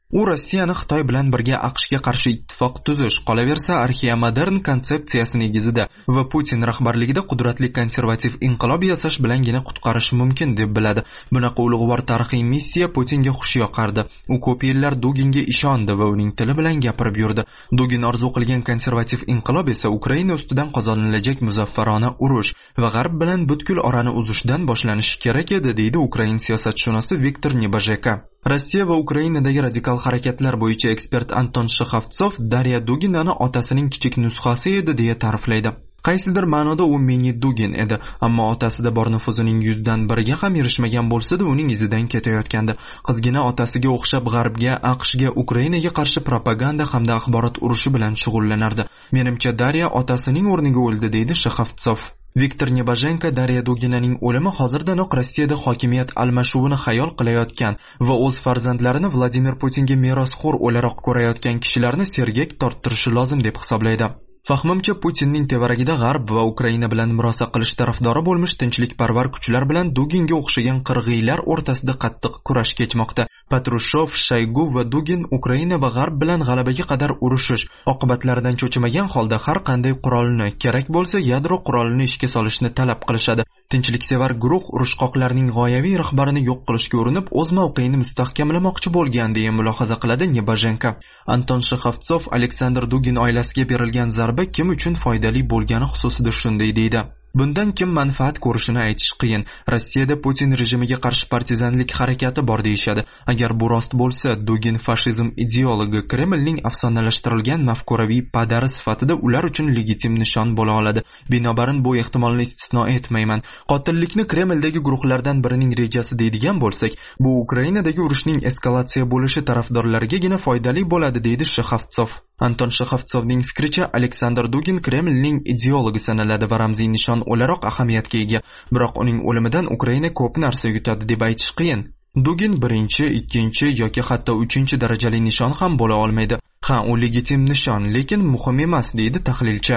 U Rossiyani Xitoy bilan birga AQShga qarshi ittifoq tuzish, qolaversa arxiya-modern konsepsiyasi negizida va Putin rahbarligida qudratli konservativ inqilob yasash bilangina qutqarishi mumkin deb biladi. Bunaqa ulug'vor tarixiy missiya Putinga xush yoqardi. U ko'p yillar Duginga ishondi va uning tili bilan gapirib yurdi. Dugin orzu qilgan konservativ inqilob esa Ukraina ustidan qozonilajak muzaffarona urush va G'arb bilan butkul orani uzishdan boshlanishi kerak edi, deydi Ukrain siyosatshunosi Viktor Nebojeka. Rossiya va Ukrainadagi radikal harakatlar bo'yicha ekspert Anton Shekhovtsov Darya Duginani otasining kichik nusxasi edi deya ta'riflaydi. Qaysidir ma'noda u mini Dugin edi, ammo otasida bor nufuzining yuzdan biriga ham erishmagan bo'lsa-da, uning izidan ketayotgandi. Qizgina otasiga o'xshab G'arbga, AQShga, Ukrainaga qarshi propaganda hamda axborot urushi bilan shug'ullanardi. Menimcha Darya otasining o'rniga o'ldi, deydi Shekhovtsov. Viktor Nebojeka Darya Duginaning o'limi hozirdanoq Rossiyada hokimiyat almashuvini xayol qilayotgan va o'z farzandlarini Vladimir Putinga merosxo'r o'laroq ko'rayotgan kishilarni sergak torttirishi lozim deb hisoblaydi. Fahmimcha Putinning tevaragida G'arb va Ukraina bilan murosa qilish tarafdori bo'lmish tinchlikparvar kuchlar bilan Duginga o'xshagan qirg'iylar o'rtasida qattiq kurash kechmoqda. Patrushov, Shaygu va Dugin Ukraina va G'arb bilan g'alabaga qadar urushish, oqibatlaridan cho'chimagan holda har qanday qurolni, kerak bo'lsa yadro qurolini ishga solishni talab qilishadi. Tinchliksevar guruh urushqoqlarning g'oyaviy rahbarini yo'q qilishga urinib, o'z mavqeini mustahkamlamoqchi bo'lgan deya mulohaza qiladi Nebojeka. Anton Shekhovtsov Aleksandr Dugin oilasiga berilgan zarba kim uchun foydali bo'lgani xususida shunday deydi. Bundan kim manfaat ko'rishini aytish qiyin. Rossiyada Putin rejimiga qarshi partizanlik harakati bor deyishadi. Agar bu rost bo'lsa, Dugin fashizm ideologi, Kremlning afsonalashtirilgan mafkuraviy padari sifatida ular uchun legitim nishon bo'la oladi. Binobarin bu ehtimolni istisno etmayman. Qotillikni Kremldagi guruhlardan birining rejasi deydigan bo'lsak, bu Ukrainadagi urushning eskalatsiya bo'lishi tarafdorlarigagina foydali bo'ladi, deydi Shekhovtsov. Anton Shekhovtsovning fikricha, Aleksandr Dugin Kremlning ideologi sanaladi va ramziy nishon o'laroq ahamiyatga ega. Biroq uning o'limidan Ukraina ko'p narsa yutadi deb aytish qiyin. Dugin birinchi, ikkinchi yoki hatto uchinchi darajali nishon ham bo'la olmaydi. Ha, u legitim nishon, lekin muhim emas, deydi tahlilchi.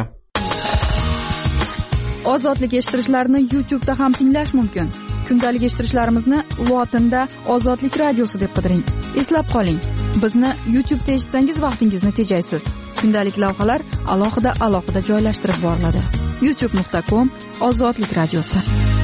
Ozodlik eshittirishlarni YouTube da ham tinglash mumkin. Kundalik eshittirishlarimizni lotinda Ozodlik radiosi deb qidiring. Eslab qoling, bizni YouTube da eshitsangiz vaqtingizni tejaysiz. Kundalik lavhalar alohida-alohida joylashtirib boriladi. youtube nuqta com Ozodlik radiosi.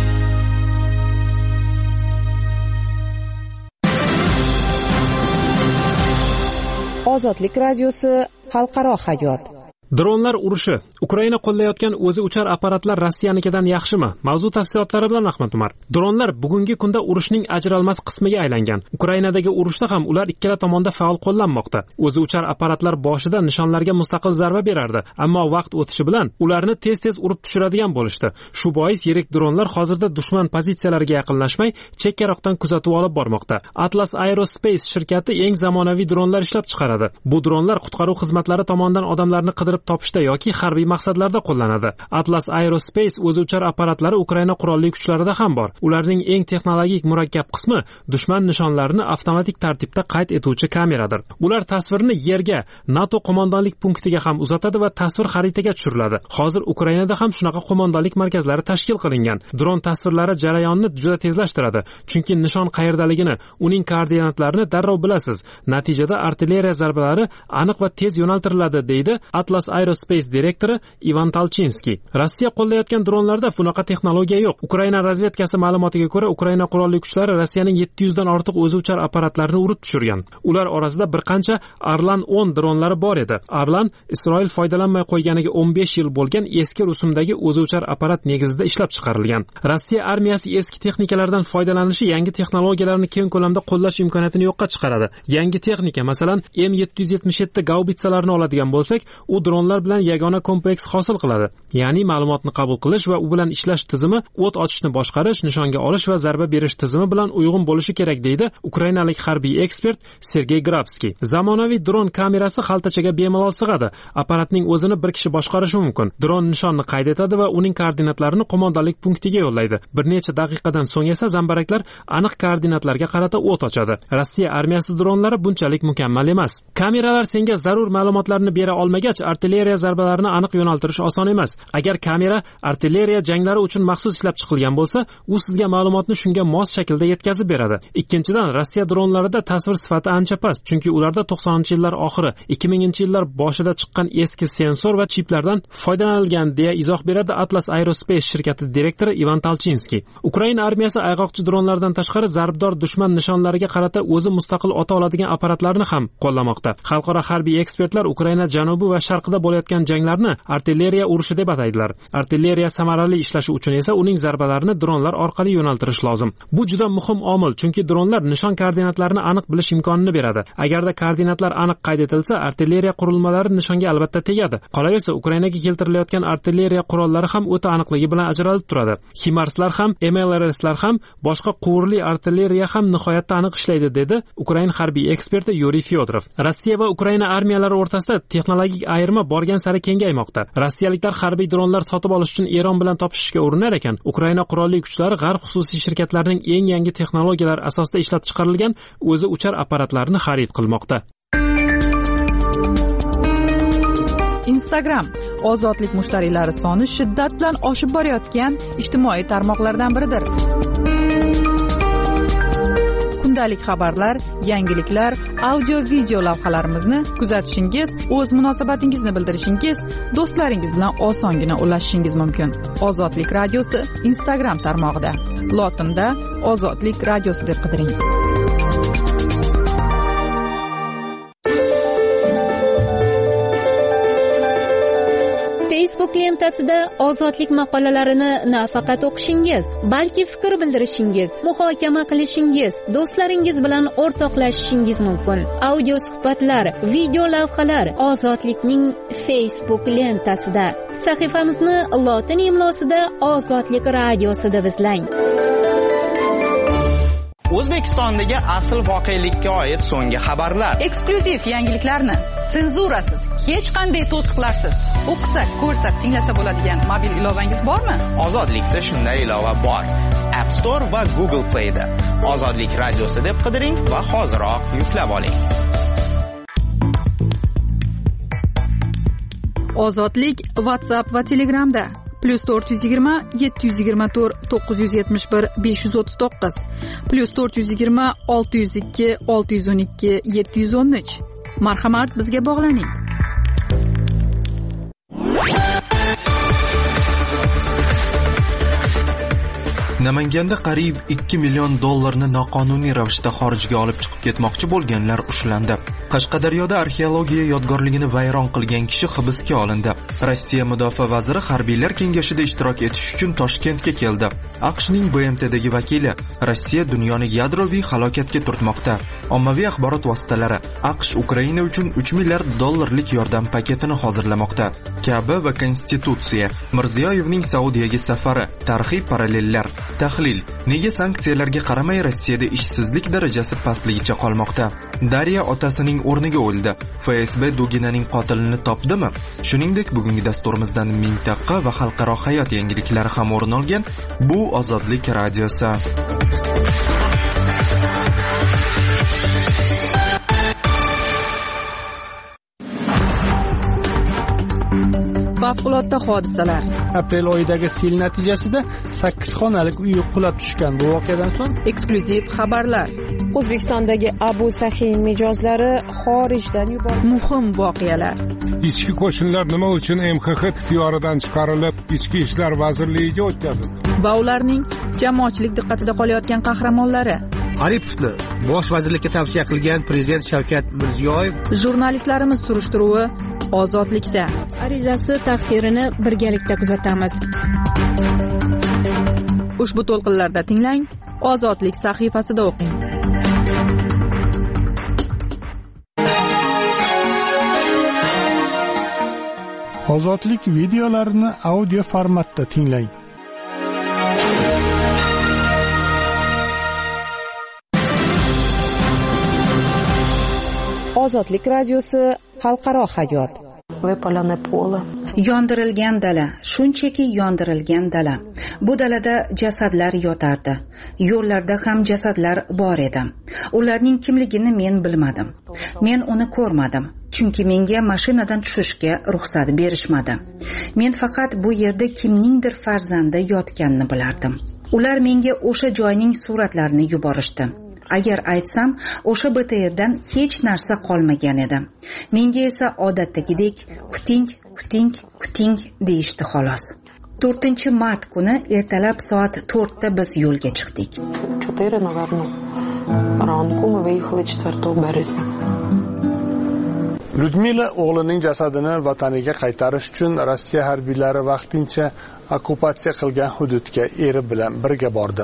Ozodlik radiosi xalqaro hayot. Dronlar urushi. Ukraina qo'llayotgan o'zi uchar apparatlar Rossiyanikidan yaxshimi? Mavzu tafsilotlari bilan Ahmad Umar. Dronlar bugungi kunda urushning ajralmas qismiga aylangan. Ukrainadagi urushda ham ular ikkala tomonda faol qo'llanmoqda. O'zi uchar apparatlar boshida nishonlarga mustaqil zarba berardi, ammo vaqt o'tishi bilan ularni tez-tez urib tushiradigan bo'lishdi. Shu bois yirik dronlar hozirda dushman pozitsiyalariga yaqinlashmay, chekkaroqdan kuzatuv olib bormoqda. Atlas Aerospace shirkati eng zamonaviy dronlar ishlab chiqaradi. Bu dronlar qutqaruv xizmatlari tomonidan odamlarni qidirib topishda yoki harbiy maqsadlarda qo'llanadi. Atlas Aerospace o'zi uchar apparatlari Ukraina qurolli kuchlarida ham bor. Ularning eng texnologik murakkab qismi dushman nishonlarini avtomatik tartibda qayd etuvchi kameradir. Ular tasvirni yerga, NATO qo'mondonlik punktiga ham uzatadi va tasvir xaritaga tushiriladi. Hozir Ukrainada ham shunaqa qo'mondonlik markazlari tashkil qilingan. Dron tasvirlari jarayonni juda tezlashtiradi, chunki nishon qayerdaligini, uning koordinatlarini darrov bilasiz. Natijada artilleriya zarbalari aniq va tez yo'naltiriladi, deydi Atlas Aerospace direktori Ivan Talchinski. Rossiya qo'llayotgan dronlarda bunaqa texnologiya yo'q. Ukraina razvedkasi ma'lumotiga ko'ra, Ukraina qurolli kuchlari Rossiyaning yetti yuz dan ortiq o'zi uchar apparatlarini urib tushirgan. Ular orasida bir qancha Arlan o'n dronlari bor edi. Arlan Isroil foydalanmay qo'yganiga o'n besh yil bo'lgan eski rusumdagi o'zi uchar apparat negizida ishlab chiqarilgan. Rossiya armiyasi eski texnikalardan foydalanishi yangi texnologiyalarni keng ko'lamda qo'llash imkoniyatini yo'qqa chiqaradi. Yangi texnika, masalan, M yetti yuz yetmish yetti gaubitsalarini oladigan bo'lsak, u dronlar bilan yagona kompleks hosil qiladi. Ya'ni ma'lumotni qabul qilish va u bilan ishlash tizimi, o't ochishni boshqarish, nishonga olish va zarba berish tizimi bilan uyg'un bo'lishi kerak, deydi ukrainalik harbiy ekspert Sergey Grabskiy. Zamonaviy dron kamerasi xaltachaga bemalol sig'adi. Apparatning o'zini bir kishi boshqarishi mumkin. Dron nishonni qayd etadi va uning koordinatlarini qo'mondonlik punktiga yo'llaydi. Bir necha daqiqadan so'ng esa zambaraklar aniq koordinatlarga qarata o't ochadi. Rossiya armiyasi dronlari bunchalik mukammal emas. Kameralar senga zarur ma'lumotlarni bera olmagach, artilleriya artilleriya zarbalarini aniq yo'naltirish oson emas. Agar kamera artilleriya janglari uchun maxsus ishlab chiqilgan bo'lsa, u sizga ma'lumotni shunga mos shaklda yetkazib beradi. Ikkinchidan, Rossiya dronlarida tasvir sifati ancha past, chunki ularda to'qsoninchi yillar oxiri, ikki minginchi yillar boshida chiqqan eski sensor va chiplardan foydalanilgan, deya izoh beradi Atlas Aerospace shirkati direktori Ivan Talchinskiy. Ukraina armiyasi ayg'oqchi dronlardan tashqari zarbdor dushman nishonlariga qarata o'zi mustaqil ota oladigan apparatlarni ham qo'llamoqda. Xalqaro harbiy ekspertlar Ukraina janubi va sharqida bo'layotgan janglarni artilleriya urushi deb ataydilar. Artilleriya samarali ishlashi uchun esa uning zarbalarini dronlar orqali yo'naltirish lozim. Bu juda muhim omil, chunki dronlar nishon koordinatlarini aniq bilish imkonini beradi. Agarda koordinatlar aniq qayd etilsa, artilleriya qurilmalari nishonga albatta tegadi. Qolaversa, Ukrainaga keltirilayotgan artilleriya qurollari ham o'ta aniqligi bilan ajralib turadi. HIMARSlar ham, M L R S'lar ham, boshqa quvurli artilleriya ham nihoyatda aniq ishlaydi, dedi Ukraina harbiy eksperti Yuriy Fyodorov. Rossiya va Ukraina armiyalari o'rtasida texnologik ayirma borgan sari kengaymoqda. Rossiyaliklar harbiy dronlar sotib olish uchun Eron bilan topishishga urinar ekan, Ukraina qurolli kuchlari g'arb xususiy shirkatlarining eng yangi texnologiyalar asosida ishlab chiqarilgan o'zi uchar apparatlarni xarid qilmoqda. Instagram ozodlik mushtariylari soni shiddat bilan oshib borayotgan ijtimoiy tarmoqlardan biridir. Kundalik xabarlar, yangiliklar, audio-video lavhalarimizni kuzatishingiz, o'z munosabatingizni bildirishingiz, do'stlaringiz bilan osongina ulashishingiz mumkin. Ozodlik radiosi Instagram tarmog'ida. Lotinda Ozodlik radiosi deb qidiring. Facebook lentasida ozodlik maqolalarini nafaqat o'qishingiz, balki fikr bildirishingiz, muhokama qilishingiz, do'stlaringiz bilan o'rtoqlashishingiz mumkin. Audio suhbatlar, video lavhalar ozodlikning Facebook lentasida. Sahifamizni lotin imlosida Ozodlik radiosi deb izlang. O'zbekistondagi asl voqelikka oid so'nggi xabarlar, eksklyuziv yangiliklarni senzurasiz, hech qanday to'siqlarsiz o'qisa, ko'rsa, tinglasa bo'ladigan mobil ilovangiz bormi? Ozodlikda shunday ilova bor. App Store va Google Play da Ozodlik radiosi deb qidiring va hoziroq yuklab oling. Ozodlik WhatsApp va Telegramda plus to'rt yuz yigirma yetti yuz yigirma to'rt to'qqiz yuz yetmish bir besh yuz o'ttiz to'qqiz plus to'rt yuz yigirma olti yuz ikki olti yuz o'n ikki yetti yuz o'n uch. Marhamat, bizga bog'laning. Namanganda qariyb ikki million dollarni noqonuniy ravishda xorijga olib chiqib ketmoqchi bo'lganlar ushlandi. Qashqadaryoda arxeologiya yodgorligini vayron qilgan kishi hibsga olindi. Rossiya mudofaa vaziri harbiylar kengashida ishtirok etish uchun Toshkentga keldi. AQShning B M T'dagi vakili Rossiya dunyoni yadroviy halokatga turtmoqda. Ommaviy axborot vositalari AQSh Ukraina uchun uch milliard dollarlik yordam paketini hozirlamoqda. Ka'ba va Konstitutsiya, Mirziyoyevning Saudiyaga safari, tarixiy parallellar. Tahlil: nega sanksiyalarga qaramay Rossiyada ishsizlik darajasi pastligicha qolmoqda? Darya otasining o'rniga o'ldi. F S B Duginaning qotilini topdimi? Shuningdek, bugungi dasturimizdan mintaqa va xalqaro hayot yangiliklari ham o'rin olgan. Bu Ozodlik radiosi. Favqulodda hodisalar. Aprel oyidagi sel natijasida sakkiz xonalik uy qulab tushgan. Bu voqeadan so'ng eksklyuziv xabarlar. O'zbekistondagi Abu Sahin mijozlari xorijdan yuborildi. Muhim voqealar. Ichki qo'shinlar nima uchun M X X ixtiyoridan chiqarilib, Ichki ishlar vazirligiga o'tkazildi? Va ularning jamoatchilik diqqatida qolayotgan qahramonlari. Aripovni bosh vazirlikka tavsiya qilgan prezident Shavkat Mirziyoyev. Jurnalistlarimiz surishtiruvi Ozodlikda. Arizasi taqdirini birgalikda kuzatamiz. Ushbu to'lqinlarda tinglang, Ozodlik sahifasida o'qing. Ozodlik videolarini audio formatda tinglang. Ozodlik radiosi xalqaro hayot. Выпаленное поло, Yondirilgan dala, shunchaki yondirilgan dala. Bu dalada jasadlar yotardi. Yo'llarda ham jasadlar bor edi. Ularning kimligini men bilmadim. Men uni ko'rmadim, chunki menga mashinadan tushishga ruxsat berishmadi. Men faqat bu yerda kimningdir farzandi yotganini bilardim. Ular menga o'sha joyning suratlarini yuborishdi. Agar aytsam, o'sha B T Rdan hech narsa qolmagan edi. Menga esa odatdagidek kuting, kuting, kuting deyishdi xolos. to'rtinchi mart kuni ertalab soat to'rtda biz yo'lga chiqdik. четыре, наверное. Ранку мы выехали четвёртого березня. Lyudmila o'g'lining jasadini vataniga qaytarish uchun Rossiya harbiylari vaqtincha okkupatsiya qilgan hududga eri bilan birga bordi.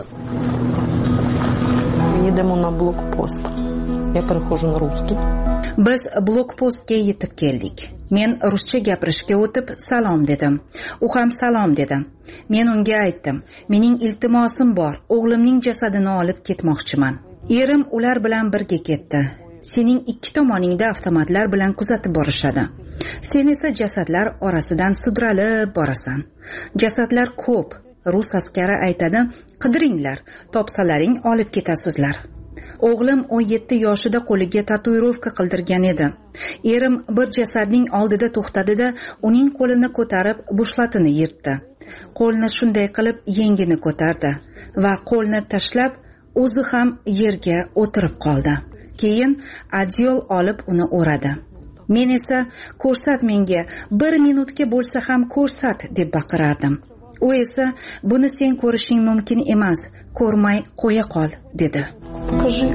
Едем на блокпост. Я перехожу на русский. Biz blokpostga yetib keldik. Men ruscha gapirishga o'tib salom dedim. U ham salom dedi. Men unga aytdim, mening iltimosim bor, o'g'limning jasadini olib ketmoqchiman. Erim ular bilan birga ketdi. Sening ikki tomoningda avtomatlar bilan kuzatib borishadi. Sen esa jasadlar orasidan sudralib borasan. Jasadlar ko'p. Rus askari aytadi, qidiringlar, topsalaring olib ketasizlar. O'g'lim o'n yetti yoshida qo'liga tatuirovka qildirgan edi. Erim bir jasadning oldida to'xtadi-da, uning qo'lini ko'tarib bushlatini yirtdi. Qo'lni shunday qilib yengini ko'tardi va qo'lni tashlab o'zi ham yerga o'tirib qoldi. Keyin adyol olib uni o'radi. Men esa ko'rsat menga, bir minutga bo'lsa ham ko'rsat deb baqirardim. U esa buni sen ko'rishing mumkin emas, ko'rmay qo'ya qol dedi. Покажи.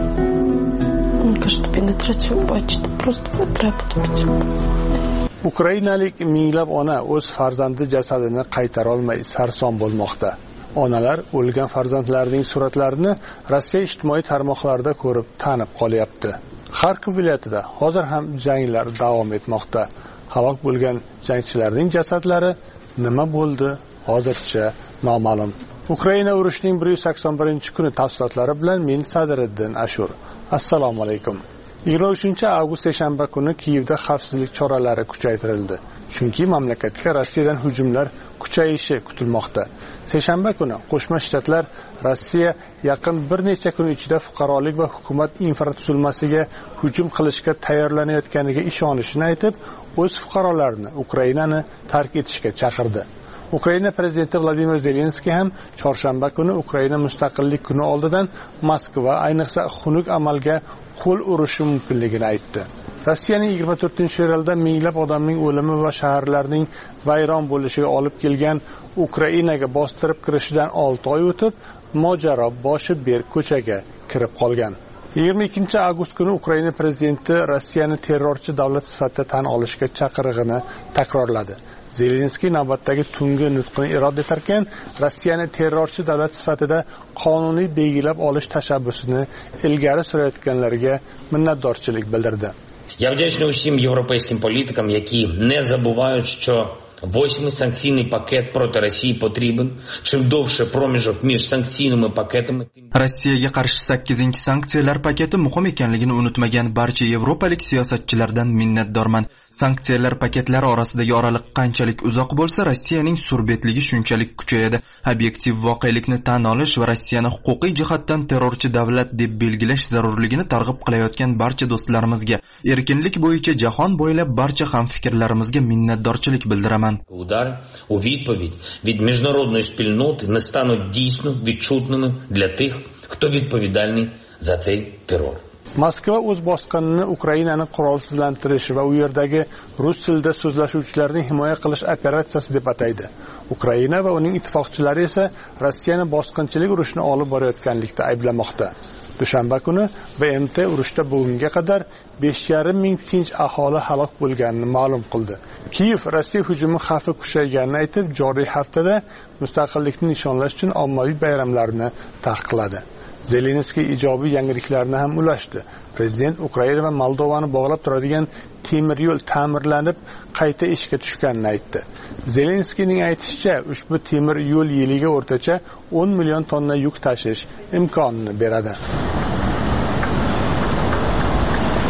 Он кажет, что пенетрацию бачит. Просто не треба тут. Ukrainalik minglab ona o'z farzandi jasadini qaytara olmay sarson bo'lmoqda. Onalar o'lgan farzandlarining suratlarini Rossiya ijtimoiy tarmoqlarida ko'rib tanib qolyapti. Kharkiv viloyatida hozir ham janglar davom etmoqda. Halok bo'lgan jangchilarning jasadlari nima bo'ldi? Hozircha noma'lum. Ukraina urushining bir yuz sakson birinchi kuni tafsilotlari bilan men Sadiriddin Ashur. Assalomu alaykum. yigirma uchinchi avgust seshanba kuni Kiyevda xavfsizlik choralari kuchaytirildi. Chunki mamlakatga Rossiyadan hujumlar kuchayishi kutilmoqda. Seshanba kuni Qo'shma Shtatlar Rossiya yaqin bir necha kun ichida fuqarolik va hukumat infratuzilmasiga hujum qilishga tayyorlanayotganiga ishonishini aytib, o'z fuqarolarini Ukrainani tark etishga chaqirdi. Ukraina prezidenti Vladimir Zelenskiy ham chorshanba kuni Ukraina mustaqillik kuni oldidan Moskva ayniqsa xunuk amalga qo'l urishi mumkinligini aytdi. Rossiyaning yigirma to'rtinchi fevralda minglab odamning o'limi va shaharlarning vayron bo'lishiga olib kelgan Ukrainaga bostirib kirishidan olti oy o'tib, mojaro boshi berk ko'chaga kirib qolgan. yigirma ikkinchi avgust kuni Ukraina prezidenti Rossiyani terrorchi davlat sifatida tan olishga chaqirig'ini takrorladi. Zelenskiy navbatdagi tungi nutqini irod etarkan, Rossiyani terrorchi davlat sifatida qonuniy belgilab olish tashabbusini ilgari surayotganlarga minnatdorchilik bildirdi. Я вдячний усім європейським політикам, які не забувають, що восьмий санкційний пакет проти Росії потрібен. Чим довше проміжок між санкційними пакетами, Rossiyaga qarshi sakkizinchi sanksiyalar paketi muhim ekanligini unutmagan barcha yevropalik siyosatchilardan minnatdorman. Sanksiyalar paketlari orasidagi oraliq qanchalik uzoq bo'lsa, Rossiyaning surbetligi shunchalik kuchayadi. Obyektiv voqelikni tan olish va Rossiyani huquqiy jihatdan terrorchi davlat deb belgilash zarurligini targ'ib qilayotgan barcha do'stlarimizga, erkinlik bo'yicha jahon bo'ylab barcha hamfikrlarimizga minnatdorchilik bildiraman. Удари у відповідь від міжнародної спільноти не стануть дійсно відчутними для тих, хто відповідальний за цей терор. Moskva o'z bosqinini Ukrainani qurolsizlantirish va u yerdagi rus tilida so'zlashuvchilarni himoya qilish operatsiyasi deb ataydi. Ukraina va uning ittifoqchilari esa Rossiyani bosqinchilik urushini olib borayotganlikda ayblamoqda. Dushanba kuni B M T urushda bugunga qadar besh yarim ming tinch aholi halok bo'lganini ma'lum qildi. Kiyev Rossiya hujumi xavfi kuchayganini aytib, joriy haftada mustaqillikni nishonlash uchun ommaviy bayramlarni taqiqladi. Zelenskiy ijobiy yangiliklarni ham ulashdi. Prezident Ukraina va Moldovani bog'lab turadigan temir yo'l ta'mirlanib, qayta ishga tushganini aytdi. Zelenskiyning aytishicha, ushbu temir yo'l yiliga o'rtacha o'n million tonna yuk tashish imkonini beradi.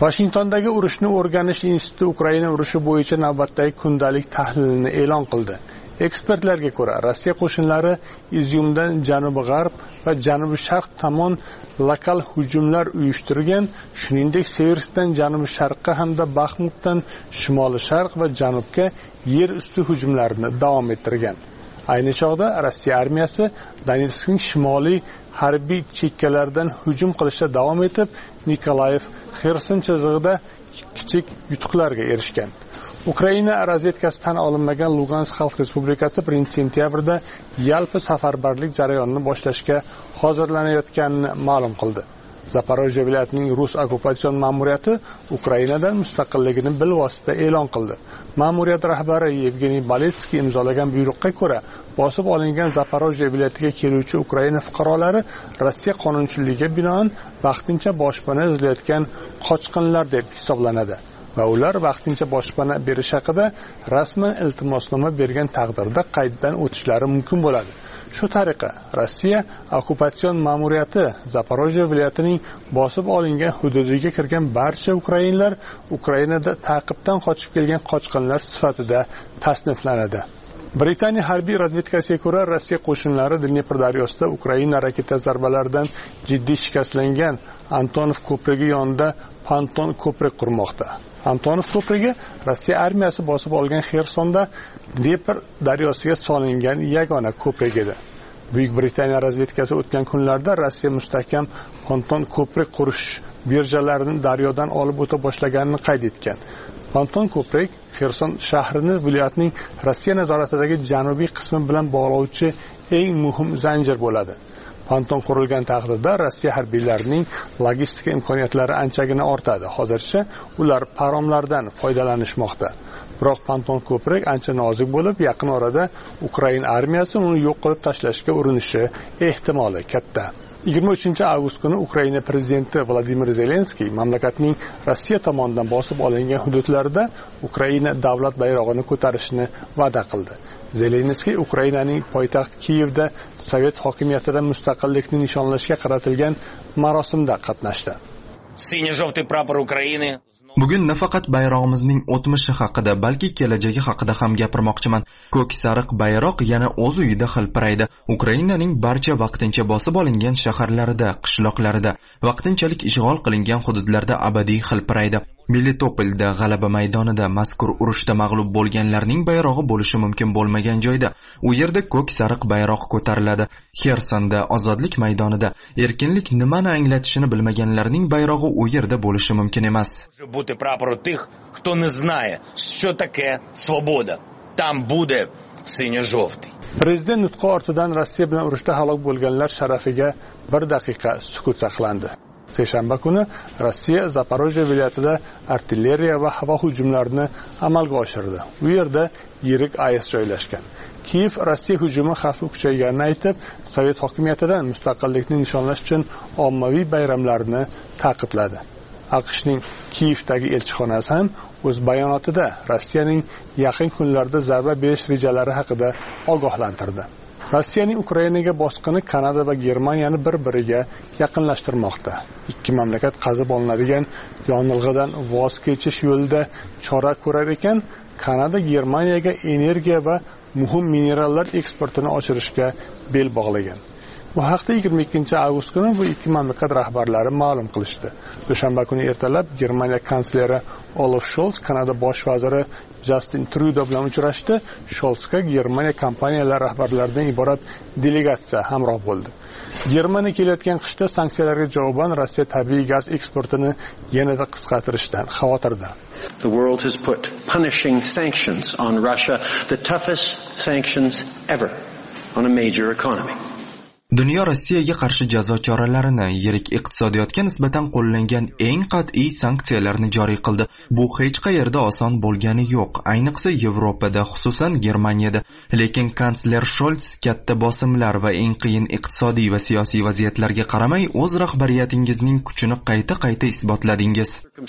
Vashingtondagi urushni o'rganish instituti Ukraina urushi bo'yicha navbatdagi kundalik tahlilini e'lon qildi. Ekspertlarga ko'ra, Rossiya qo'shinlari Izyumdan janubi-g'arb va janubi-sharq tomon lokal hujumlar uyushtirgan, shuningdek Severskdan janubi-sharqqa hamda Baxmutdan shimoli-sharq va janubga yer usti hujumlarini davom ettirgan. Ayni chog'da Rossiya armiyasi Donetskning shimoliy harbiy chekkalaridan hujum qilishda davom etib, Nikolayev, Xerson chizig'ida kichik yutuqlarga erishgan. Ukraina razvedkasi tan olinmagan Lugansk Xalq Respublikasi birinchi sentyabrda yalpi safarbarlik jarayonini boshlashga hozirlanayotganini ma'lum qildi. Zaporojye viloyatining Rus okkupatsion ma'muriyati Ukrainadan mustaqilligini bilvosita e'lon qildi. Ma'muriyat rahbari Yevgeniy Baletsky imzolagan buyruqqa ko'ra, bosib olingan Zaporojye viloyatiga keluvchi Ukraina fuqarolari Rossiya qonunchiligiga binoan vaqtincha boshpana izlayotgan qochqinlar deb hisoblanadi va ular vaqtincha boshpana berish haqida rasman iltimosnoma bergan taqdirda qayddan o'tishlari mumkin bo'ladi. Shu tariqa Rossiya okkupatsion ma'muriyati Zaporojye viloyatining bosib olingan hududiga kirgan barcha ukrainlar Ukrainada ta'qibdan qochib kelgan qochqinlar sifatida tasniflanadi. Britaniya harbiy razvedkasiga ko'ra, Rossiya qo'shinlari Dnepr daryosida Ukraina raketa zarbalaridan jiddiy shikastlangan Antonov ko'prigi yonida ponton ko'prik qurmoqda. Antonov ko'prigi Rossiya armiyasi bosib olgan Xersonda Dnepr daryosiga solingan yagona ko'prik edi. Buyuk Britaniya razvedkasi o'tgan kunlarda Rossiya mustahkam ponton ko'prik qurish birjalarini daryodan olib o'ta boshlaganini qayd etgan. Ponton ko'prik Xerson shahrini viloyatning Rossiya nazoratidagi janubiy qismi bilan bog'lovchi eng muhim zanjir bo'ladi. Ponton qurilgan taqdirda Rossiya harbiylarining logistika imkoniyatlari anchagina ortadi. Hozircha ular paromlardan foydalanishmoqda. Biroq ponton ko'prik ancha nozik bo'lib, yaqin orada Ukraina armiyasi uni yo'q qilib tashlashga urinishi ehtimoli katta. yigirma uchinchi avgust kuni Ukraina prezidenti Vladimir Zelenskiy mamlakatning Rossiya tomonidan bosib olingan hududlarida Ukraina davlat bayrog'ini ko'tarishni va'da qildi. Zelenskiy Ukrainaning poytaxt Kiyevda Sovet hokimiyatidan mustaqillikni nishonlashga qaratilgan marosimda qatnashdi. Сине-желтый прапор Украины. Bugun nafaqat bayrog'imizning o'tmishi haqida, balki kelajagi haqida ham gapirmoqchiman. Ko'k sariq bayroq yana o'z uyida xilpiraydi. Ukrainaning barcha vaqtincha bosib olingan shaharlarida, qishloqlarida, vaqtinchalik ishg'ol qilingan hududlarda abadiy xilpiraydi. Melitopolda, G'alaba maydonida mazkur urushda mag'lub bo'lganlarning bayrog'i bo'lishi mumkin bo'lmagan joyda u yerda ko'k sariq bayroq ko'tariladi. Xersonda, Ozodlik maydonida erkinlik nimani anglatishini bilmaganlarning bayrog'i u yerda bo'lishi mumkin emas. Бути прапору тих, хто не знає, що таке свобода. Там буде синьо-жовтий. Prezident nutqi ortidan Rossiya bilan urushda halok bo'lganlar sharafiga bir daqiqa sukut saqlandi. Seshanba kuni Rossiya Zaporojye viloyatida artilleriya va havo hujumlarini amalga oshirdi. U yerda yirik AES joylashgan. Kiyev Rossiya hujumi xavfi kuchayganini aytib, Sovet hokimiyatidan mustaqillikni nishonlash uchun ommaviy bayramlarni ta'qibladi. AQShning Kiyevdagi elchixonasi ham o'z bayonotida Rossiyaning yaqin kunlarda zarba berish rejalari haqida ogohlantirdi. Rossiyaning Ukrainaga bosqini Kanada va Germaniyani bir-biriga yaqinlashtirmoqda. Ikki mamlakat qazib olinadigan yonilg'idan voz kechish yo'lida chora ko'rar ekan, Kanada Germaniyaga energiya va muhim minerallar eksportini oshirishga bel bog'lagan. Bu haqda yigirma ikkinchi avgust kuni bu ikki mamlakat rahbarlari ma'lum qilishdi. Dushanba kuni ertalab Germaniya kansleri Olaf Scholz Kanada bosh vaziri Justin Trudeau bilan uchrashdi. Scholzga Germaniya kompaniyalar rahbarlaridan iborat delegatsiya hamroh bo'ldi. Germaniya kelayotgan qishda sanksiyalarga javoban Rossiya tabiiy gaz eksportini yanada qisqartirishdan xavotirda. The world has put punishing sanctions on Russia, the toughest sanctions ever on a major economy. Dunyo Rossiyaga qarshi jazo choralarini yirik iqtisodiyotga nisbatan qo'llangan eng qat'iy sanksiyalarni joriy qildi. Bu hech qayerda oson bo'lgani yo'q, ayniqsa Yevropada, xususan Germaniyada. Lekin kansler Scholz katta bosimlar va eng qiyin iqtisodiy va siyosiy vaziyatlarga qaramay o'z rahbariyatingizning kuchini qayta-qayta isbotladingiz.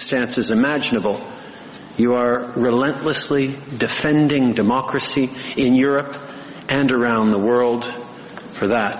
You are relentlessly defending democracy in Europe and around the world. For that,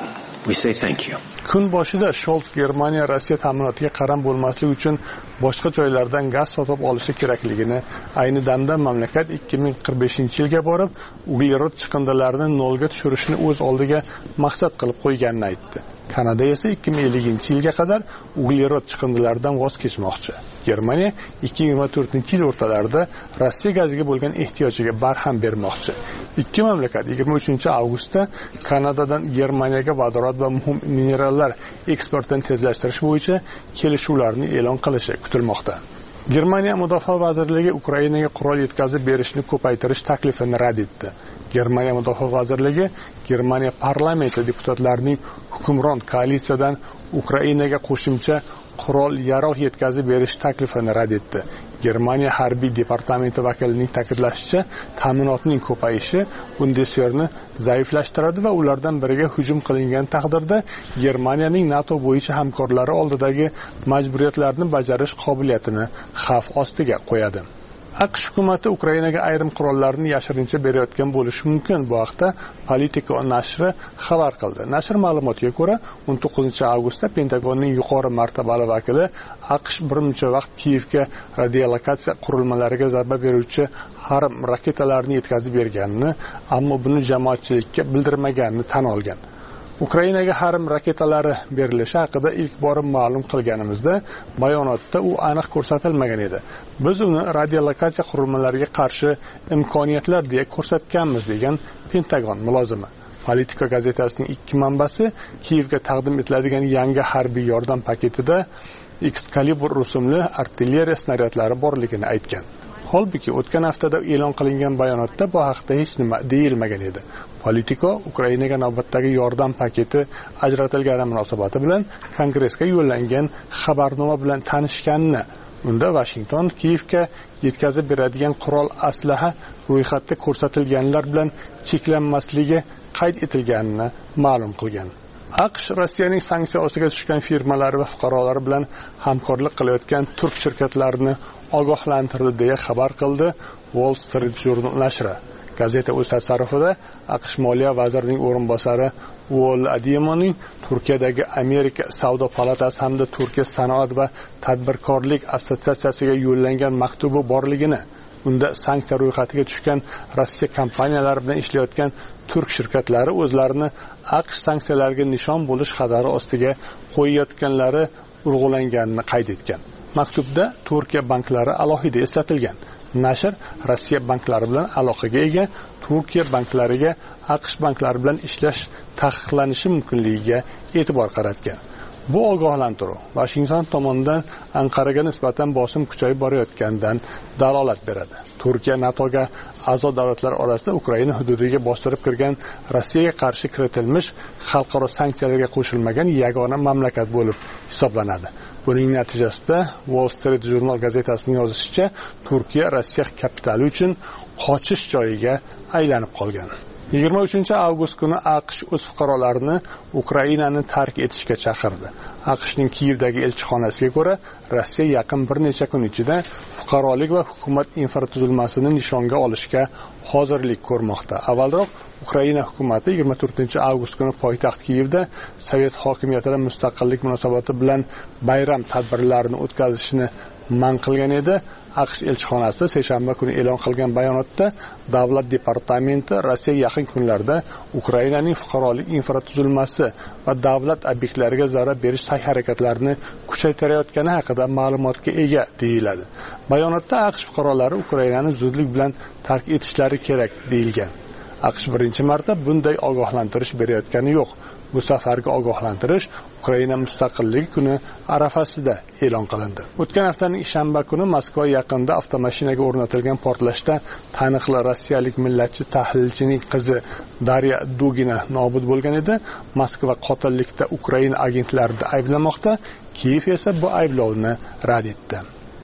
We say thank you. Kun boshida Scholz Germaniya Rossiya ta'minotiga qaram bo'lmaslik uchun boshqa joylardan gaz sotib olishi kerakligini, ayni damda mamlakat ikki ming qirq beshinchi yilga borib, uglerod chiqindilarini nolga tushirishni o'z oldiga maqsad qilib qo'yganini aytdi. Kanada esa ikki ming ellinchi yilga qadar uglerod chiqindilaridan voz kechmoqchi. Germaniya ikki ming yigirma to'rtinchi yil o'rtalarida Rossiya gaziga bo'lgan ehtiyojiga barham bermoqchi. Ikki mamlakat yigirma uchinchi avgustda Kanadadan Germaniyaga vodorod va muhim minerallar eksportini tezlashtirish bo'yicha kelishuvlarni e'lon qilishi kutilmoqda. Germaniya Mudofaa vazirligi Ukrainaga qurol yetkazib berishni ko'paytirish taklifini rad etdi. Germaniya Mudofaa vazirligi Germaniya parlamenti deputatlarining hukmron koalitsiyadan Ukrainaga qo'shimcha qurol yarog' yetkazib berish taklifini rad etdi. Germaniya harbiy departamenti vakilining ta'kidlashicha, ta'minotning ko'payishi Bundeswehrni zaiflashtiradi va ulardan biriga hujum qilingan taqdirda Germaniyaning NATO bo'yicha hamkorlari oldidagi majburiyatlarni bajarish qobiliyatini xavf ostiga qo'yadi. AQSh hukumati Ukrainaga ayrim qurollarni yashirincha berayotgan bo'lishi mumkin. Bu haqda Politico nashri xabar qildi. Nashr ma'lumotiga ko'ra, o'n to'qqizinchi avgustda Pentagonning yuqori martabali vakili AQSh bir muncha vaqt Kiyevga radiolokatsiya qurilmalariga zarba beruvchi harm raketalarini yetkazib berganini, ammo buni jamoatchilikka bildirmaganini tan olgan. Ukrainaga harm raketalari berilishi haqida ilk bor ma'lum qilganimizda bayonotda u aniq ko'rsatilmagan edi. Biz uni radiolokatsiya qurilmalariga qarshi imkoniyatlar deya ko'rsatganmiz, degan Pentagon mulozimi. Politico gazetasining ikki manbasi Kiyevga taqdim etiladigan yangi harbiy yordam paketida Excalibur rusumli artilleriya snaryadlari borligini aytgan. Holbuki o'tgan haftada e'lon qilingan bayonotda bu haqda hech nima deyilmagan edi. Politico Ukrainaga navbatdagi yordam paketi ajratilgani munosabati bilan Kongressga yo'llangan xabarnoma bilan tanishganini, unda Washington Kiyevga yetkazib beradigan qurol aslaha ro'yxatda ko'rsatilganlar bilan cheklanmasligi qayd etilganini ma'lum qilgan. AQSh Rossiyaning sanksiya ostiga tushgan firmalari va fuqarolari bilan hamkorlik qilayotgan turk shirkatlarini ogohlantirdi deya xabar qildi Wall Street Journal nashri. Gazeta o'z tasarrufida AQSh Moliya vazirining o'rinbosari Uol Adimoning Turkiyadagi Amerika Savdo palatasi hamda Turkiya sanoat va tadbirkorlik assotsiatsiyasiga yo'llangan maktubi borligini, unda sanksiya ro'yxatiga tushgan Rossiya kompaniyalari bilan ishlayotgan turk shirkatlari o'zlarini AQSh sanksiyalariga nishon bo'lish xatari ostiga qo'yayotganlari urg'ulanganini qayd etgan. Maktubda Turkiya banklari alohida eslatilgan. Nashr Rossiya banklari bilan aloqaga ega Turkiya banklariga AQSh banklari bilan ishlash taqiqlanishi mumkinligiga e'tibor qaratgan. Bu ogohlantiruv Washington tomonidan Anqaraga nisbatan bosim kuchayib borayotganidan dalolat beradi. Turkiya NATOga a'zo davlatlar orasida Ukraina hududiga bostirib kirgan Rossiyaga qarshi kiritilmish xalqaro sanksiyalarga qo'shilmagan yagona mamlakat bo'lib hisoblanadi. Buning natijasida Wall Street Journal gazetasining yozishicha, Turkiya Rossiya kapitali uchun qochish joyiga aylanib qolgan. yigirma uchinchi avgust kuni AQSh o'z fuqarolarini Ukrainani tark etishga chaqirdi. AQShning Kiyevdagi elchixonasiga ko'ra, Rossiya yaqin bir necha kun ichida fuqarolik va hukumat infratuzilmasini nishonga olishga hozirlik ko'rmoqda. Avvalroq Ukraina hukumati yigirma to'rtinchi avgust kuni poytaxt Kiyevda Sovet hokimiyatidan mustaqillik munosabati bilan bayram tadbirlarini o'tkazishni man qilgan edi. AQSh elchixonasi seshanba kuni e'lon qilgan bayonotda davlat departamenti Rossiya yaqin kunlarda Ukrainaning fuqarolik infratuzilmasi va davlat obyektlariga zarar berish sa'y-harakatlarini kuchaytirayotgani haqida ma'lumotga ega deyiladi. Bayonotda AQSh fuqarolari Ukrainani zudlik bilan tark etishlari kerak deyilgan. AQSh birinchi marta bunday ogohlantirish berayotgani yo'q. Bu safargi ogohlantirish Ukraina mustaqilligi kuni arafasida e'lon qilindi. O'tgan haftaning shanba kuni Moskva yaqinida avtomashinaga o'rnatilgan portlashda taniqli rossiyalik millatchi tahlilchining qizi Darya Dugina nobud bo'lgan edi. Moskva qotillikda Ukraina agentlarini ayblamoqda, Kiyev esa bu ayblovni rad etdi.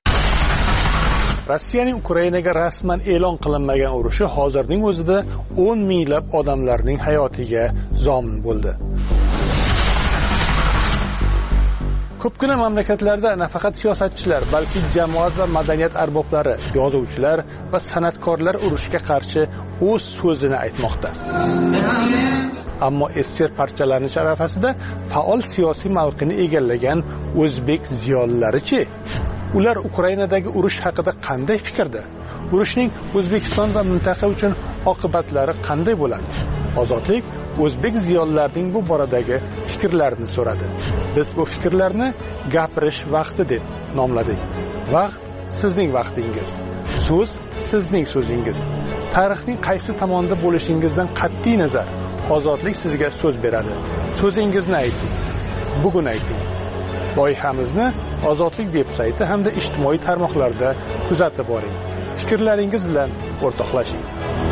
Rossiyaning Ukrainaga rasman e'lon qilinmagan urushi hozirning o'zida o'n minglab odamlarning hayotiga zomin bo'ldi. ko'pgina mamlakatlarda nafaqat siyosatchilar, balki jamoat va madaniyat arboblari, yozuvchilar va san'atkorlar urushga qarshi o'z so'zini aytmoqda. Ammo ester parchalanish arafasida faol siyosiy mavqeni egallagan o'zbek ziyolilari-chi? Ular Ukrainadagi urush haqida qanday fikrda? Urushning O'zbekiston va mintaqa uchun oqibatlari qanday bo'ladi? Ozodlik o'zbek ziyolilarining bu boradagi fikrlarini so'radi. Biz bu fikrlarni gapirish vaqti deb nomladik. Vaqt sizning vaqtingiz. So'z sizning so'zingiz. Tarixning qaysi tomonda bo'lishingizdan qat'iy nazar, ozodlik sizga so'z beradi. So'zingizni ayting. Bugun ayting. Loyihamizni Ozodlik veb-sayti hamda ijtimoiy tarmoqlarda kuzatib boring. Fikrlaringiz bilan o'rtoqlashing.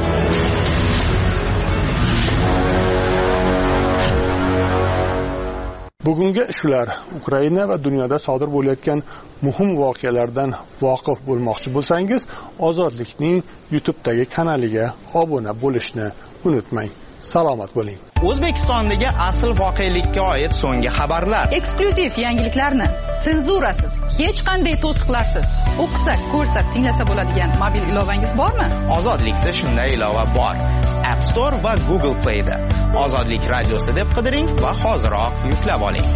Bugungi shular. Ukraina va dunyoda sodir bo'layotgan muhim voqealardan voqif bo'lmoqchi bo'lsangiz, Ozodlikning YouTube'dagi kanaliga obuna bo'lishni unutmang. Salomat bo'ling. O'zbekistondagi asl voqelikka oid so'nggi xabarlar, eksklyuziv yangiliklarni senzurasiz, hech qanday to'siqlarsiz o'qisak, ko'rsak, tinglasa bo'ladigan mobil ilovangiz bormi? Ozodlikda shunday ilova bor. App Store va Google Play da Ozodlik radiosi deb qidiring va hoziroq yuklab oling.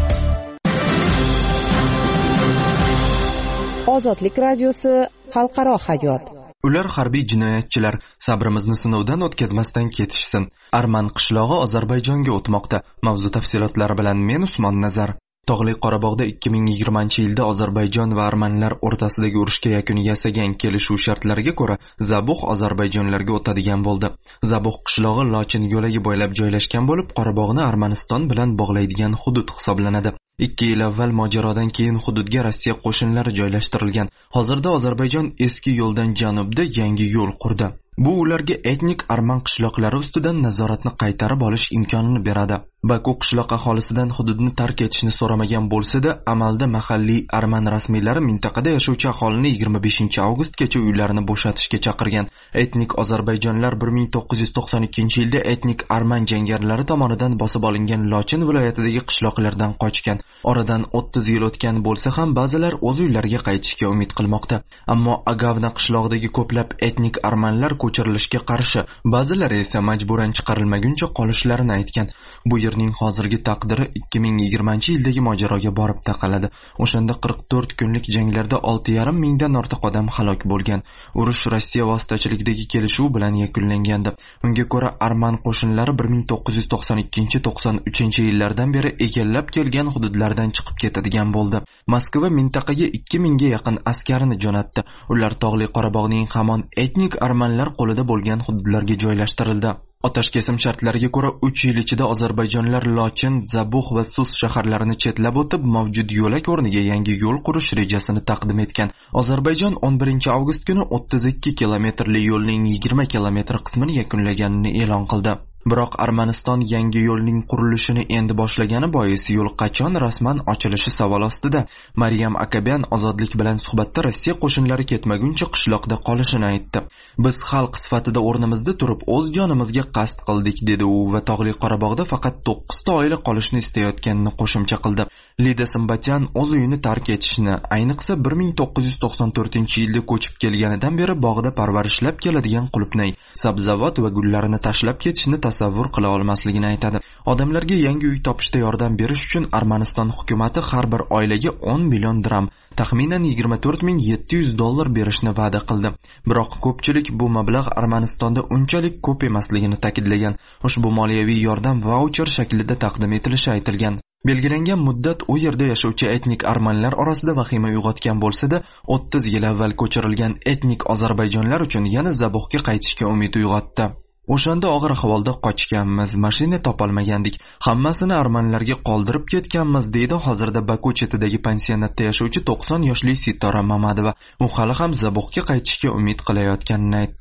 Ozodlik radiosi xalqaro hayot. Ular harbiy jinoyatchilar, sabrimizni sinovdan o'tkazmasdan ketishsin. Arman qishlog'i Ozarbayjonga o'tmoqda. Mavzu tafsilotlari bilan men Usmon Nazar. Tog'li Qorabog'da ikki ming yigirmanchi yilda Ozarbayjon va armanlar o'rtasidagi urushga yakun yasagan kelishuv shartlariga ko'ra Zabuq Ozarbayjonlarga o'tadigan bo'ldi. Zabuq qishlog'i Lochin yo'lagi bo'ylab joylashgan bo'lib, Qorabog'ni Armaniston bilan bog'laydigan hudud hisoblanadi. ikki yil avval mojarodan keyin hududga Rossiya qo'shinlari joylashtirilgan. Hozirda Ozarbayjon eski yo'ldan janubda yangi yo'l qurdi. Bu ularga etnik arman qishloqlari ustidan nazoratni qaytarib olish imkonini beradi. Baku qishloq aholisidan hududni tark etishni so'ramagan bo'lsa-da, amalda mahalliy arman rasmiylari mintaqada yashovchi aholini yigirma beshinchi avgustgacha uylarini bo'shatishga chaqirgan. Etnik ozarbayjonlar bir ming to'qqiz yuz to'qson ikkinchi yilda etnik arman jangarilari tomonidan bosib olingan Lochin viloyatidagi qishloqlardan qochgan. Oradan o'ttiz yil o'tgan bo'lsa ham ba'zilar o'z uylariga qaytishga umid qilmoqda. Ammo Agavna qishlog'idagi ko'plab etnik armanlar ko'chirilishga qarshi, ba'zilari esa majburan chiqarilmaguncha qolishlarini aytgan. Bu yerning hozirgi taqdiri ikki ming yigirmanchi yildagi mojaroga borib taqaladi. O'shanda qirq to'rt kunlik janglarda olti yarim mingdan ortiq odam halok bo'lgan. Urush Rossiya vositachiligidagi kelishuv bilan yakunlangandi. Unga ko'ra arman qo'shinlari bir ming to'qqiz yuz to'qson ikkinchi to'qson uchinchi yillardan beri egallab kelgan hududlardan chiqib ketadigan bo'ldi. Moskva mintaqaga ikki mingga yaqin askarini jo'natdi. Ular Tog'li Qorabog'ning hamon etnik armanlar qo'lida bo'lgan hududlarga joylashtirildi. Otash kesim shartlariga ko'ra uch yil ichida Ozarbayjonlar Lochin, Zabuq va Sus shaharlarini chetlab o'tib, mavjud yo'lak o'rniga yangi yo'l qurish rejasini taqdim etgan. Ozarbayjon o'n birinchi avgust kuni o'ttiz ikki kilometrli yo'lning yigirma kilometr qismini yakunlaganini e'lon qildi. Biroq Armaniston yangi yo'lning qurilishini endi boshlagani bois yo'l qachon rasman ochilishi savol ostida. Maryam Akabyan Ozodlik bilan suhbatda Rossiya qo'shinlari ketmaguncha qishloqda qolishini aytdi. Biz xalq sifatida o'rnimizda turib o'z jonimizga qasd qildik, dedi u va Tog'li Qorabog'da faqat to'qqiz ta oila qolishni istayotganini qo'shimcha qildi. Lida Simbatyan o'z uyini tark etishni, ayniqsa bir ming to'qqiz yuz to'qson to'rtinchi yilda ko'chib kelganidan beri bog'da parvarishlab keladigan qulupnay, sabzavot va gullarini tashlab ketishni tasavvur qila olmasligini aytadi. Odamlarga yangi uy topishda yordam berish uchun Armaniston hukumatı har bir oilaga o'n million dirham, taxminan yigirma to'rt ming yetti yuz dollar berishni va'da qildi. Biroq ko'pchilik bu mablag' Armanistonda unchalik ko'p emasligini ta'kidlagan. Ushbu moliyaviy yordam vaucher shaklida taqdim etilishi aytilgan. Belgilangan muddat u yerda yashovchi etnik armanlar orasida vahima uyg'otgan bo'lsa-da, o'ttiz yil avval ko'chirilgan etnik ozarbayjonlar uchun yana Zabuqqa qaytishga umid uyg'otdi. O'shanda og'ir ahvolda qochganmiz, mashina topolmagandik, hammasini armanlarga qoldirib ketganmiz, deydi hozirda Baku chetidagi pensionatda yashovchi to'qson yoshli Sitora Mamadova. U hali ham Zabuqqa qaytishga umid qilayotganini aytdi.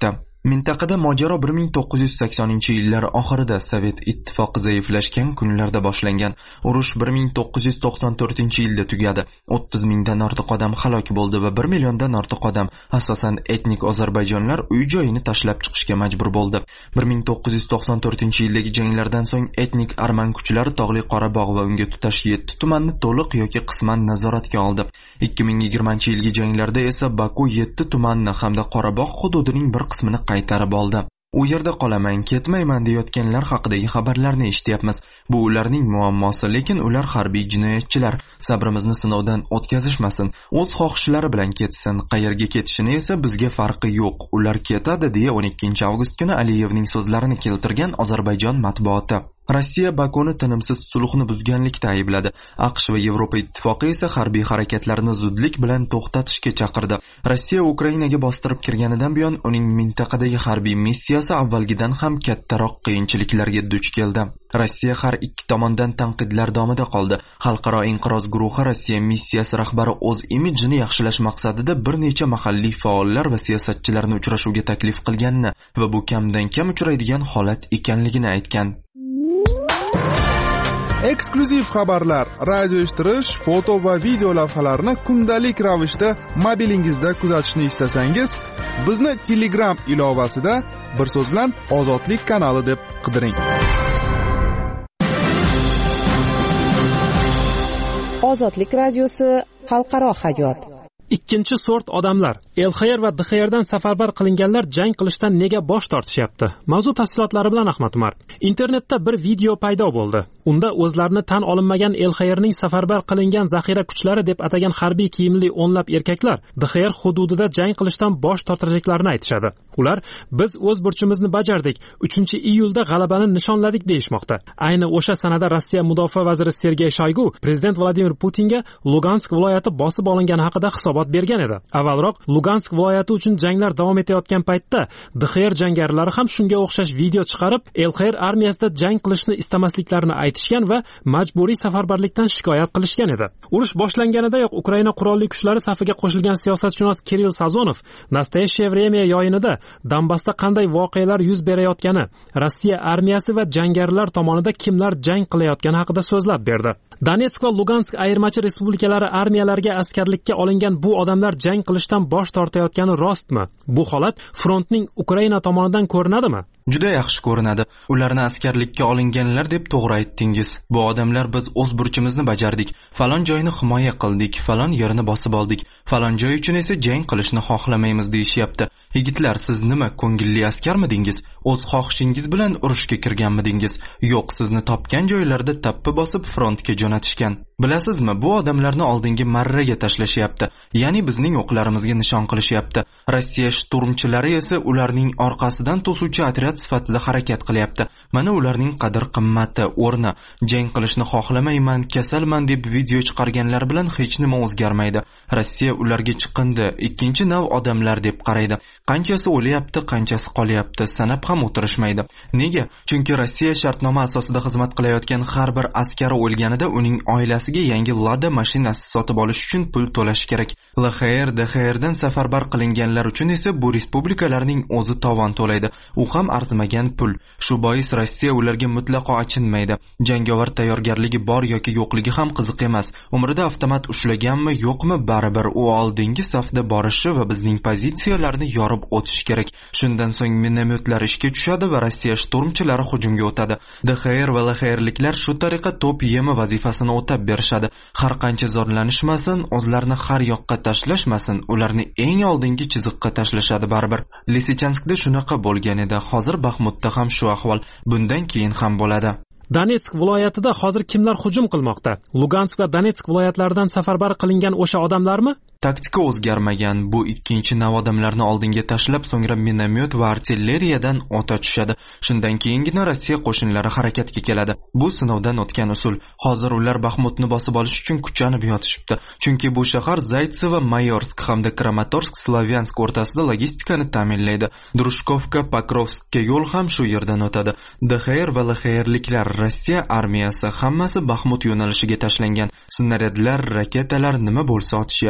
Mintaqada mojaro bir ming to'qqiz yuz saksoninchi yillar oxirida Sovet ittifoqi zaiflashgan kunlarda boshlangan. Urush bir ming to'qqiz yuz to'qson to'rtinchi yilda tugadi. o'ttiz mingdan ortiq odam halok bo'ldi va bir milliondan ortiq odam, asosan etnik ozarbayjonlar, uy-joyini tashlab chiqishga majbur bo'ldi. bir ming to'qqiz yuz to'qson to'rtinchi yildagi janglardan so'ng etnik arman kuchlari Tog'li Qorabog' va unga tutash yetti tumanni to'liq yoki qisman nazoratga oldi. ikki ming yigirmanchi yilgi janglarda esa Baku yetti tumanni hamda Qorabog' hududining bir qismini qaytarib oldi. U yerda qolaman, ketmayman deyotganlar haqidagi xabarlarni eshityapmiz. Bu ularning muammosi, lekin ular harbiy jinoyatchilar. Sabrimizni sinovdan o'tkazishmasin. O'z xohishlari bilan ketsin. Qayerga ketishini esa bizga farqi yo'q. Ular ketadi, deya o'n ikkinchi avgust kuni Aliyevning so'zlarini keltirgan Ozarbayjon matbuoti. Rossiya Bakuni tinimsiz sulhni buzganlikda aybladi. AQSh va Yevropa ittifoqi esa harbiy harakatlarni zudlik bilan to'xtatishga chaqirdi. Rossiya Ukrainaga bostirib kirganidan buyon uning mintaqadagi harbiy missiyasi avvalgidan ham kattaroq qiyinchiliklarga duch keldi. Rossiya har ikki tomondan tanqidlar domida qoldi. Xalqaro inqiroz guruhi Rossiya missiyasi rahbari o'z imijini yaxshilash maqsadida bir necha mahalliy faollar va siyosatchilarni uchrashuvga taklif qilganini va bu kamdan kam uchraydigan holat ekanligini aytgan. Eksklyuziv xabarlar, radio eshittirish, foto va video lavhalarni kundalik ravishda mobilingizda kuzatishni istasangiz, bizni Telegram ilovasida bir so'z bilan Ozodlik kanali deb qidiring. Ozodlik radiosi xalqaro hayot. Ikkinchi sort odamlar. Elxayr va Dixayrdan safarbar qilinganlar jang qilishdan nega bosh tortishyapti? Mavzu tafsilotlari bilan Ahmad Umar. Internetda bir video paydo bo'ldi. Unda o'zlarini tan olinmagan Elxayrning safarbar qilingan zaxira kuchlari deb atagan harbiy kiyimli o'nlab erkaklar Dixayr hududida jang qilishdan bosh tortiraklarini aytishadi. Ular biz o'z burchimizni bajardik, uchinchi iyulda g'alabani nishonladik deyishmoqda. Ayni o'sha sanada Rossiya mudofaa vaziri Sergey Shoygu prezident Vladimir Putinga Lugansk viloyati bosib olingani haqida hisobot bergan edi. Avvalroq Lugansk viloyati uchun janglar davom etayotgan paytda Dixayr jangarilari ham shunga o'xshash video chiqarib, Elxayr armiyasida jang qilishni istamasliklarini aytishgan va majburiy safarbarlikdan shikoyat qilishgan edi. Urush boshlanganidayoq Ukraina qurolli kuchlari safiga qo'shilgan siyosatshunos Kirill Sazonov Nastoyeshye время yo'yinida Donbassda qanday voqealar yuz berayotgani, Rossiya armiyasi va jangarilar tomonidan kimlar jang qilayotgani haqida so'zlab berdi. Donetsk va Lugansk ayirmachi respublikalari armiyalariga askarlikka olingan bu odamlar jang qilishdan bosh tortayotgani rostmi? Bu holat frontning Ukraina tomonidan ko'rinadimi? Juda yaxshi ko'rinadi. Ularni askarlikka olinganlar deb to'g'ri aytdingiz. Bu odamlar biz o'z burchimizni bajardik, falon joyni himoya qildik, falon yerni bosib oldik, falon joy uchun esa jang qilishni xohlamaymiz deyishyapti. Yigitlar, siz nima, ko'ngilli askarmidingiz? O'z xohishingiz bilan urushga kirganmidingiz? Yo'q, sizni topgan joylarda tappi bosib frontga jo'natishgan. Bilasizmi, bu odamlarni oldingi marraga tashlashyapti, ya'ni bizning o'qlarimizga nishon qilishyapti. Rossiya shturmchilari esa ularning orqasidan to'suvchi otryad sifatida harakat qilyapti. Mana ularning qadr-qimmati, o'rni. Jang qilishni xohlamayman, kasalman deb video chiqarganlar bilan hech nima o'zgarmaydi. Rossiya ularga chiqindi, ikkinchi nav odamlar deb qaraydi. Qanchasi o'lyapti, qanchasi qolyapti, sanab ham o'tirishmaydi. Nega? Chunki Rossiya shartnoma asosida xizmat qilayotgan har bir askari o'lganida uning oilasiga yangi Lada mashinasi sotib olish uchun pul to'lash kerak. L X R, D X Rdan safarbar qilinganlar uchun esa bu respublikalarning o'zi tovon to'laydi. U ham arzimagan pul. Shu bois Rossiya ularga mutlaqo achinmaydi. Jangovar tayyorgarligi bor yoki yo'qligi ham qiziq emas. Umrida avtomat ushlaganmi, yo'qmi, baribir u oldingi safda borishi va bizning pozitsiyalarni yorib o'tish kerak. Shundan so'ng minomyotlar ishga tushadi va Rossiya shturmchilari hujumga o'tadi. D X R va L X Rliklar shu tariqa to'p yemi vazifasini o'tab berishadi. Har qancha zorlanishmasin, o'zlarini har yoqqa tashlashmasin, ularni eng oldingi chiziqqa tashlashadi baribir. Lisichanskda shunaqa bo'lgan edi. Hozir Baxmutda ham shu ahvol. Bundan keyin ham bo'ladi. Donetsk viloyatida hozir kimlar hujum qilmoqda? Lugansk va Donetsk viloyatlaridan safarbar qilingan o'sha odamlarmi? Taktika o'zgarmagan. Bu ikkinchi nav odamlarni oldinga tashlab, so'ngra minomyot va artilleriyadan o't ochishadi. Shundan keyingina Rossiya qo'shinlari harakatga keladi. Bu sinovdan o'tgan usul. Hozir ular Baxmutni bosib olish uchun kuchanib yotishibdi. Chunki bu shahar Zaytsev va Mayorsk hamda Kramatorsk, Slavyansk o'rtasida logistikani ta'minlaydi. Drushkovka, Pokrovskka yo'l ham shu yerdan o'tadi. D X R va L X Rliklar, Rossiya armiyasi hammasi Baxmut yo'nalishiga tashlangan. Snaryadlar, raketalar nima bo'lsa otishyapti.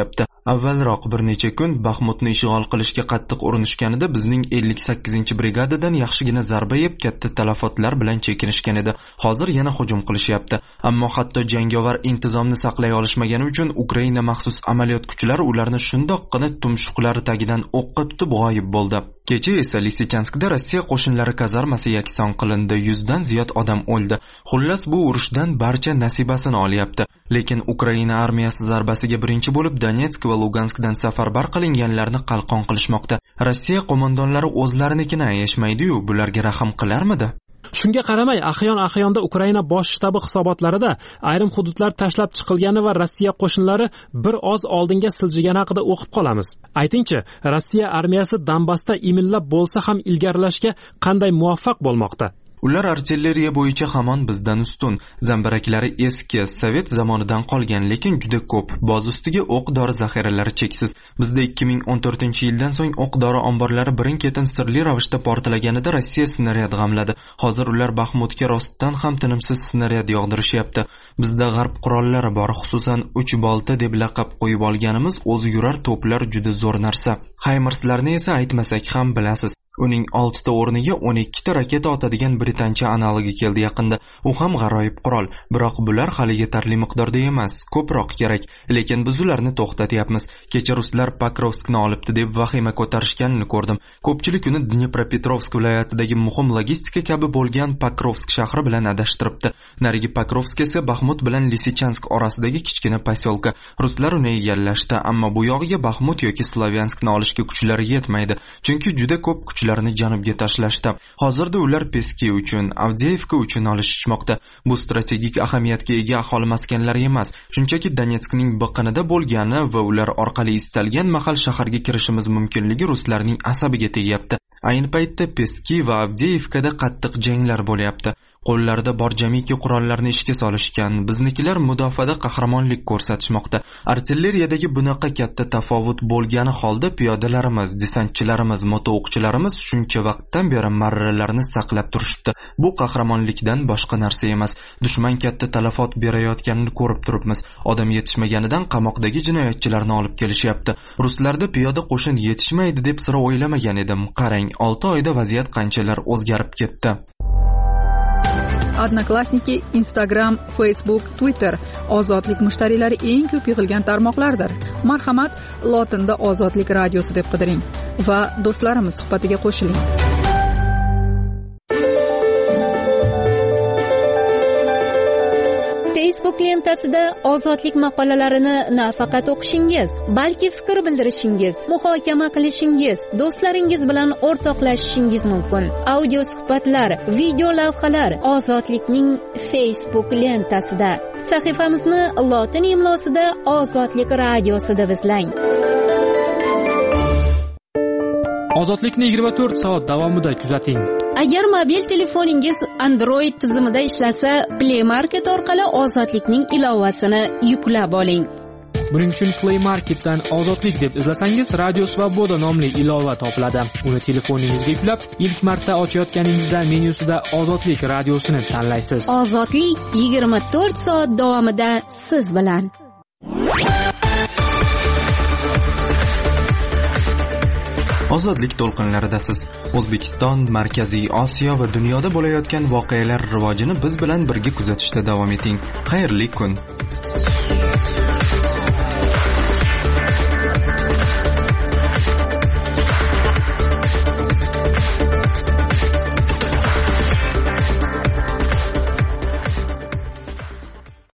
Avvalroq bir necha kun Baxmutni ishg'ol qilishga qattiq urinishganida bizning ellik sakkizinchi brigadadan yaxshigina zarba yeb katta talafotlar bilan chekinishgan edi. Hozir yana hujum qilishyapti. Ammo hatto jangovar intizomni saqlay olishmagani uchun Ukraina maxsus amaliyot kuchlari ularni shundoqqina tumshuqlari tagidan o'qqa tutib g'oyib bo'ldi. Kecha esa Lisichanskda Rossiya qo'shinlari kazarmasi yakson qilindi. yuzdan ziyod odam o'ldi. Xullas bu urushdan barcha nasibasini olyapti. Lekin Ukraina armiyasi zarbasiga birinchi bo'lib Donetsk va Luganskdan safarbar qilinganlarni qalqon qilishmoqda. Rossiya qo'mondonlari o'zlarinikini ayashmaydi-yu, bularga rahm qilarmidi? Shunga qaramay, ahyon-ahyonda Ukraina bosh shtabi hisobotlarida ayrim hududlar tashlab chiqilgani va Rossiya qo'shinlari bir oz oldinga siljigani haqida o'qib qolamiz. Aytingchi, Rossiya armiyasi Donbassda imillab bo'lsa ham ilgarilashga qanday muvaffaq bo'lmoqda? Ular artilleriya bo'yicha hamon bizdan ustun. Zambaraklari eski, Sovet zamonidan qolgan, lekin juda ko'p. Boz ustiga o'q-dori zaxiralari cheksiz. Bizda ikki ming o'n to'rtinchi yildan so'ng o'q-dori omborlari birin-ketin sirli ravishda portlaganida Rossiya snaryad g'amladi. Hozir ular Baxmutga rostdan ham tinimsiz snaryad yog'dirishyapti. Bizda g'arb qurollari bor, xususan uch bolta deb laqab qo'yib olganimiz o'zi yurar to'plar juda zo'r narsa. Haymarslarni esa aytmasak ham bilasiz. Uning oltita o'rniga o'n ikkita raketa otadigan britancha analogi keldi yaqinda. U ham g'aroyib qurol, biroq bular hali yetarli miqdorda emas, ko'proq kerak. Lekin biz ularni to'xtatyapmiz. Kecha ruslar Pokrovskni olibdi deb vahima ko'tarishganini ko'rdim. Ko'pchilik uni Dnepropetrovsk viloyatidagi muhim logistika kabi bo'lgan Pokrovsk shahri bilan adashtiribdi. Narigi Pokrovsk esa Baxmut bilan Lisichansk orasidagi kichkina posyolka. Ruslar uni egallashdi, ammo bu yog'iga Baxmut yoki Slavyanskni olishga kuchlari yetmaydi, chunki juda ko'p kuch janubga tashlashdi. Hozirda ular Peski uchun, Avdeyevka uchun olishmoqda. Bu strategik ahamiyatga ega aholi maskanlari emas, shunchaki Donetskning biqinida bo'lgani va ular orqali istalgan mahal shaharga kirishimiz mumkinligi ruslarning asabiga tegyapti. Ayni paytda Peski va Avdeyevkada qattiq janglar bo'lyapti. Qo'llarida bor jamiki qurollarni ishga solishgan. Biznikilar mudofaada qahramonlik ko'rsatishmoqda. Artilleriyadagi bunaqa katta tafovut bo'lgani holda piyodalarimiz, desantchilarimiz, motoo'qchilarimiz shuncha vaqtdan beri marralarni saqlab turishibdi. Bu qahramonlikdan boshqa narsa emas. Dushman katta talafot berayotganini ko'rib turibmiz. Odam yetishmaganidan qamoqdagi jinoyatchilarni olib kelishyapti. Ruslarda piyoda qo'shin yetishmaydi deb sira o'ylamagan edim. Qarang, olti oyda vaziyat qanchalar o'zgarib ketdi. Odnoklassniki, Instagram, Facebook, Twitter ozodlik mushtariylari eng ko'p yig'ilgan tarmoqlardir. Marhamat, lotinda Ozodlik radiosi deb qidiring va do'stlarimiz suhbatiga qo'shiling. Facebook lentasida ozodlik maqolalarini nafaqat o'qishingiz, balki fikr bildirishingiz, muhokama qilishingiz, do'stlaringiz bilan o'rtoqlashishingiz mumkin. Audio suhbatlar, video lavhalar ozodlikning Facebook lentasida. Sahifamizni lotin imlosida Ozodlik radiosida izlang. Ozodlikni yigirma to'rt soat davomida kuzating. Agar mobil telefoningiz Android tizimida ishlasa, Play Market orqali Ozodlikning ilovasini yuklab oling. Buning uchun Play Marketdan Ozodlik deb izlasangiz, Radio Svoboda nomli ilova topiladi. Uni telefoningizga yuklab, ilk marta ochayotganingizda menyusida Ozodlik radiosini tanlaysiz. Ozodlik yigirma to'rt soat davomida siz bilan. Ozodlik to'lqinlaridasiz. O'zbekiston, Markaziy Osiyo va dunyoda bo'layotgan voqealar rivojini biz bilan birga kuzatishda davom eting. Xayrli kun.